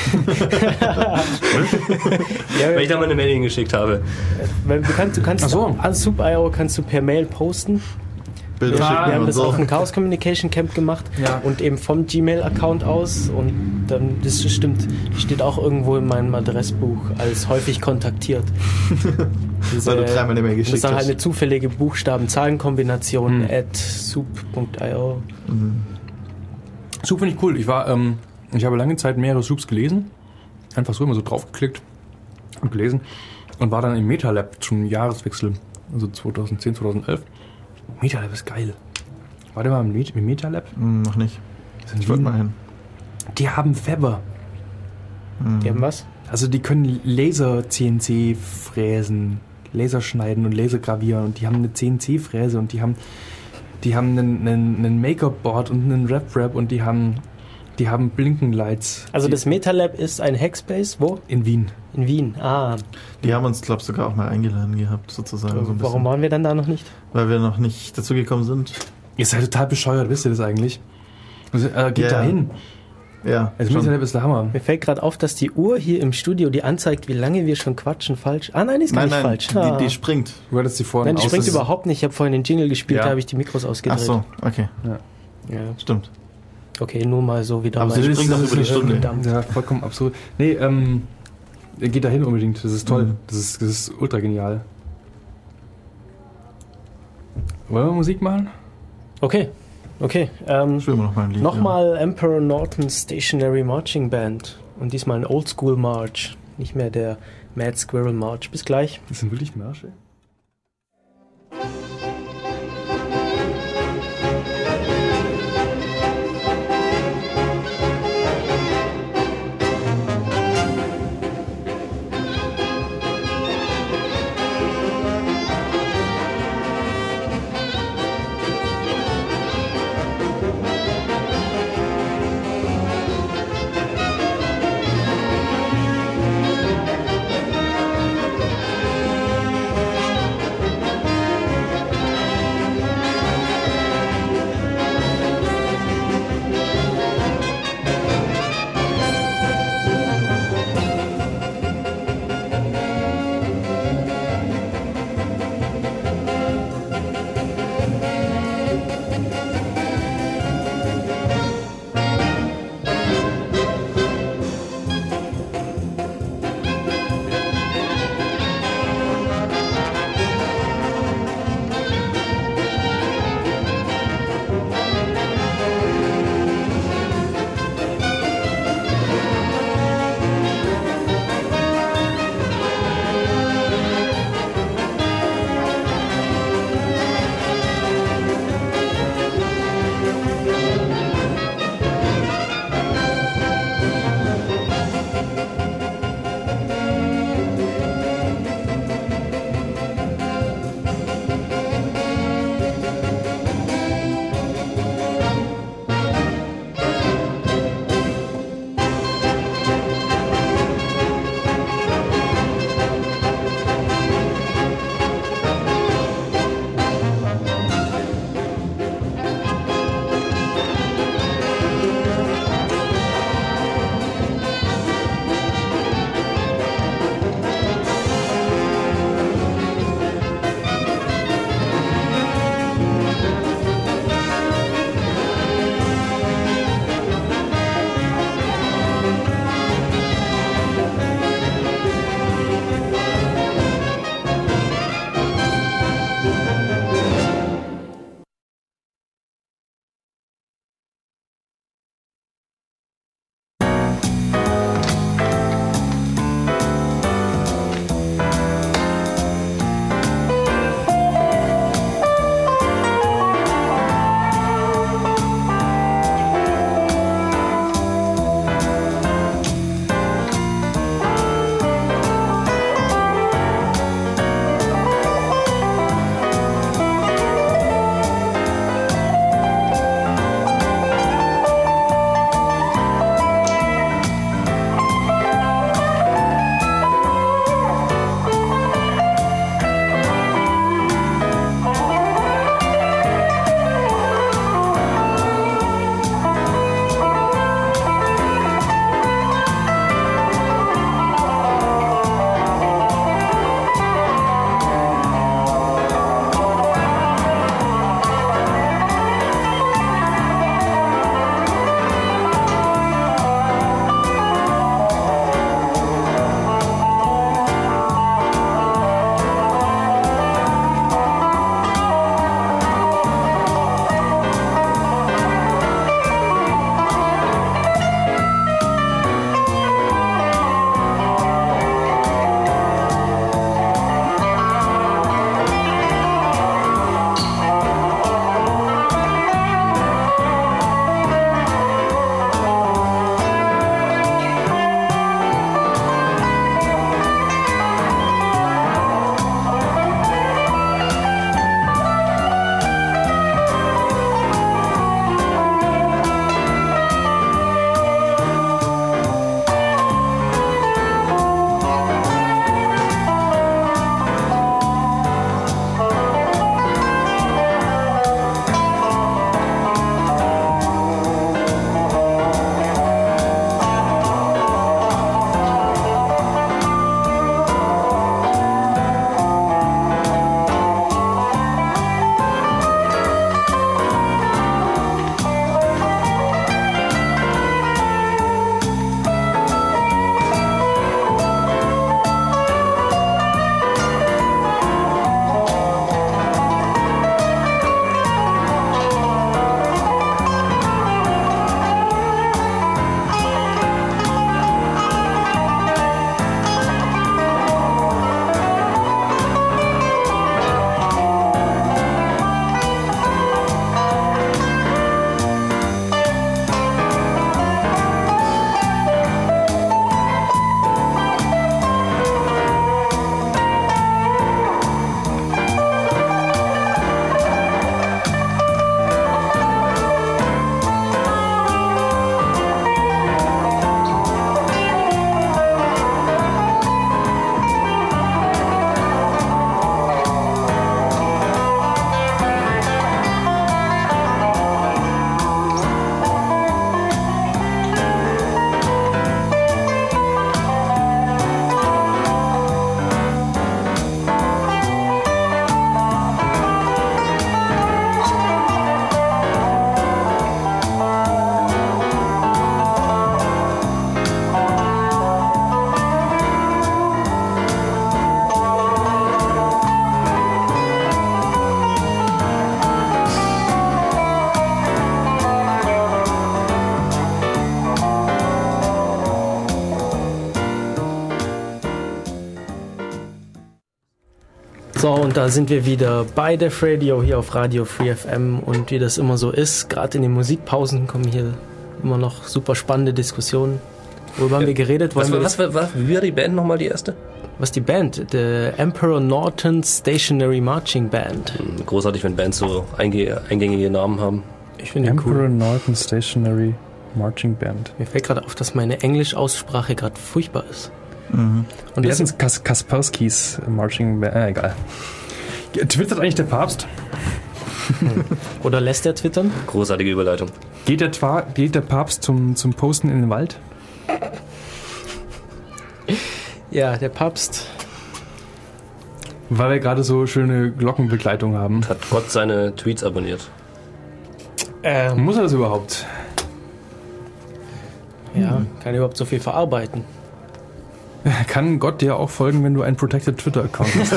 Weil ich da mal eine Mail hingeschickt habe. Du kannst an Soup.io kannst du per Mail posten. Bilder Wir schicken haben und das so. auf dem Chaos Communication Camp gemacht und eben vom Gmail-Account aus und dann, das stimmt, steht auch irgendwo in meinem Adressbuch als häufig kontaktiert. Weil du dreimal eine Mail Das geschickt ist dann halt hast. eine zufällige Buchstaben-Zahlen-Kombination @soup.io. Soup finde ich cool. Ich habe lange Zeit mehrere Soups gelesen. Einfach so immer so draufgeklickt und gelesen. Und war dann im MetaLab zum Jahreswechsel. Also 2010, 2011. MetaLab ist geil. War der mal im MetaLab? Noch nicht. Ich wollte mal hin. Die haben Fabber. Die haben was? Also die können Laser-CNC fräsen, Laserschneiden und Lasergravieren und die haben eine CNC-Fräse und die haben einen Make-up-Board und einen Rap und die haben Blinkenlights. Also das MetaLab ist ein Hackspace, wo? In Wien. In Wien, Die haben uns, glaube ich, sogar auch mal eingeladen gehabt, sozusagen. So ein bisschen. Warum waren wir dann da noch nicht? Weil wir noch nicht dazu gekommen sind. Ihr seid total bescheuert, wisst ihr das eigentlich? Also, geht da hin. Ja, Also MetaLab ist der Hammer. Mir fällt gerade auf, dass die Uhr hier im Studio, die anzeigt, wie lange wir schon quatschen, falsch. Nein, ist gar nicht falsch. Die springt. Du hattest die vorhin Nein, die springt überhaupt nicht. Ich habe vorhin den Jingle gespielt, Ja. da habe ich die Mikros ausgedreht. Ach so, okay. Ja. Stimmt. Okay, nur mal so wieder. Aber mal sie springt auch über die Stunde. Verdammt. Ja, vollkommen absurd. Nee, geht da hin unbedingt. Das ist toll. Das ist ultra genial. Wollen wir Musik machen? Okay. Spielen wir noch mal ein Lied. Nochmal Emperor Norton's Stationary Marching Band. Und diesmal ein Oldschool March. Nicht mehr der Mad Squirrel March. Bis gleich. Das sind wirklich Märsche? Thank So, und da sind wir wieder bei Def Radio hier auf Radio Free FM und wie das immer so ist, gerade in den Musikpausen kommen hier immer noch super spannende Diskussionen. Worüber haben wir geredet? Wie war die Band nochmal, die erste? Was die Band? The Emperor Norton Stationary Marching Band. Großartig, wenn Bands so eingängige Namen haben. Ich finde Emperor cool. Norton Stationary Marching Band. Mir fällt gerade auf, dass meine Englisch-Aussprache gerade furchtbar ist. Mhm. Und wir jetzt sind Kasperskis Marching Band. Egal. Twittert eigentlich der Papst? Oder lässt er twittern? Großartige Überleitung. Geht der Papst zum Posten in den Wald? Ja, der Papst. Weil wir gerade so schöne Glockenbegleitung haben. Hat Gott seine Tweets abonniert? Muss er das überhaupt? Ja, kann überhaupt so viel verarbeiten. Kann Gott dir auch folgen, wenn du einen Protected Twitter-Account hast?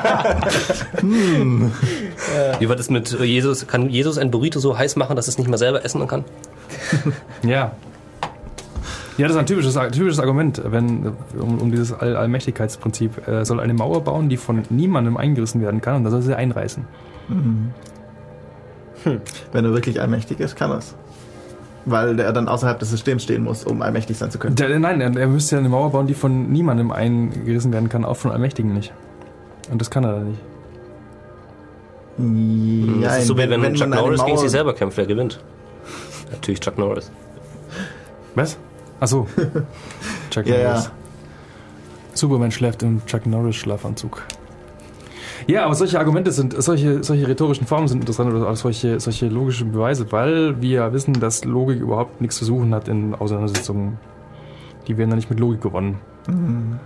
Wie war das mit Jesus? Kann Jesus ein Burrito so heiß machen, dass es nicht mehr selber essen kann? Ja. Ja, das ist ein typisches Argument, um dieses Allmächtigkeitsprinzip. Er soll eine Mauer bauen, die von niemandem eingerissen werden kann, und dann soll sie einreißen. Mhm. Wenn er wirklich allmächtig ist, kann er es. Weil er dann außerhalb des Systems stehen muss, um allmächtig sein zu können. Nein, er müsste ja eine Mauer bauen, die von niemandem eingerissen werden kann, auch von Allmächtigen nicht. Und das kann er dann nicht. Ja, das ist so, wie wenn Chuck Norris gegen sich selber kämpft, wer gewinnt? Natürlich Chuck Norris. Was? Achso. Chuck Norris. Ja. Superman schläft im Chuck Norris Schlafanzug. Ja, aber solche Argumente solche rhetorischen Formen sind interessant, oder auch solche logischen Beweise, weil wir ja wissen, dass Logik überhaupt nichts zu suchen hat in Auseinandersetzungen. Die werden dann nicht mit Logik gewonnen. Mhm.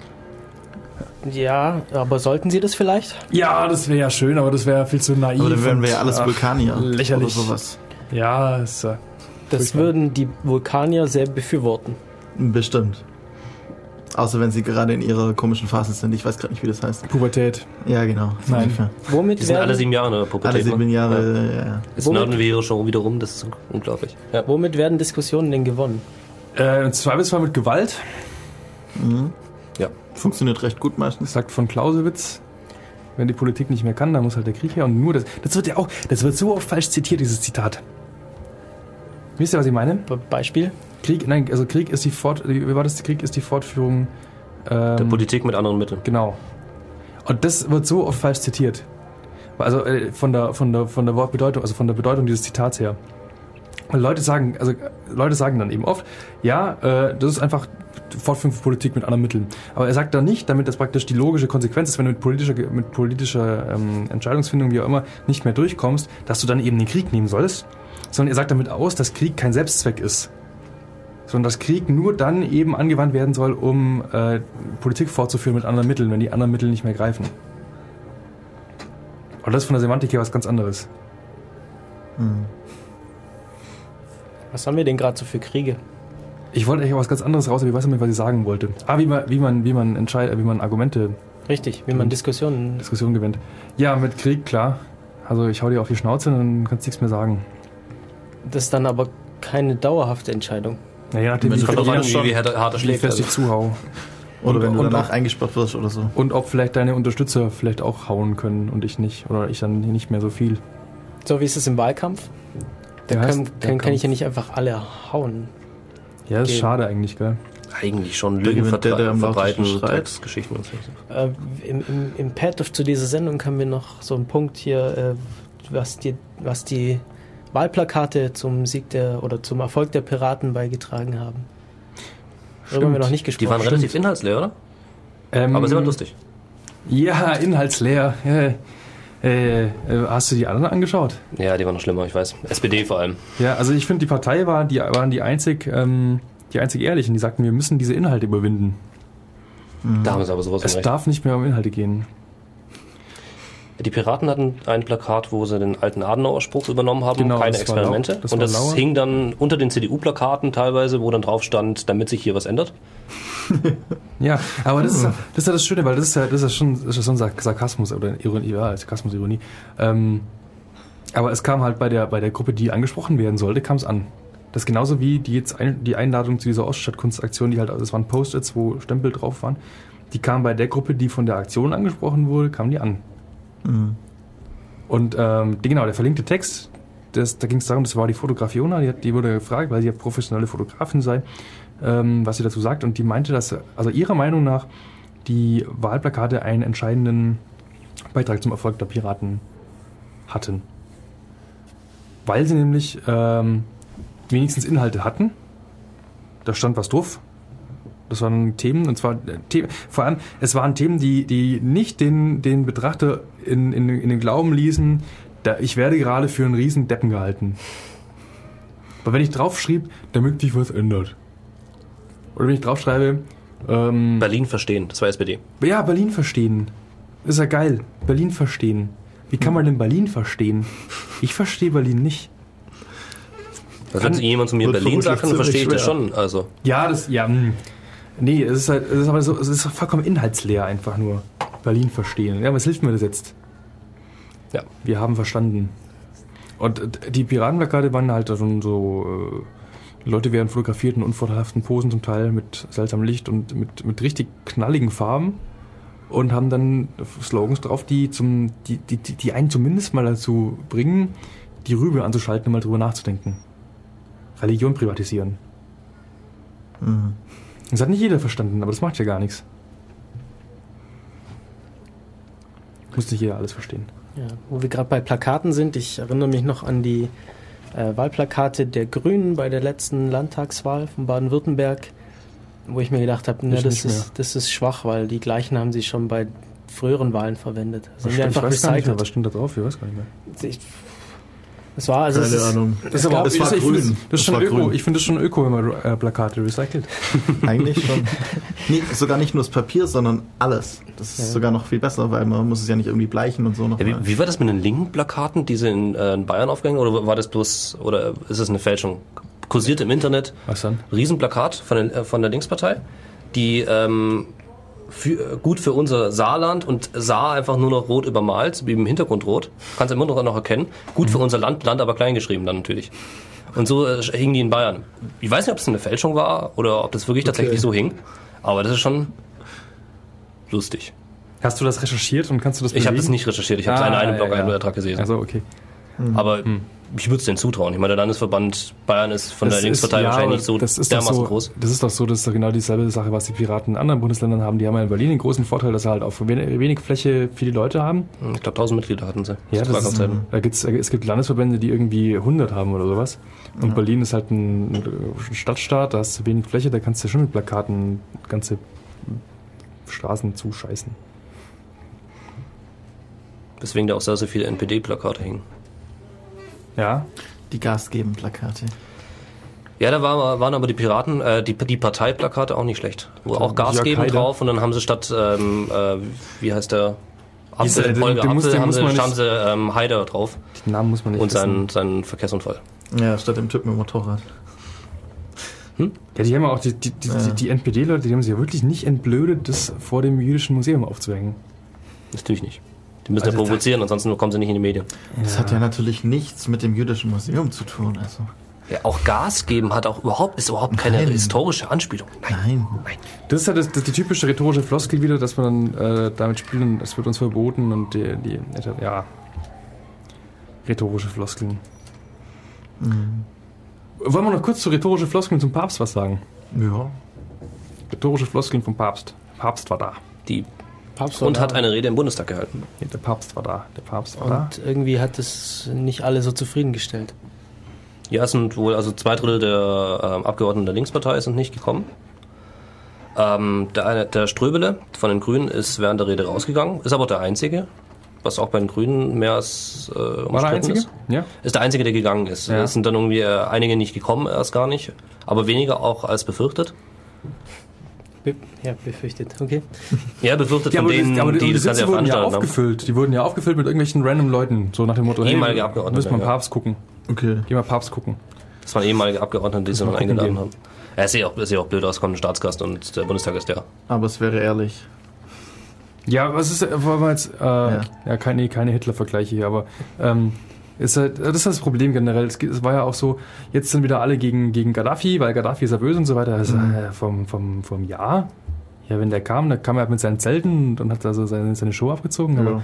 Ja, aber sollten sie das vielleicht? Ja, das wäre ja schön, aber das wäre viel zu naiv. Aber dann wären wir ja alles Vulkanier. Lächerlich. Oder sowas. Ja, das würden die Vulkanier sehr befürworten. Bestimmt. Außer wenn sie gerade in ihrer komischen Phase sind. Ich weiß gerade nicht, wie das heißt. Pubertät. Ja, genau. So Nein. Womit die sind alle 7 Jahre in der Pubertät. Alle 7 Jahre, ja. Jetzt nörden wir hier schon wieder rum, das ist unglaublich. Ja. Womit werden Diskussionen denn gewonnen? Im Zweifelsfall mit Gewalt. Mhm. Ja. Funktioniert recht gut meistens. Sagt von Clausewitz, wenn die Politik nicht mehr kann, dann muss halt der Krieg her. Und nur das wird ja auch, das wird so oft falsch zitiert, dieses Zitat. Wisst ihr, was ich meine? Beispiel? Krieg ist die Fortführung der Politik mit anderen Mitteln. Genau. Und das wird so oft falsch zitiert. Also von der Wortbedeutung, also von der Bedeutung dieses Zitats her. Und Leute sagen dann eben oft, ja, das ist einfach Fortführung von Politik mit anderen Mitteln. Aber er sagt dann nicht, damit das praktisch die logische Konsequenz ist, wenn du mit politischer Entscheidungsfindung, wie auch immer, nicht mehr durchkommst, dass du dann eben den Krieg nehmen sollst. Sondern er sagt damit aus, dass Krieg kein Selbstzweck ist. Sondern dass Krieg nur dann eben angewandt werden soll, um Politik fortzuführen mit anderen Mitteln, wenn die anderen Mittel nicht mehr greifen. Aber das ist von der Semantik her was ganz anderes. Hm. Was haben wir denn gerade so für Kriege? Ich wollte eigentlich was ganz anderes raus, aber ich weiß nicht mehr, was ich sagen wollte. Wie man Argumente... Richtig, wie man Diskussionen gewinnt. Ja, mit Krieg, klar. Also ich hau dir auf die Schnauze und dann kannst du nichts mehr sagen. Das ist dann aber keine dauerhafte Entscheidung. Naja, wie hart er schlägt, fest ich zuhau. Oder wenn du danach eingesperrt wirst oder so. Und ob vielleicht deine Unterstützer vielleicht auch hauen können und ich nicht. Oder ich dann nicht mehr so viel. So wie ist es im Wahlkampf? Da kann ich ja nicht einfach alle hauen. Ja, das ist schade eigentlich, gell? Eigentlich schon Lügen verbreiten, Drecksgeschichten und so. Im Pad zu dieser Sendung haben wir noch so einen Punkt hier, was die Wahlplakate zum Sieg zum Erfolg der Piraten beigetragen haben. Darüber haben wir noch nicht gesprochen. Die waren relativ inhaltsleer, oder? Aber sie waren lustig. Ja, inhaltsleer. Hast du die anderen angeschaut? Ja, die waren noch schlimmer, ich weiß. SPD vor allem. Ja, also ich finde, die Partei waren die einzig Ehrlichen. Die sagten, wir müssen diese Inhalte überwinden. Da haben sie aber sowas Es darf nicht mehr um Inhalte gehen. Die Piraten hatten ein Plakat, wo sie den alten Adenauer-Spruch übernommen haben, genau, keine Experimente. Und das hing dann unter den CDU-Plakaten teilweise, wo dann drauf stand, damit sich hier was ändert. Ja, aber das ist ja das Schöne, weil das ist ja schon Sarkasmus oder Ironie, ja, Sarkasmus, Ironie. Aber es kam halt bei der Gruppe, die angesprochen werden sollte, kam es an. Das ist genauso wie die Einladung zu dieser Oststadtkunstaktion, das waren Post-its, wo Stempel drauf waren. Die kam bei der Gruppe, die von der Aktion angesprochen wurde, kam die an. Mhm. Und genau, der verlinkte Text, da ging es darum, das war die Fotografiona, die wurde gefragt, weil sie ja professionelle Fotografin sei, was sie dazu sagt. Und die meinte, dass also ihrer Meinung nach die Wahlplakate einen entscheidenden Beitrag zum Erfolg der Piraten hatten. Weil sie nämlich wenigstens Inhalte hatten. Da stand was drauf. Das waren Themen, und zwar vor allem, es waren Themen, die nicht den Betrachter in den Glauben ließen, ich werde gerade für einen riesen Deppen gehalten. Aber wenn ich draufschrieb, damit sich was ändert. Oder wenn ich draufschreibe, Berlin verstehen, das war SPD. Ja, Berlin verstehen. Ist ja geil. Berlin verstehen. Wie kann man denn Berlin verstehen? Ich verstehe Berlin nicht. Also wenn jemand zu mir Berlin sagt, dann verstehe ich das schon. Also. Ja, nee, es ist aber so, es ist vollkommen inhaltsleer einfach nur. Berlin verstehen. Ja, was hilft mir das jetzt? Ja. Wir haben verstanden. Und die Piratenplakate waren halt so, Leute werden fotografiert in unvorteilhaften Posen, zum Teil mit seltsamem Licht und mit richtig knalligen Farben, und haben dann Slogans drauf, die einen zumindest mal dazu bringen, die Rübe anzuschalten und mal drüber nachzudenken. Religion privatisieren. Mhm. Das hat nicht jeder verstanden, aber das macht ja gar nichts. Muss nicht jeder alles verstehen. Ja, wo wir gerade bei Plakaten sind, ich erinnere mich noch an die Wahlplakate der Grünen bei der letzten Landtagswahl von Baden-Württemberg, wo ich mir gedacht habe, das ist schwach, weil die gleichen haben sie schon bei früheren Wahlen verwendet. Ich weiß gar nicht mehr, was stand da drauf? Ich weiß gar nicht mehr. Das war also keine Ahnung. Das war grün. Das ist schon Öko. Grün. Ich finde das schon Öko, wenn man Plakate recycelt. Eigentlich schon. Nee, sogar nicht nur das Papier, sondern alles. Das ist sogar noch viel besser, weil man muss es ja nicht irgendwie bleichen und so noch. Ja, wie war das mit den linken Plakaten, die sie in Bayern aufgehängt, oder war das bloß, oder ist es eine Fälschung? Kursiert im Internet. Was dann? Riesenplakat von der Linkspartei, die gut für unser Saarland, und Saar einfach nur noch rot übermalt, wie im Hintergrund rot. Kannst du im Hintergrund noch erkennen. Gut für unser Land aber klein geschrieben dann natürlich. Und so hingen die in Bayern. Ich weiß nicht, ob es eine Fälschung war oder ob das wirklich tatsächlich so hing, aber das ist schon lustig. Hast du das recherchiert und kannst du das belegen? Ich habe das nicht recherchiert, ich habe es in einem Blog-Eintrag gesehen. Also okay. Aber ich würde es denen zutrauen. Ich meine, der Landesverband Bayern ist von der Linkspartei wahrscheinlich nicht so dermaßen groß. Das ist doch so, das ist doch genau dieselbe Sache, was die Piraten in anderen Bundesländern haben. Die haben ja in Berlin den großen Vorteil, dass sie halt auf wenig Fläche viele Leute haben. Ich glaube, 1000 Mitglieder hatten sie. Ja, es gibt Landesverbände, die irgendwie 100 haben oder sowas. Und Berlin ist halt ein Stadtstaat, da hast du wenig Fläche, da kannst du schon mit Plakaten ganze Straßen zuscheißen. Deswegen da auch sehr, sehr viele NPD-Plakate hingen. Ja. Die Gas-Geben-Plakate. Ja, da waren aber die Piraten, die Parteiplakate auch nicht schlecht. Wo auch Gas geben drauf, und dann haben sie statt, wie heißt der? Holger Apfel, haben sie Haider drauf. Den Namen muss man nicht wissen. Und seinen Verkehrsunfall. Ja, statt dem Typen mit dem Motorrad. Ja, die haben auch die NPD-Leute, die haben sich ja wirklich nicht entblödet, das vor dem jüdischen Museum aufzuhängen. Das tue ich nicht. Die müssen ja provozieren, ansonsten kommen sie nicht in die Medien. Das hat ja natürlich nichts mit dem jüdischen Museum zu tun. Also. Ja, auch Gas geben ist überhaupt keine historische Anspielung. Nein. Das ist ja die typische rhetorische Floskel wieder, dass man dann damit spielen, das wird uns verboten, und rhetorische Floskeln. Mhm. Wollen wir noch kurz zu rhetorische Floskeln zum Papst was sagen? Ja. Rhetorische Floskeln vom Papst. Der Papst war da. Und hat eine Rede im Bundestag gehalten. Ja, der Papst war da. Und irgendwie hat es nicht alle so zufriedengestellt. Ja, es sind wohl, also 2/3 der Abgeordneten der Linkspartei sind nicht gekommen. Der Ströbele von den Grünen ist während der Rede rausgegangen, ist aber der Einzige, was auch bei den Grünen mehr als umstritten ist. Ja. Ist der Einzige, der gegangen ist. Ja. Es sind dann irgendwie einige nicht gekommen, erst gar nicht, aber weniger auch als befürchtet. Ja, befürchtet, okay. Ja, befürchtet von denen, die das Ganze veranstaltet haben. Die wurden ja aufgefüllt mit irgendwelchen random Leuten, so nach dem Motto, ehemalige Abgeordnete. Müssen wir Papst gucken. Okay. Geh mal Papst gucken. Das waren ehemalige Abgeordnete, die sie dann eingeladen haben. Ja, ist ja auch blöd aus, kommt ein Staatsgast und der Bundestag ist der. Aber es wäre ehrlich. Ja, was ist, wollen wir jetzt, keine Hitler-Vergleiche hier, aber das ist das Problem generell. Es war ja auch so, jetzt sind wieder alle gegen Gaddafi, weil Gaddafi ist ja böse und so weiter. Also, vom Jahr, ja, wenn der kam, dann kam er mit seinen Zelten und hat also seine Show abgezogen. Aber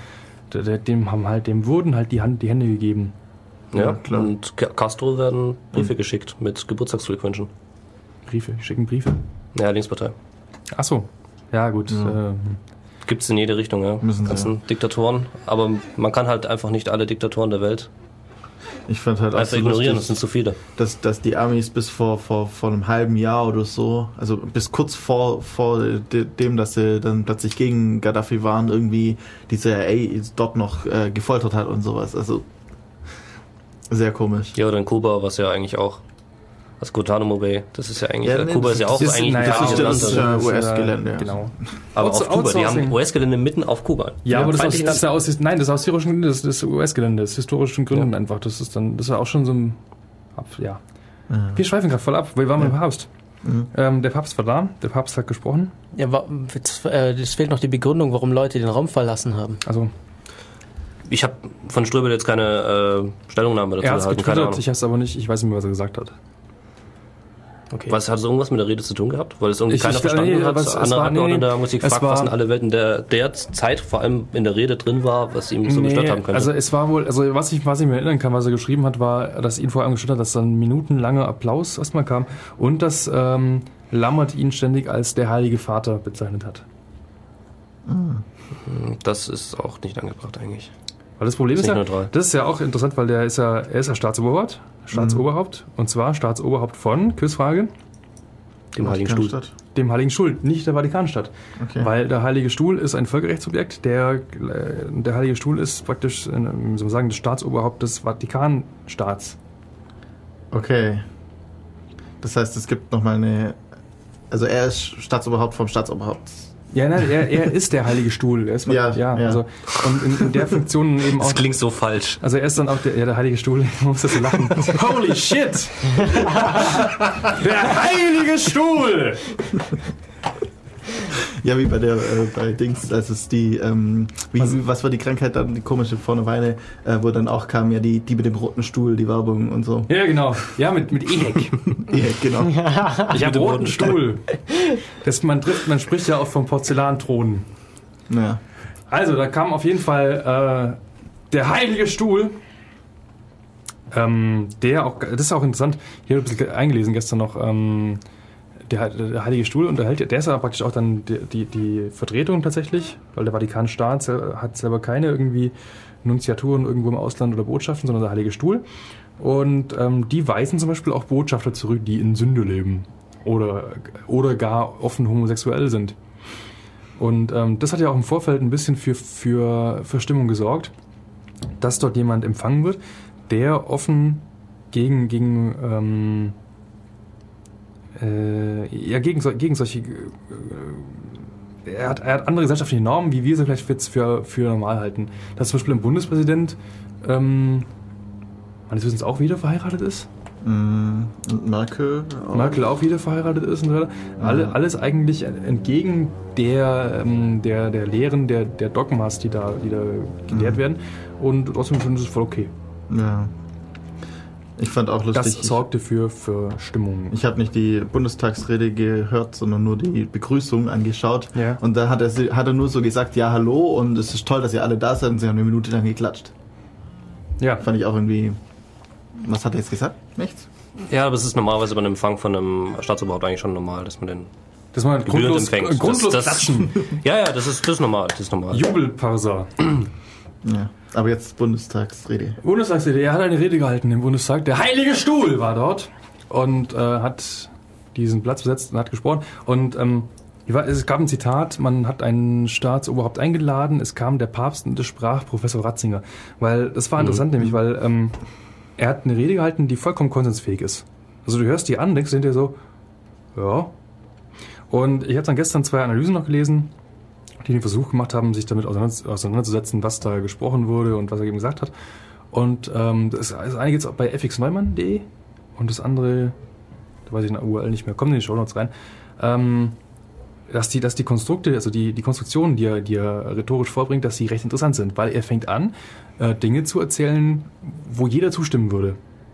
dem wurden halt die Hände gegeben. Ja, klar. Und Castro werden Briefe geschickt mit Geburtstagsglückwünschen. Schicken Briefe? Ja, Linkspartei. Ach so. Ja, gut. Ja. Gibt es in jede Richtung, ja. Ganzen Diktatoren. Aber man kann halt einfach nicht alle Diktatoren der Welt ich fand halt einfach auch so ignorieren, lustig, das sind zu viele. Dass die Amis bis vor einem halben Jahr oder so, also bis kurz vor dem, dass sie dann plötzlich gegen Gaddafi waren, irgendwie die CIA dort noch gefoltert hat und sowas. Also sehr komisch. Ja, oder in Kuba, was ja eigentlich auch das Guantanamo Bay, das ist ja eigentlich, Kuba ist ja auch eigentlich ein das ist US-Gelände. Genau. Aber auf Kuba, die haben US-Gelände mitten auf Kuba. Ja, aber das ist aus historischen Gründen, das ist US-Gelände, das ist historischen Gründen einfach. Das war auch schon so ein, ja. Wir schweifen gerade voll ab, wir waren beim Papst. Der Papst war da, der Papst hat gesprochen. Ja, es fehlt noch die Begründung, warum Leute den Raum verlassen haben. Also ich habe von Ströbel jetzt keine Stellungnahme dazu erhalten, keine Ahnung. Ich weiß aber nicht, ich weiß nicht mehr, was er gesagt hat. Okay. Was hat es irgendwas mit der Rede zu tun gehabt? Weil es irgendwie keiner verstanden hat. Andere Abgeordnete haben sich gefragt, was in alle Welt in der Zeit vor allem in der Rede drin war, was ihm so gestört haben könnte. Also es war wohl, was ich mir erinnern kann, was er geschrieben hat, war, dass ihn vor allem gestört hat, dass dann minutenlanger Applaus erstmal kam und dass Lammert ihn ständig als der Heilige Vater bezeichnet hat. Das ist auch nicht angebracht eigentlich. Weil das Problem ist ja, das ist ja auch interessant, weil er ist ja Staatsoberhaupt, und zwar Staatsoberhaupt von, Quizfrage, dem Heiligen Stuhl. Dem Heiligen Stuhl, nicht der Vatikanstadt. Okay. Weil der Heilige Stuhl ist ein Völkerrechtsobjekt, der Heilige Stuhl ist praktisch, wie soll man sagen, das Staatsoberhaupt des Vatikanstaats. Okay. Das heißt, es gibt nochmal also er ist Staatsoberhaupt vom Staatsoberhaupt. Ja, nein, er ist der Heilige Stuhl. Er ist also und in der Funktion eben auch. Das klingt so falsch. Also er ist dann auch der Heilige Stuhl. Man muss das so lachen. Holy shit! Der Heilige Stuhl! Ja, wie bei Dings, als es was war die Krankheit dann, die komische Vorne-Weine, wo dann auch kam, ja, die mit dem roten Stuhl, die Werbung und so. Ja, genau. Ja, mit EHEC. EHEC, genau. Ich habe roten Stuhl. Man spricht ja auch vom Porzellanthron. Ja. Also, da kam auf jeden Fall der Heilige Stuhl. Der auch, das ist auch interessant, hier habe ich ein bisschen eingelesen gestern noch, der Heilige Stuhl unterhält, der ist aber praktisch auch dann die Vertretung tatsächlich, weil der Vatikanstaat hat selber keine irgendwie Nunziaturen irgendwo im Ausland oder Botschaften, sondern der Heilige Stuhl. Und die weisen zum Beispiel auch Botschafter zurück, die in Sünde leben oder gar offen homosexuell sind. Und das hat ja auch im Vorfeld ein bisschen für Stimmung gesorgt, dass dort jemand empfangen wird, der offen gegen solche er hat andere gesellschaftliche Normen, wie wir sie vielleicht für normal halten. Dass zum Beispiel ein Bundespräsident meines Wissens auch wieder verheiratet ist. Merkel auch wieder verheiratet ist und so weiter. Alles eigentlich entgegen der Lehren der Dogmas, die da gelehrt werden. Und trotzdem finde ich es voll okay. Ja. Ich fand auch lustig. Das sorgte für Stimmung. Ich habe nicht die Bundestagsrede gehört, sondern nur die Begrüßung angeschaut. Ja. Und da hat er nur so gesagt, ja, hallo, und es ist toll, dass ihr alle da seid, und sie haben eine Minute lang geklatscht. Ja. Fand ich auch irgendwie... Was hat er jetzt gesagt? Nichts? Ja, aber es ist normalerweise beim Empfang von einem Staatsoberhaupt eigentlich schon normal, dass man den grundlos empfängt. Grundlos klatschen. Ja, das ist normal. Jubelparser. Ja, aber jetzt Bundestagsrede. Er hat eine Rede gehalten im Bundestag. Der Heilige Stuhl war dort und hat diesen Platz besetzt und hat gesprochen. Und es gab ein Zitat, man hat einen Staatsoberhaupt eingeladen, es kam der Papst und es sprach Professor Ratzinger. Weil das war interessant, nämlich, weil er hat eine Rede gehalten, die vollkommen konsensfähig ist. Also du hörst die an, denkst du hinterher so, ja. Und ich habe dann gestern 2 Analysen noch gelesen, die den Versuch gemacht haben, sich damit auseinanderzusetzen, was da gesprochen wurde und was er eben gesagt hat. Und das eine geht bei fxneumann.de und das andere, da weiß ich in der URL nicht mehr, kommt in die Shownotes rein, dass die Konstrukte, also die Konstruktionen, die er rhetorisch vorbringt, dass sie recht interessant sind, weil er fängt an, Dinge zu erzählen, wo jeder zustimmen würde.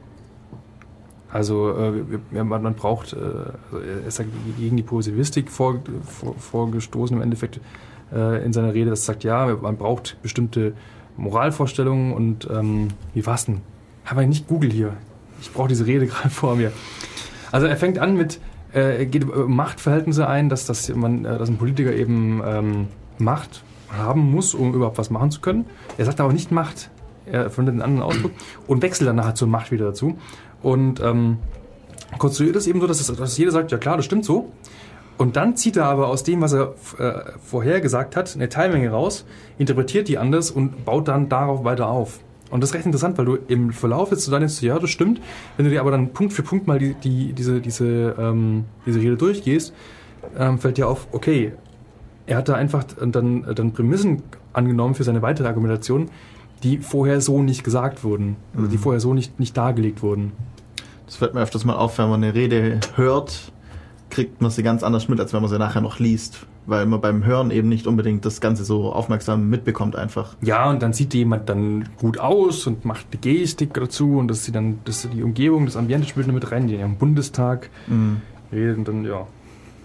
Also man braucht, er ist gegen die Positivistik vorgestoßen im Endeffekt in seiner Rede, das sagt, ja, man braucht bestimmte Moralvorstellungen und wie war's denn? Haben wir nicht Google hier? Ich brauche diese Rede gerade vor mir. Also er fängt an mit, geht über Machtverhältnisse ein, dass ein Politiker eben Macht haben muss, um überhaupt was machen zu können. Er sagt aber nicht Macht, er findet einen anderen Ausdruck und wechselt dann nachher zur Macht wieder dazu. Und konstruiert es eben so, dass jeder sagt, ja klar, das stimmt so. Und dann zieht er aber aus dem, was er vorher gesagt hat, eine Teilmenge raus, interpretiert die anders und baut dann darauf weiter auf. Und das ist recht interessant, weil du im Verlauf jetzt dann denkst, ja, das stimmt. Wenn du dir aber dann Punkt für Punkt mal diese Rede durchgehst, fällt dir auf, okay, er hat da einfach dann Prämissen angenommen für seine weitere Argumentation, die vorher so nicht gesagt wurden, also die vorher so nicht dargelegt wurden. Das fällt mir öfters mal auf, wenn man eine Rede hört, kriegt man sie ganz anders mit, als wenn man sie nachher noch liest. Weil man beim Hören eben nicht unbedingt das Ganze so aufmerksam mitbekommt einfach. Ja, und dann sieht jemand dann gut aus und macht die Gestik dazu und dass die Umgebung, das Ambiente spielt mit rein, die am Bundestag redet und dann, ja.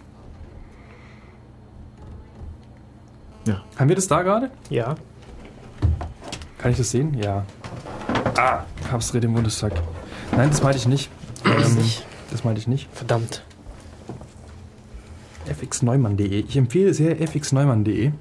Ja. Haben wir das da gerade? Ja. Kann ich das sehen? Ja. Papstrede im Bundestag. Nein, das meinte ich nicht. Das meinte ich nicht. Verdammt. fxneumann.de. Ich empfehle sehr fxneumann.de.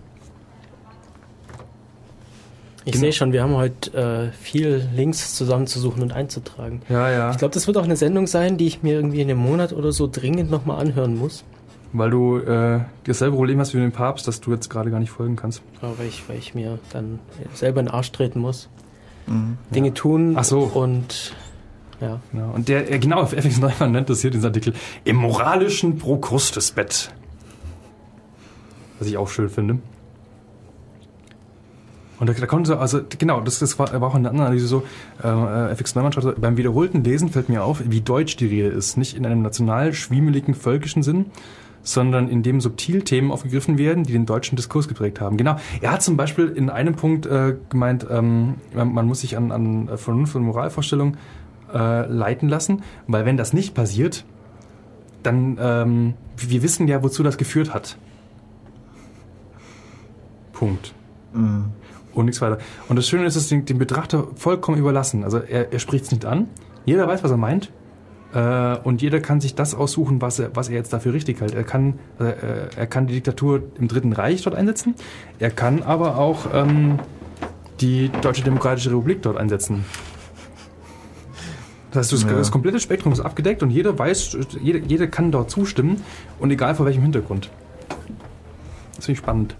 Ich sehe schon, wir haben heute viel Links zusammenzusuchen und einzutragen. Ja. Ich glaube, das wird auch eine Sendung sein, die ich mir irgendwie in einem Monat oder so dringend nochmal anhören muss. Weil du dasselbe Problem hast wie mit dem Papst, dass du jetzt gerade gar nicht folgen kannst. Ja, weil ich mir dann selber in den Arsch treten muss. Dinge tun. Ach so. Und ja. Und genau, FX Neumann nennt das hier, diesen Artikel, im moralischen Prokrustesbett. Was ich auch schön finde. Und da konnte, also genau, das war auch in der anderen Analyse so, FX Neumann schreibt, beim wiederholten Lesen fällt mir auf, wie deutsch die Rede ist. Nicht in einem national schwiemeligen, völkischen Sinn, sondern in dem subtil Themen aufgegriffen werden, die den deutschen Diskurs geprägt haben. Genau, er hat zum Beispiel in einem Punkt gemeint, man muss sich an Vernunft und Moralvorstellungen leiten lassen, weil wenn das nicht passiert, dann, wir wissen ja, wozu das geführt hat. Punkt. Und nichts weiter. Und das Schöne ist, es dem Betrachter vollkommen überlassen. Also er spricht es nicht an, jeder weiß, was er meint, und jeder kann sich das aussuchen, was er jetzt dafür richtig hält. Er kann die Diktatur im Dritten Reich dort einsetzen, er kann aber auch die Deutsche Demokratische Republik dort einsetzen. Das heißt, das komplette Spektrum ist abgedeckt und jeder weiß, jeder kann dort zustimmen und egal vor welchem Hintergrund. Das finde ich spannend.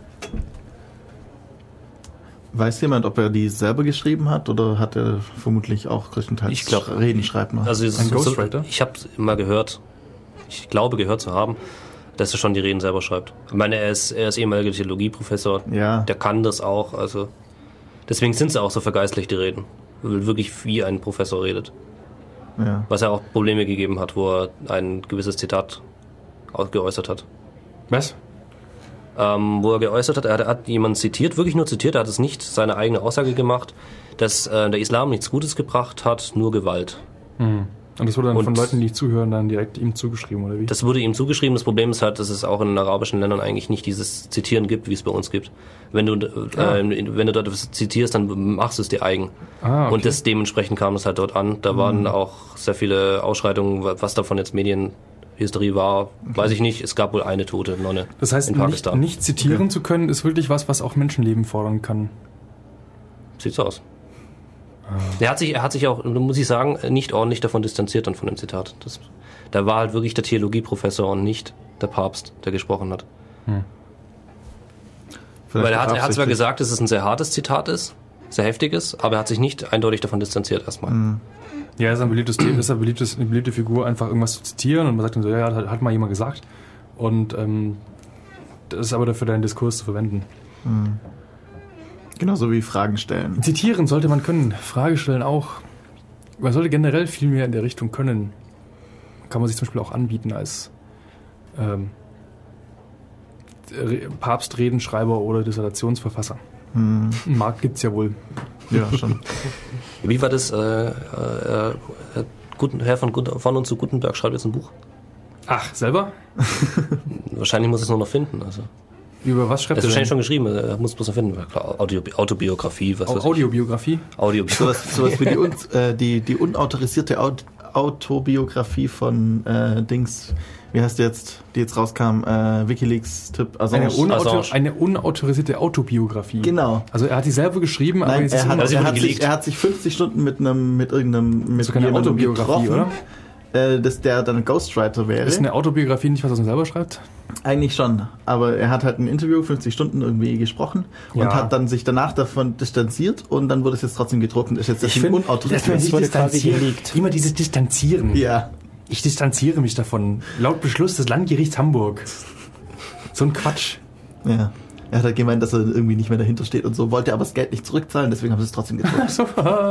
Weiß jemand, ob er die selber geschrieben hat oder hat er vermutlich auch größtenteils Reden schreiben lassen? Also ein Ghostwriter? Ich habe mal gehört, ich glaube gehört zu haben, dass er schon die Reden selber schreibt. Ich meine, er ist ehemaliger Theologieprofessor, der kann das auch, also deswegen sind sie auch so vergeistlicht, die Reden. Wirklich wie ein Professor redet. Ja. Was ja auch Probleme gegeben hat, wo er ein gewisses Zitat geäußert hat. Was? Wo er geäußert hat, er hat jemanden zitiert, wirklich nur zitiert, er hat es nicht seine eigene Aussage gemacht, dass der Islam nichts Gutes gebracht hat, nur Gewalt. Und das wurde dann von Leuten, die zuhören, dann direkt ihm zugeschrieben, oder wie? Das wurde ihm zugeschrieben. Das Problem ist halt, dass es auch in arabischen Ländern eigentlich nicht dieses Zitieren gibt, wie es bei uns gibt. Wenn du dort etwas zitierst, dann machst du es dir eigen. Okay. Und dementsprechend kam es halt dort an. Da waren auch sehr viele Ausschreitungen, was davon jetzt Medienhysterie war, weiß ich nicht. Es gab wohl eine tote Nonne das heißt, in Pakistan. Nicht zitieren zu können, ist wirklich was auch Menschenleben fordern kann. Sieht so aus. Er hat sich auch, muss ich sagen, nicht ordentlich davon distanziert dann von dem Zitat. Da war halt wirklich der Theologieprofessor und nicht der Papst, der gesprochen hat. Weil er hat zwar gesagt, dass es ein sehr hartes Zitat ist, sehr heftiges, aber er hat sich nicht eindeutig davon distanziert erstmal. Ja, ist ein beliebtes Thema, ist eine beliebte Figur, einfach irgendwas zu zitieren und man sagt dann so, ja, hat mal jemand gesagt. Und das ist aber dafür deinen Diskurs zu verwenden. Genauso wie Fragen stellen. Zitieren sollte man können, Frage stellen auch. Man sollte generell viel mehr in der Richtung können. Kann man sich zum Beispiel auch anbieten als Papstredenschreiber oder Dissertationsverfasser. Einen Markt gibt's ja wohl. Ja, schon. Wie war das? Herr von und zu Gutenberg schreibt jetzt ein Buch. Ach, selber? Wahrscheinlich muss es nur noch finden. Also. Über was schreibt Das ist er wahrscheinlich schon geschrieben, er muss bloß noch finden. Klar, Autobiografie, was weiß ich. Audiobiografie? Sowas wie die unautorisierte Autobiografie von Dings, wie heißt die jetzt rauskam, WikiLeaks-Tipp. Eine unautorisierte Autobiografie. Genau. Also er hat die selber geschrieben, aber Nein, jetzt ist er hat sich 50 Stunden mit irgendeinem so keine Autobiografie, getroffen, oder? dass der dann ein Ghostwriter wäre. Ist eine Autobiografie nicht, was er so selber schreibt? Eigentlich schon, aber er hat halt ein Interview, 50 Stunden irgendwie gesprochen und hat dann sich danach davon distanziert und dann wurde es jetzt trotzdem gedruckt und ist jetzt unautorisiert. Das wurde quasi geleakt. Immer dieses Distanzieren. Ja. Ich distanziere mich davon. Laut Beschluss des Landgerichts Hamburg. So ein Quatsch. Ja. Er hat halt gemeint, dass er irgendwie nicht mehr dahinter steht und so, wollte aber das Geld nicht zurückzahlen, deswegen haben sie es trotzdem gedruckt.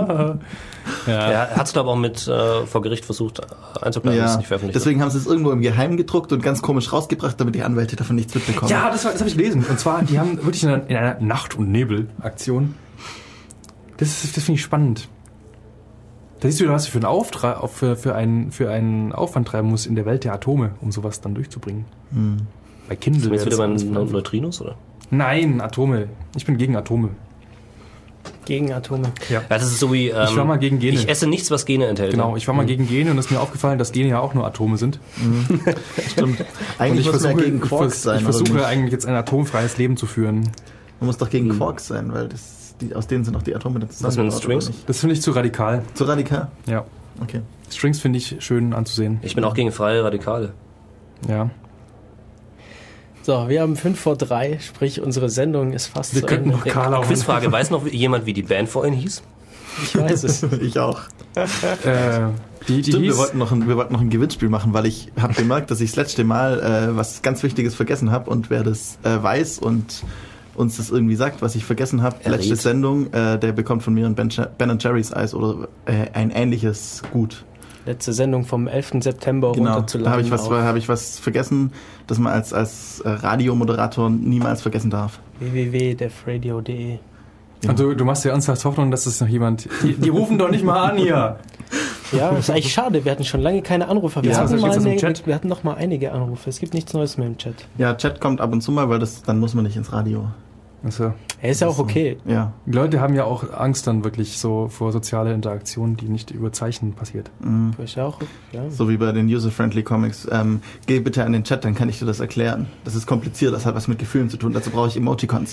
Er hat es, glaube ich, auch mit vor Gericht versucht einzuklagen, das ist nicht veröffentlicht. Deswegen haben sie es irgendwo im Geheimen gedruckt und ganz komisch rausgebracht, damit die Anwälte davon nichts mitbekommen. Ja, das habe ich gelesen. Und zwar, die haben wirklich in einer Nacht- und Nebel-Aktion. Das finde ich spannend. Da siehst du, was du für einen Aufwand treiben musst in der Welt der Atome, um sowas dann durchzubringen. Bei Kindle. Sind wir jetzt wieder bei Neutrinos, oder? Nein, Atome. Ich bin gegen Atome. Gegen Atome. Ja. Das ist so wie, ich war mal gegen Gene. Ich esse nichts, was Gene enthält. Genau, ich war mal gegen Gene und es ist mir aufgefallen, dass Gene ja auch nur Atome sind. Stimmt. Eigentlich muss man ja gegen Quarks sein. Ich versuche eigentlich jetzt ein atomfreies Leben zu führen. Man muss doch gegen Quarks sein, weil aus denen sind auch die Atome dann zusammen. Was mit den Strings? Das finde ich zu radikal. Zu radikal? Ja. Okay. Strings finde ich schön anzusehen. Ich bin auch gegen freie Radikale. Ja. So, wir haben 2:55, sprich unsere Sendung ist fast Wir könnten noch Karl auch. Quizfrage, weiß noch jemand, wie die Band vorhin hieß? Ich weiß es. Ich auch. Die Stimmt, hieß, wir wollten noch ein Gewinnspiel machen, weil ich habe gemerkt, dass ich das letzte Mal was ganz Wichtiges vergessen habe und wer das weiß und uns das irgendwie sagt, was ich vergessen habe, letzte Sendung, der bekommt von mir ein Ben & Jerry's Eis oder ein ähnliches Gut. Letzte Sendung vom 11. September runterzuladen. Da habe ich was vergessen, das man als Radiomoderator niemals vergessen darf. www.defradio.de. Ja. Und du machst dir ernsthaft Hoffnung, dass es noch jemand... Die rufen doch nicht mal an hier. Ja, das ist eigentlich schade. Wir hatten schon lange keine Anrufe. Wir hatten noch mal einige Anrufe. Es gibt nichts Neues mehr im Chat. Ja, Chat kommt ab und zu mal, weil dann muss man nicht ins Radio. Also, er ist ja auch okay. Ja. Die Leute haben ja auch Angst dann wirklich so vor soziale Interaktion, die nicht über Zeichen passiert. Mhm. Ich auch, ja. So wie bei den User-Friendly Comics. Geh bitte an den Chat, dann kann ich dir das erklären. Das ist kompliziert, das hat was mit Gefühlen zu tun. Dazu brauche ich Emoticons.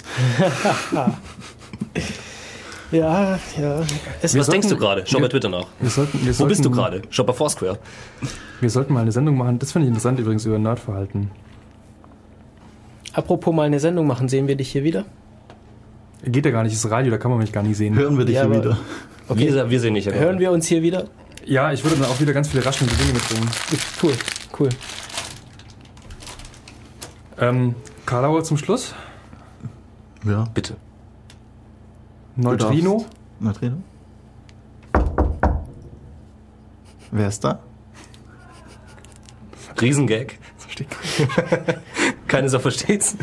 Ja. Was denkst du gerade? Schau bei Twitter nach. Wo bist du gerade? Schau bei Foursquare. Wir sollten mal eine Sendung machen. Das finde ich interessant übrigens über Nerdverhalten. Apropos mal eine Sendung machen, sehen wir dich hier wieder? Geht ja gar nicht, das ist Radio, da kann man mich gar nicht sehen. Hören wir dich hier wieder. Okay. Wir sehen dich ja gerade. Hören wir uns hier wieder? Ja, ich würde dann auch wieder ganz viele raschelnde Dinge mitbringen. Cool. Karlauer zum Schluss? Ja. Bitte. Neutrino? Wer ist da? Riesengag. Keine Sau versteht's.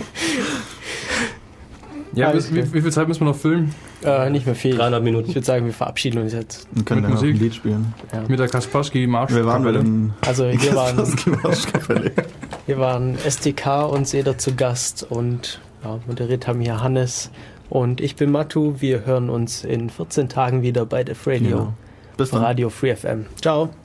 Ja, wie viel Zeit müssen wir noch füllen? Nicht mehr viel. 300 Minuten. Ich würde sagen, wir verabschieden uns jetzt. Wir können dann noch ein Lied spielen. Ja. Mit der Kaspersky Marsch. Wir waren bei den Also hier waren STK und Seder zu Gast und moderiert haben hier Hannes und ich bin Matu. Wir hören uns in 14 Tagen wieder bei Def Radio. Ja. Bis dann. Radio Free FM. Ciao.